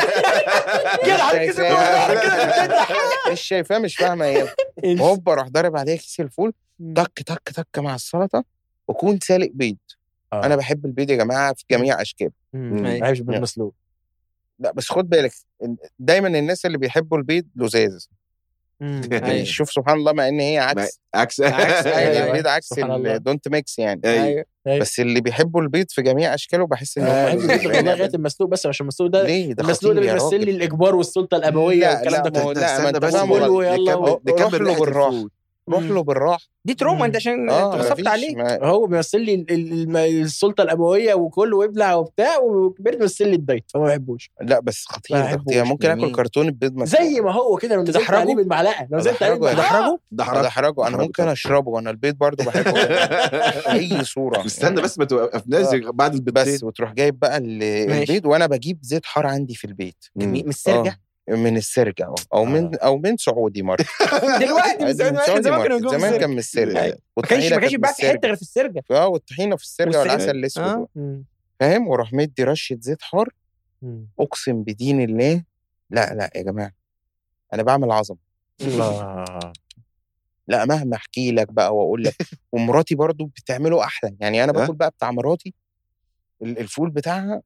مش شايفاه مش فاهمه هي هوب اروح ضارب عليها كيس الفول تك تك تك مع السلطه وكون سالق بيض. آه. انا بحب البيض يا جماعه في جميع اشكاله. ما بحبش البيض مسلوق. لا بس خد بالك دايما الناس اللي بيحبوا البيض لزاز. يعني شوف سبحان الله مع ان هي عكس عكس عكس البيض عكس الدونت ميكس يعني. أيوة. بس اللي بيحبوا البيض في جميع اشكاله بحس ان هو والله غايه المسلوق بس عشان المسلوق ده المسلوق ده بيمثل لي الاجبار والسلطه الابويه والكلام ده كله. لا ما انت فاهم نكمل له بالراحه روح له بالراحه دي تروما انت عشان اتغصبت عليه. ما... هو بيمثل لي السلطه الابويه وكله ويبلع وبتاع وكبير بيمثل لي الدايت فما بحبوش. لا بس خطير خطير ممكن اكل كرتون البيض مثلا زي ما هو كده لو نزلت عليه بالمعلقه لو نزلت عليه بالمعلقه دحرجه انا ممكن اشربه وانا البيض برضو بحبه اي صوره. استنى بس ما توقفناش بعد البيض بس وتروح جايب بقى البيض وانا بجيب زيت حار عندي في البيت مش سرجه من السرجة او من او من سعودي مره. دلوقتي من سعودي زمان زمان كان من السرجة، ما كانش ما كانش بقى في حته غير في السرجة. اه والطحينه في السرجة والعسل الاسود فاهم، وراح مدي رشه زيت حار. اقسم بدين الله لا لا يا جماعه انا بعمل عظمه. الله لا مهما احكي لك بقى واقول لك ومراتي برضو بتعمله احلى. يعني انا باكل بقى بتاع مراتي الفول بتاعها.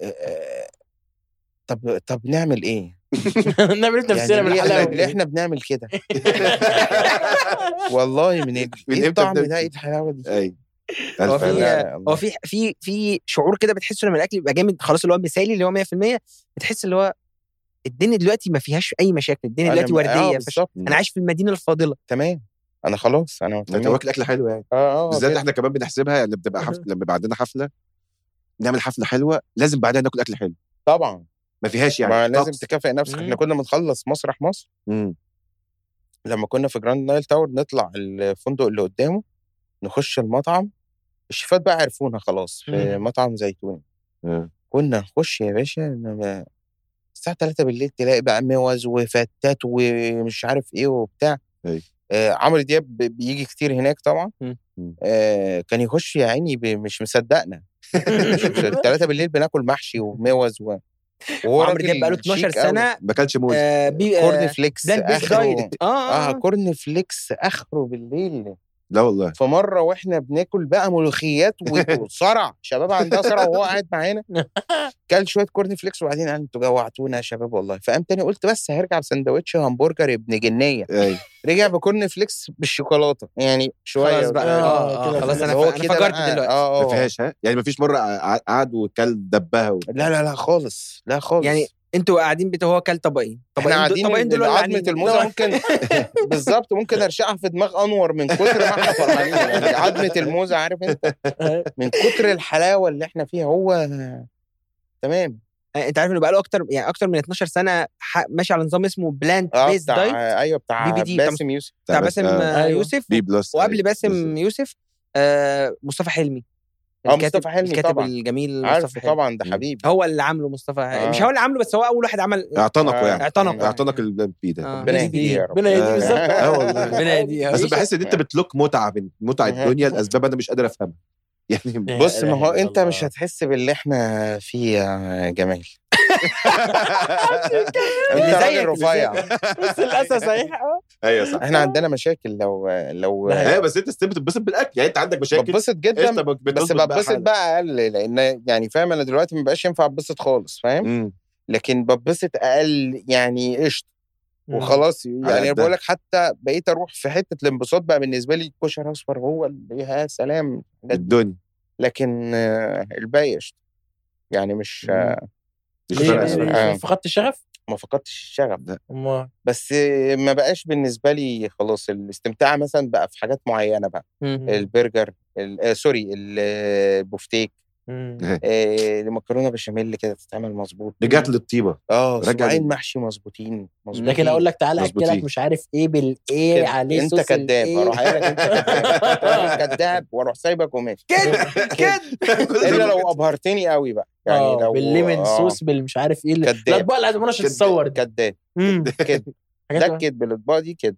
طب طب نعمل ايه؟ نعمل انت نفسنا بالحلاوه اللي احنا بنعمل كده. والله من ايه الطعم ده، ايه الحلاوه دي. ايوه هو في هو في في في شعور كده بتحسه لما الاكل يبقى جامد خلاص، اللي هو مثالي اللي هو مية في المية. بتحس اللي هو الدنيا دلوقتي ما فيهاش اي مشاكل، الدنيا دلوقتي ورديه. آه انا عايش في المدينه الفاضله تمام. انا خلاص انا بتاكل اكل حلو يعني. اه بالذات احنا كمان بنحسبها يعني بتبقى حفل لما بيبقى عندنا حفله نعمل حفله حلوه لازم بعدها ناكل اكل حلو طبعا. ما فيهاش يعني ما لازم تكافئ نفسك. احنا كنا بنخلص مسرح مصر مم. لما كنا في جراند نايل تاور نطلع الفندق اللي قدامه نخش المطعم. الشيفات بقى عرفونا خلاص في مم. مطعم زيتوني. مم. كنا نخش يا باشا الساعة ثلاثة بالليل تلاقي بقى موز وفتات ومش عارف ايه وبتاع. آه عمرو دياب بيجي كتير هناك طبعا. آه كان يخش يا عيني مش مصدقنا. ثلاثة بالليل بناكل محشي وموز و عمرو دياب بقاله اتناشر سنة ما كانش موز. آه بي... كورن فليكس اخره. اه اه كورن فليكس اخره بالليل. لا والله. فمره واحنا بناكل بقى ملوخيات وصرع شباب عندها صرع وهو قاعد معانا كل شويه كورن فليكس وبعدين قال انتوا جوعتونا يا شباب والله. فقام تاني قلت بس هرجع بسندوتش همبرجر ابن جنيه. رجع بكورن فليكس بالشوكولاته يعني شويه خلاص بقى. اه خلاص انا انا فكرت دلوقتي اه ما فيهاش ها يعني ما فيش مره قعد وكل دبها و... لا لا لا خالص لا خالص. يعني انتوا قاعدين بت هو كل طبقين طبقين طبقين دول عظمه الموزه ممكن بالظبط ممكن ارشقها في دماغ انور من كتر ما احنا فرحانين. يعني عظمه الموزه عارف انت من كتر الحلاوه اللي احنا فيها. هو تمام. انت عارف انه بقى له اكتر يعني اكتر من اتناشر سنه ماشي على نظام اسمه بلانت آه بيس دايت. ايوه بتاع بي بي باسم يوسف بتاع باسم آه يوسف بي بلس. وقبل باسم يوسف آه مصطفى حلمي. اه مصطفى حلمي الكاتب طبعا الجميل مصطفى حلمي طبعا ده حبيبي. هو اللي عامله مصطفى آه. مش هو اللي عامله بس هو اول واحد عمل اعتنقه يعني اعتنق اعتنق البي ده. ربنا يهديه ربنا يهديه بالظبط. اه والله ربنا يهديه. بس بحس ان انت بتلوك متعه من متعه الدنيا الاسباب انا مش قادر افهمها يعني. بص ما هو انت مش هتحس باللي احنا فيه يا جمال. اللي زيك رفيع بس للاسف صحيح. ايوه صح. احنا عندنا مشاكل لو لو ايوه بس انت ستيب بتتبسط بالاكل يعني انت عندك مشاكل. بتبسط جدا بس بتبسط بقى اقل لان يعني فاهم انا دلوقتي ما بقاش ينفع اتبسط خالص فاهم. لكن بتبسط اقل يعني قشط وخلاص. يعني بقول لك حتى بقيت اروح في حته الانبساط بقى بالنسبه لي كشري اصفر هو اللي يا سلام الدنيا. لكن الباقي قشط يعني مش آه. فقدت الشغف. ما فقدتش الشغف ده بس ما بقاش بالنسبه لي خلاص. الاستمتاع مثلا بقى في حاجات معينه بقى. البرجر آه سوري البوفتيك آه المكرونه بشاميل كده تتعمل مظبوط. رجعت للطيبه اه رجعين محشي مظبوطين مظبوطين. لكن اقول لك تعالى اكلك مش عارف ايه بالايه عليه انت كذاب اروح قايل لك انت كذاب كذاب واروح سايبك وماشي كده كده الا لو ابهرتني قوي بقى يعني لو بالليمون صوص بالمش عارف ايه الاطباق اللي عايز تتصور كذاب كده ده الكدب الاطباق دي كده.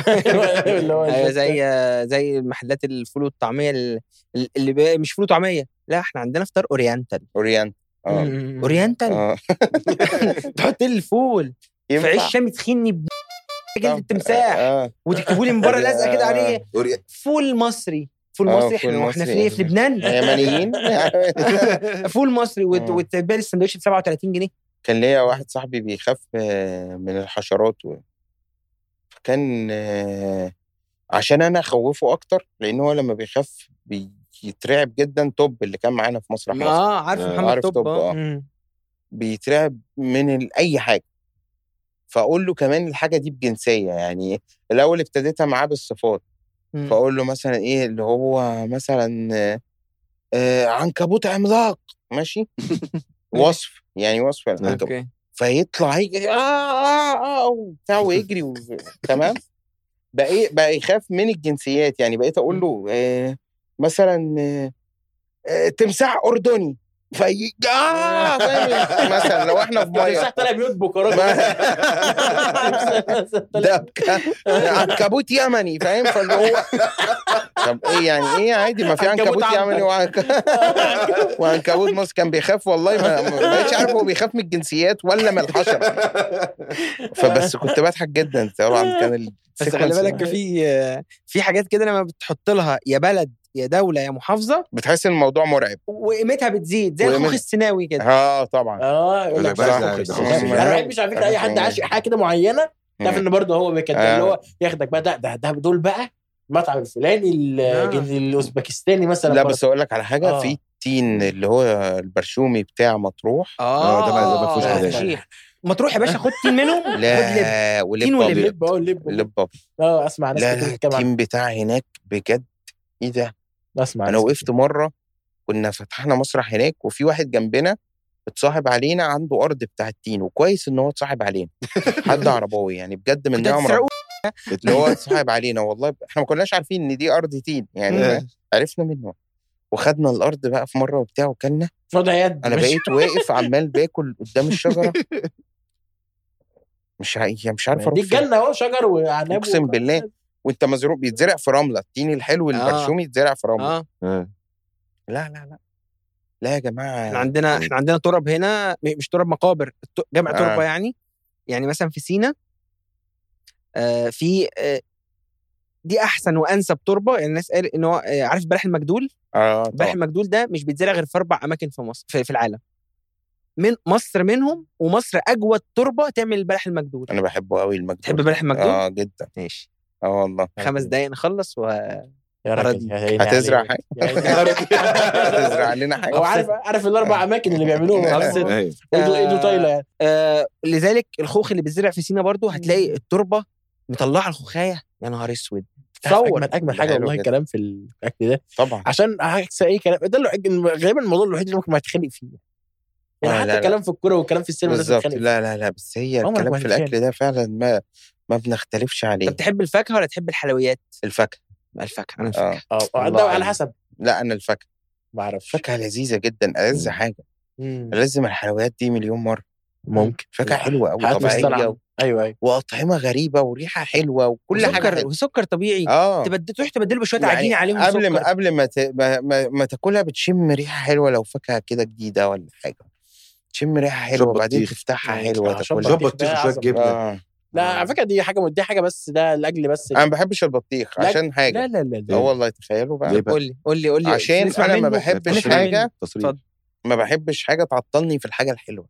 ايوه زي زي محلات الفول والطعميه اللي مش فول وطعميه. لا احنا عندنا فطار اورينتال. اورينتال اه اورينتال تحط لي الفول في عيش شامي تخيني جلد التمساح وتكتبوا لي من بره لازقه كده عليه فول مصري. فول مصري احنا احنا في في لبنان يمنيين. فول مصري وتبقى السندوتش ب سبعة وتلاتين جنيه. كان ليا واحد صاحبي بيخاف من الحشرات كان عشان انا اخوفه اكتر لان هو لما بيخاف بيترعب جدا. توب اللي كان معانا في مسرح مصر اه عارف محمد عارف توب, توب اه بيترعب من اي حاجه. فاقول له كمان الحاجه دي بجنسيه يعني. الاول ابتديتها معاه بالصفات. فاقول له مثلا ايه اللي هو مثلا آه عنكبوت عملاق ماشي وصف يعني وصف العنكبوت فيطلع يجري اه اه اه بتاع ويجري و... تمام. بقى بقى يخاف من الجنسيات يعني. بقيت اقول له آه مثلا آه تمساح اردني في اه فاهم مثلا لو احنا في ميه طلع بيطبخ راجل ده عنكبوت يمني فاهم فاللي هو طب ايه يعني ايه عادي ما في عنكبوت يمني وعنكبوت مصر كان بيخاف والله ما بقتش عارف هو بيخاف من الجنسيات ولا من الحشره فبس كنت بضحك جدا طبعا كان بس خلي بالك في في حاجات كده لما بتحط لها يا بلد يا دولة يا محافظة بتحس ان الموضوع مرعب وقيمتها بتزيد زي الخوخ السيناوي كده. اه طبعا اه يقول لك انا ما بحبش على فكره اي حد عاش حاجه كده معينه تعرف ان برضه هو بيكتب اللي هو ياخدك بقى ده ده, ده دول بقى المطعم الفلاني الاوزبكستاني مثلا. لا بس اقول لك على حاجه آه. في التين اللي هو البرشومي بتاع مطروح اه ده ما فيهوش مطروح يا باشا خد تين منهم. لا ولب ولب اه لب لب اه اسمع ناس كتير بتتكلم التين بتاع هناك بجد ايه ده. اسمع انا وقفت مره كنا فتحنا مسرح هناك وفي واحد جنبنا اتصاحب علينا عنده ارض بتاع التين وكويس ان هو اتصاحب علينا حد عرباوي يعني بجد من نعم ربنا اللي هو اتصاحب علينا والله احنا ما كناش عارفين ان دي ارض تين يعني عرفنا منه وخدنا الارض بقى في مره وبتاع وكلنا انا بقيت واقف عمال باكل قدام الشجره مش ع... مش عارف دي الجنه اهو شجر وعنب اقسم بالله وانت مزروع بيتزرع في رمله التين الحلو البرشومي يتزرع في رمله. آه. آه. لا لا لا لا يا جماعه احنا عندنا احنا عندنا تراب هنا مش تراب مقابر جمع آه. تربه يعني يعني مثلا في سينا آه في آه دي احسن وانسب تربه يعني الناس قال ان هو آه عارف بلح المجدول اه بلح المجدول ده مش بيتزرع غير في اربع اماكن في مصر في, في العالم من مصر منهم ومصر اجود تربه تعمل البلح المجدول. انا بحبه قوي المجدول. تحب بلح المجدول؟ اه جدا. ماشي اه والله خمس دقايق نخلص و يا راجل هتزرع حاجه هتزرع لنا حاجه. هو عارف عارف الاربع اماكن اللي بيعملوهم ايده ايده طايله يعني. آه لذلك الخوخ اللي بيتزرع في سينا برضو هتلاقي التربه مطلعه الخوخايه يا نهار اسود. تصور اجمل اجمل حاجه والله الكلام في الاكل ده طبعا عشان عكس اي كلام ده غالبا الموضوع الوحيد اللي ممكن ما تتخانق فيه يعني حتى الكلام في الكوره والكلام في السينما بالظبط. لا لا لا بس هي الكلام في الاكل ده فعلا ما ما بنختلفش عليه. انت بتحب الفاكهه ولا تحب الحلويات؟ الفاكهه. الفاكهه انا الفاكهه اه ده على حسب. لا انا الفاكهه ما اعرفش. فاكهه لذيذه جدا ألذ حاجه. لازم الحلويات دي مليون مره ممكن. فاكهه حلوه قوي طبيعيه و... ايوه ايوه واطعمه غريبه وريحه حلوه وكل حاجه حلوه وسكر طبيعي. اه تبدل تروح تبدله بشويه يعني عجينه عليهم قبل سكر. ما قبل ما, ت... ما, ما, ما تاكلها بتشم ريحه حلوه لو فاكهه كده جديده ولا حاجه تشم ريحه حلوه وبعدين تفتحها حلوه تاكلها. شويه بطيخ وشويه جبنه. آه. لا على فكره دي حاجه دي حاجه بس ده لاجل بس انا ما بحبش البطيخ عشان حاجه. لا لا لا اه والله تخيلوا بقى. قول لي قول لي قول لي عشان انا ما بحبش حاجه ما بحبش حاجه تعطلني في الحاجه الحلوه.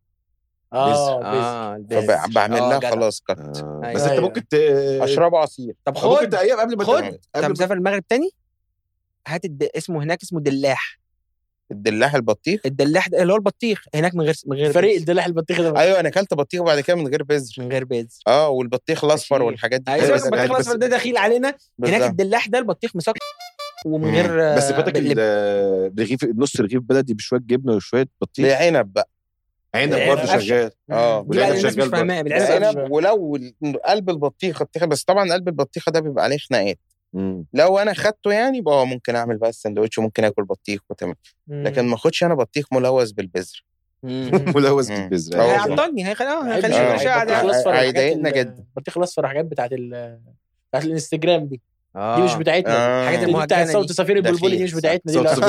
اه اه فبعمل لها خلاص كت. آه. بس انت ممكن ت... اشربه عصير. طب خد ممكن ايام قبل ما خد انت مسافر المغرب تاني هات الد... اسمه هناك اسمه دلاح. الدلاح البطيخ الدلاح اللي هو البطيخ هناك من غير من غير فريق الدلاح البطيخ ده. ايوه انا اكلت بطيخ بعد كده من غير بذر. من غير بذر اه والبطيخ الاصفر والحاجات دي. ايوه البطيخ الاصفر ده دخيل علينا. هناك الدلاح ده البطيخ مسكر ومن غير بس فاتك الرغيف نص رغيف بلدي بشويه جبنه وشويه بطيخ. عنب بقى عنب برضه شغال. اه بالعنب شغال بالعنب. ولو قلب البطيخه بس طبعا قلب البطيخه ده بيبقى عليه خناقات. مم. لو انا خدته يعني بقى ممكن اعمل بقى السندوتش وممكن اكل بطيخ وتمام لكن ما اخدش انا بطيخ ملوث بالبذر. ملوث بالبذر هيعطلني هيخليني هيضايقنا جدا. البطيخ الاصفر حاجات بتاعت ال بتاعت الانستجرام دي آه. دي مش بتاعتنا. الحاجات آه. دي بتاعت صوت صفير البلبلي دي مش بتاعتنا دي. صوت صفير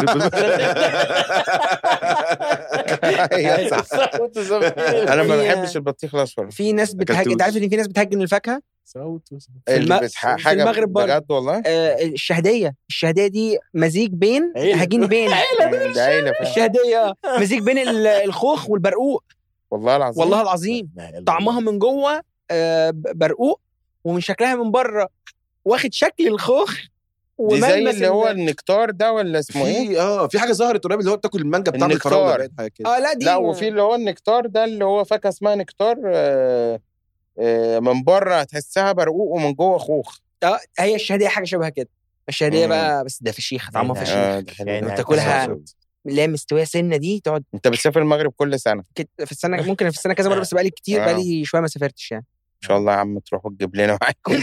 البلبلي انا ما بحبش البطيخ الاصفر. في ناس بتهاجم. انت عارف ان في ناس بتهاجم الفاكهه صوت اللي في المغرب بجد والله. آه الشهديه الشهديه دي مزيج بين هجين بين الشهديه مزيج بين الخوخ والبرقوق. والله العظيم والله العظيم طعمها من جوه آه برقوق ومن شكلها من بره واخد شكل الخوخ دي زي اللي هو النكتار ده ولا اسمه ايه؟ اه في حاجه ظهرت قريب اللي هو بتاكل المانجا بتاع الفراوله حاجه كده. اه لا دي لا وفي اللي هو النكتار ده اللي هو فاكهه اسمها نكتار آه آه من بره تحسها برقوق ومن جوه خوخ. اه هي الشهديه حاجه شبه كده. الشهديه بقى بس ده فشيخ طعمها فشيخ يعني تاكلها لا مستويه سنه دي تقعد. انت بتسافر المغرب كل سنه؟ في السنه ممكن في السنه كذا مره بس بقالي كتير آه. بقالي شويه ما سافرتش يعني. ان شاء الله يا عم تروحوا تجيب لنا معاكم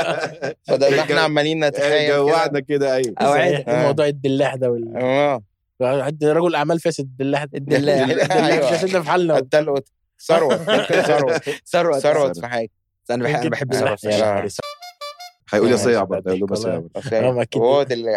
فده احنا عمالين نتخيل جوعنا كده. ايوه اوعدك موضوع الدلاح ده ولا اه رجل اعمال فاسد بالله بالله مش هسيبنا في حالنا. التلقط ثروت ممكن ثروت ثروت ثروت في حاجه. انا بحب بحب ثروت. هيقول يا صيع برضه هيقول له بس هو ده اللي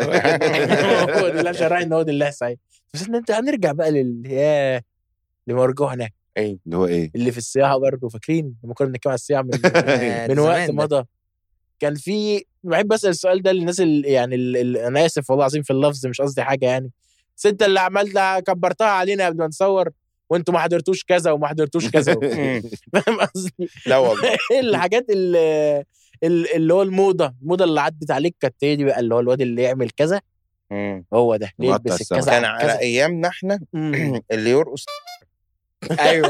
هو ده اللي شرعي ان هو ده اللي سعيد. بس انت هنرجع بقى لل يا لمرجوعنا ايه اللي هو ايه اللي في السياحه برضه. فاكرين لما كنا بنتكلم على السياحه من, من وقت مضى كان في بحب اسال السؤال ده للناس اللي يعني اللي انا اسف والله العظيم في اللفظ مش قصدي حاجه يعني بس انت اللي عملتها كبرتها علينا قبل ما نصور وانتوا ما حضرتوش كذا وما حضرتوش كذا فاهم قصدي؟ لا والله الحاجات اللي اللي هو الموضه الموضه اللي عدت عليك كانت هي دي بقى اللي هو الواد اللي يعمل كذا هو ده يلبس الكذا كان على ايامنا احنا اللي يرقص. ايوه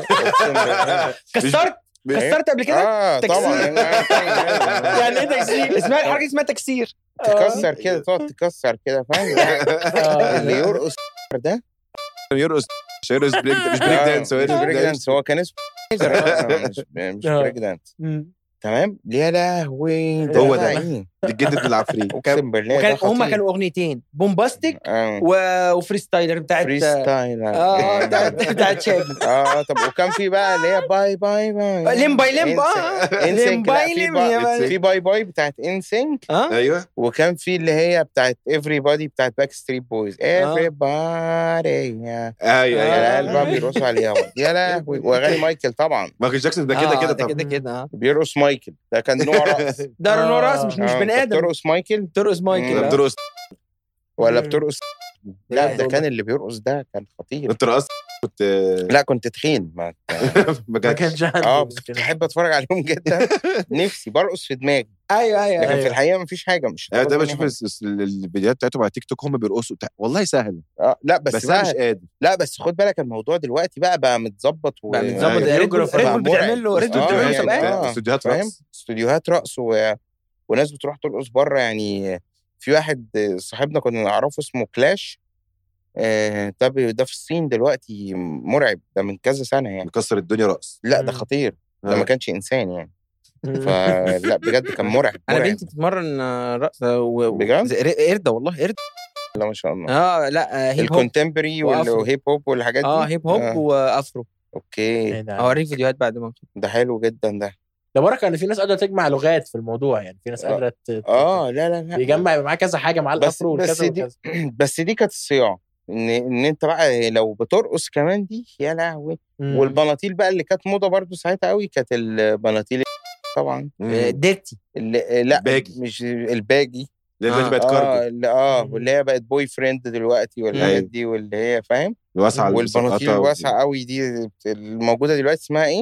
كسرت كسرت قبل كده. اه طبعا يعني ايه تكسير؟ اسمها حاجه اسمها تكسير. تكسر كده تقعد تكسر كده فاهم. اللي يرقص ده يرقص مش يرقص بريك مش بريك دانس هو بريك دانس هو كان اسمه مش مش بريك دانس تمام. يا لهوي هو ده دي جدة العفريت. اقسم بالله وكان هما كانوا اغنيتين بومباستيك آه. وفري ستايلر بتاعت فري ستايلر اه بتاعت شاجي. اه طب وكان في بقى اللي هي باي باي باي ليم باي ليم ليم باي ليم في باي باي بتاعت انسينك ايوه وكان في اللي هي بتاعت افري بادي بتاعت باك ستريت بويز افري بادي ايوه ايوه العيال بقى بيرقصوا عليها يا لهوي. واغاني مايكل طبعا مايكل جاكسون ده كده كده كده كده بيرقص مايكل ده كان نوع رقص. ده نوع رقص مش مش بني ادم. بترقص مايكل بترقص مايكل بترقص ولا بترقص لا ده كان اللي بيرقص ده كان خطير. انت رقصت كنت لا كنت تخين ما ما كانش اه كنت بحب اتفرج عليهم جدا. نفسي برقص في دماغي. ايوه ايوه لكن في الحقيقه مفيش حاجه مش انا دايما بشوف الفيديوهات بتاعتهم على تيك توك هم بيرقصوا والله سهل. اه لا بس, بس انا مش قادر. لا بس خد بالك الموضوع دلوقتي بقى بقى متظبط و... بقى متظبط. ريد بول بتعمل له ريد بول بتعمل مسابقات استوديوهات رقص استوديوهات رقص و... وناس بتروح ترقص بره. يعني في واحد صاحبنا كنا نعرفه اسمه كلاش آه ده ده في الصين دلوقتي مرعب. ده من كذا سنه يعني مكسر الدنيا رقص. لا ده خطير ده ما كانش انسان يعني فلا بجد كان مرعب. انا بنتي بتتمرن رقص بجد قرده والله قرده لا ما شاء الله. اه لا هيب هوب الكونتمبري والهيب هوب والحاجات دي. اه هيب هوب آه. وافرو. اوكي اوريك فيديوهات بعد ما ده حلو جدا. ده ده بركه ان في ناس قادره تجمع لغات في الموضوع يعني في ناس قادره اه لا لا لا يجمع يبقى معاه كذا حاجه مع الافرو والكذا وكذا. بس دي كانت الصياعه ان ان انت بقى لو بترقص كمان دي يا لهوي. والبناطيل بقى اللي كانت موضه برضو ساعتها قوي كانت البناطيل طبعا ديرتي اللي لا باجي. مش الباجي اللي آه. بقت كارجو اللي اه واللي هي بقت بوي فريند دلوقتي والحاجات دي واللي هي فاهم واسعه والبناطيل الواسعه قوي دي الموجوده دلوقتي اسمها ايه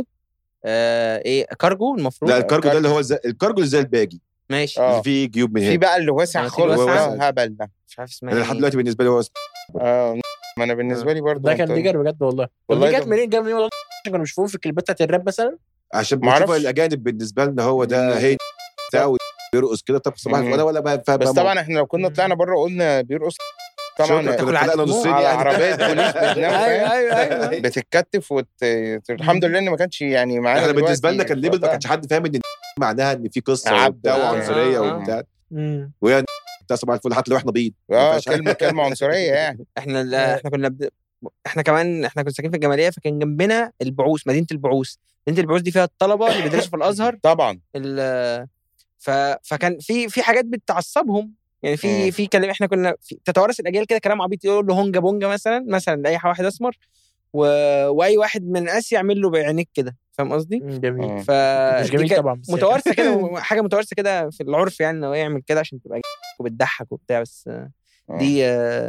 آه ايه كارجو المفروض. لا الكارجو ده اللي هو زي الكارجو زي الباجي ماشي آه. في جيوب من هنا في بقى اللي واسع خالص هبل ده مش عارف اسمها ايه لحد دلوقتي بالنسبه لي هو اه ما انا بالنسبه لي برضه ده كان ديجر بجد والله. والله جت منين جاب منين والله كانوا بيشوفوه في الكليبات بتاعت الراب مثلا عشان بنشوف الاجانب بالنسبه لنا هو ده هي بتاعه بيرقص كده. طب صباح ولا ولا بس طبعا احنا لو كنا طلعنا بره قلنا بيرقص طبعا طلعنا نصين على عربيه بوليس بتنام ايوه ايوه بتتكتف وت... الحمد لله ان ما كانش يعني معانا. احنا بالنسبه لنا كان ليبل ما كانش حد فاهم ان معناها ان في قصه وبتاع وعنصريه وبتاع ويا بتاع صباح الفل حتى لو احنا بيض اه كلمه كلمه عنصريه يعني. احنا احنا كنا بد... احنا كمان احنا كنا ساكنين في الجماليه فكان جنبنا البعوث مدينه البعوث. مدينه البعوث دي فيها الطلبه اللي بيدرسوا في الازهر طبعا ال... ف... فكان في في حاجات بتعصبهم يعني في في كلام احنا كنا في... تتوارث الاجيال كده كلام عبيط يقول له هونجا بونجا مثلا مثلا لاي واحد اسمر و... واي واحد من اسيا يعمل له بعينيك كده فاهم قصدي. جميل ف مش جميل طبعا متوارثه كده حاجه متوارثه كده في العرف يعني انه يعمل كده عشان تبقى وبتضحك وبتاع بس دي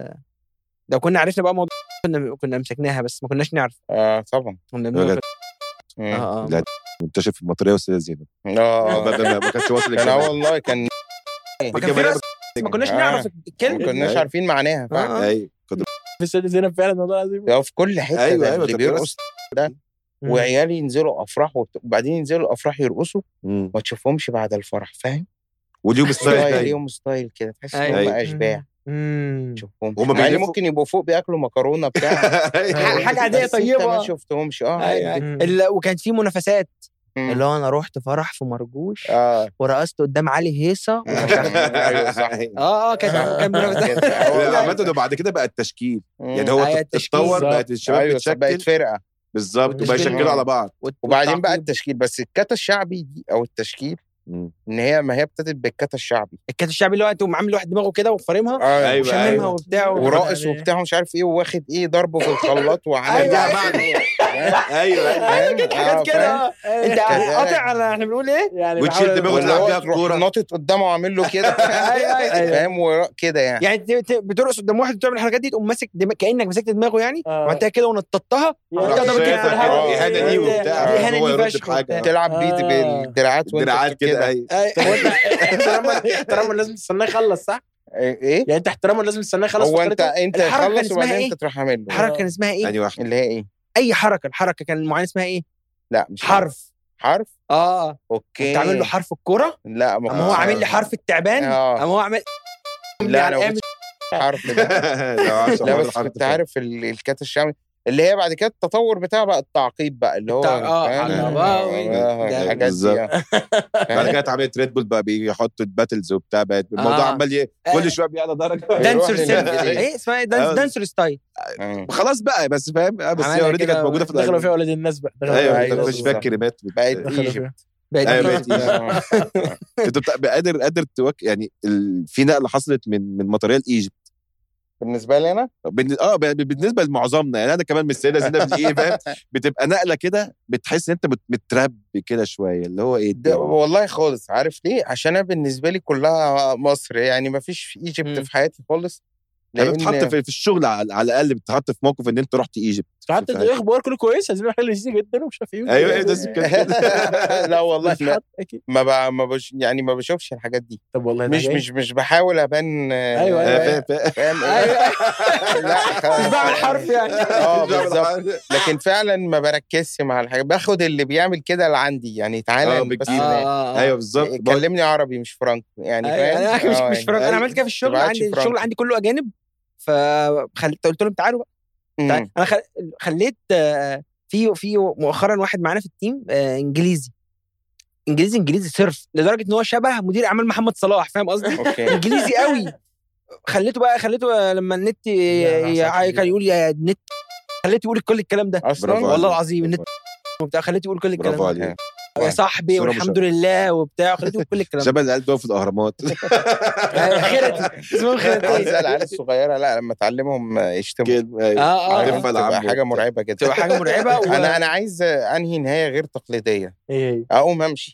لو كنا عرفنا بقى موضوع كنا كنا مسكناها بس ما كناش نعرف. اه طبعا كنا اه اه منتشر في المطريه والسيده زينب. اه ما كانش واصل كان والله كان ما كناش نعرف الكلمه ما كناش عارفين معناها فعلا. ايوه في السيده زينب فعلا الموضوع عظيم في كل حته. ايوه ايوه اللي بيرقص ده وعيالي ينزلوا افراح وبعدين ينزلوا افراح يرقصوا ما تشوفهمش بعد الفرح فاهم. واليوم ستايل اليوم ستايل كده تحس ان هم اشباح شوفهم هم يعني ممكن يبقوا فوق بياكلوا مكرونه بتاع حاجه عاديه طيبه ما شفتهمش اه وكان في منافسات اللي هو انا رحت فرح في مرجوش آه. ورقصت قدام علي هيصه ايوه صح اه اه كان كان وبعد كده بقى التشكيل يعني هو اتطور بقت الشباب بتشكل بقت فرقه بالظبط وبقى يشكلوا على بعض وبعدين بقى التشكيل بس الكاتا الشعبي دي او التشكيل مم. ان هي ما هي ابتدت بالكاتا الشعبي الكاتا الشعبي اللي هو انت عامل واحد دماغه كده وفارمها آه ايوه وشممها أيوة. وبتاع وراقص وبتاع مش عارف ايه واخد ايه ضربه في الخلاط وعامل بيها بعد ايوه ايوه حاجات كده انت قاطع على احنا بنقول ايه يعني وتشيل دماغه تلعب بيها الكوره ناطط قدامه وعامل له كده ايوه فاهم وراء كده يعني يعني بترقص قدام واحد وتعمل الحركات دي تقوم ماسك كانك مسكت دماغه يعني وانت كده ونططها اهانه دي وبتاع اهانه دي فشخ تلعب بيه بالدراعات وانت كده احترام لازم تستناه يخلص صح؟ ايه؟ يعني انت احترام لازم تستناه يخلص هو انت انت تخلص وبعدين انت تروح عامل له الحركه كان اسمها ايه؟ ايوه اللي هي ايه؟ اي حركه الحركه كان معينه اسمها ايه؟ لا مش حرف حرف؟ اه اوكي تعمل له حرف الكوره؟ لا ما هو عامل لي حرف التعبان اما هو عامل لا انا حرف ده لا بس كنت عارف الكات الشعبي اللي هي بعد كده التطور بتاعه بقى التعقيب بقى اللي هو اه حاجات دي بعد كده اتعملت ريد بول بقى بيحطوا باتلز وبتاع بقت الموضوع عمال كل شويه بيعلى درجه دانسر ايه اسمها دانسر ستايل خلاص بقى بس فاهم بس هي اوريدي كانت موجوده في دخلوا فيها ولاد الناس بقى ايوه انت مش فاكر كلمات بقت ايجيبت بقت انت قادر قادر توك يعني في نقله حصلت من من ماتريال ايجيبت بالنسبه لي انا اه بالنسبه لمعظمنا يعني انا كمان من السيده زينب دي ايه فاهم بتبقى نقله كده بتحس ان انت متربي كده شويه اللي هو ايه ده والله خالص عارف ليه عشان انا بالنسبه لي كلها مصر يعني ما فيش في ايجيبت في حياتي خالص لان بتحط في, في الشغل على الاقل بتحط في موقف ان انت رحت ايجيبت حتى الاخبار كله كويس عايزين حاجه لذيذه جدا ومش عارف ايه ايوه ده كده لا والله لا. ما ب... ما بش... يعني ما بشوفش الحاجات دي طب والله مش مش مش بحاول ابان ايوه ايوه فاهم لا مش بعمل حرف يعني اه بالظبط لكن فعلا ما بركزش مع الحاجه باخد اللي بيعمل كده اللي عندي يعني تعالى بس ايوه بالظبط كلمني عربي مش فرنك يعني فاهم انا مش مش فرنك انا عملت كده في الشغل عندي الشغل عندي كله اجانب فخليت قلت لهم تعالوا بقى انا خليت في في مؤخرا واحد معانا في التيم انجليزي انجليزي انجليزي صرف لدرجه ان هو شبه مدير اعمال محمد صلاح فاهم قصدي انجليزي قوي خليته بقى خليته لما النت كان يقول يا النت خليته يقول كل الكلام ده والله العظيم النت وبتاع خليته يقول كل الكلام ده يا صاحبي والحمد لله وبتاع خليته كل الكلام شبه العيال بقى في الاهرامات خيرتي اسمهم خيرتي العيال الصغيره لا لما تعلمهم يشتموا اه اه حاجه مرعبه جدا تبقى حاجه مرعبه انا انا عايز انهي نهايه غير تقليديه ايه اقوم امشي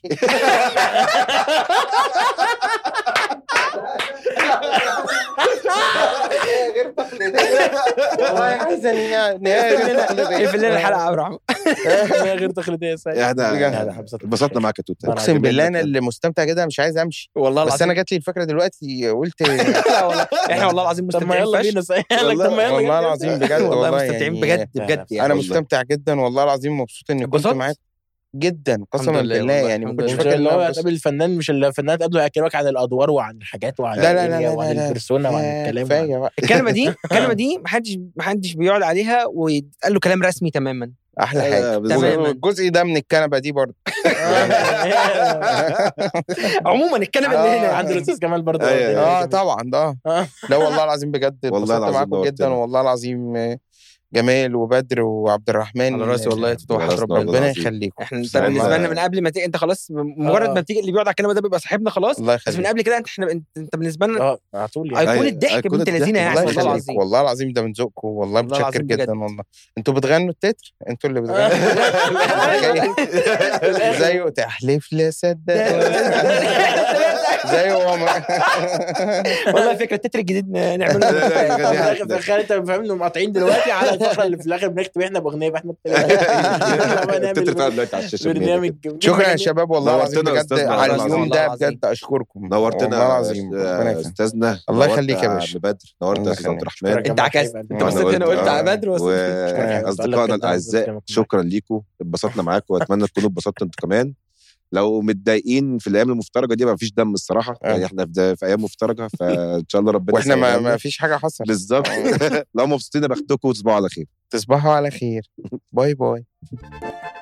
غير تقليديه والله عايز نهايه غير تقليديه في الليل الحلقه عبد الرحمن نهايه غير تقليديه احنا انبسطنا معاك يا توت اقسم بالله انا اللي مستمتع جدا مش عايز امشي والله بس انا جات لي الفكره دلوقتي قلت لا والله احنا والله العظيم مستمتعين والله العظيم بجد والله مستمتعين بجد بجد انا مستمتع جدا والله العظيم مبسوط اني كنت معاك جدا قسما بالله يعني ما كنتش فاكر ان هو تقابل الفنان مش الفنان تقابله يكلمك عن الادوار وعن الحاجات وعن لا لا لا وعن البرسونا وعن الكلام الكلمه دي الكلمه دي ما حدش ما حدش بيقعد عليها ويتقال له كلام رسمي تماما احلى حاجه الجزء ده من الكنبه دي برضه عموما الكنبه اللي هنا عند الاستاذ كمال برضه اه طبعا ده لا والله العظيم بجد والله معاكم جدا والله العظيم جمال وبدر وعبد الرحمن على راسي والله تتوحد ربنا يخليكم احنا انت بالنسبه لنا من قبل ما تيجي انت خلاص مجرد ما تيجي اللي بيقعد على الكلمه ده بيبقى صاحبنا خلاص بس من قبل كده انت احنا انت بالنسبه لنا اه على طول يعني هيكون الضحك بنت لذينه يعني والله العظيم والله العظيم ده من ذوقكم والله متشكر جدا والله انتوا بتغنوا التتر انتوا اللي بتغنوا زيه تحلف لا صدق زيه والله فكره التتر الجديد نعمله تخيل انت فاهمين مقاطعين دلوقتي على الفقره اللي في الاخر بنختم احنا باغنيه احنا برنامج شكرا يا شباب والله العظيم بجد على اليوم ده بجد اشكركم نورتنا والله العظيم استاذنا الله يخليك يا باشا بدر نورت يا استاذ عبد الرحمن انت عكست انت بصيت هنا قلت على بدر واصدقائنا الاعزاء شكرا ليكم اتبسطنا معاكم واتمنى تكونوا اتبسطتوا انتوا كمان لو متضايقين في الايام المفترجه دي ما فيش دم الصراحه آه. يعني احنا في, في ايام مفترجه فان شاء الله ربنا واحنا ما, ما فيش حاجه حصلت بالظبط لو مبسوطين بختكم وتصبحوا على خير تصبحوا على خير باي باي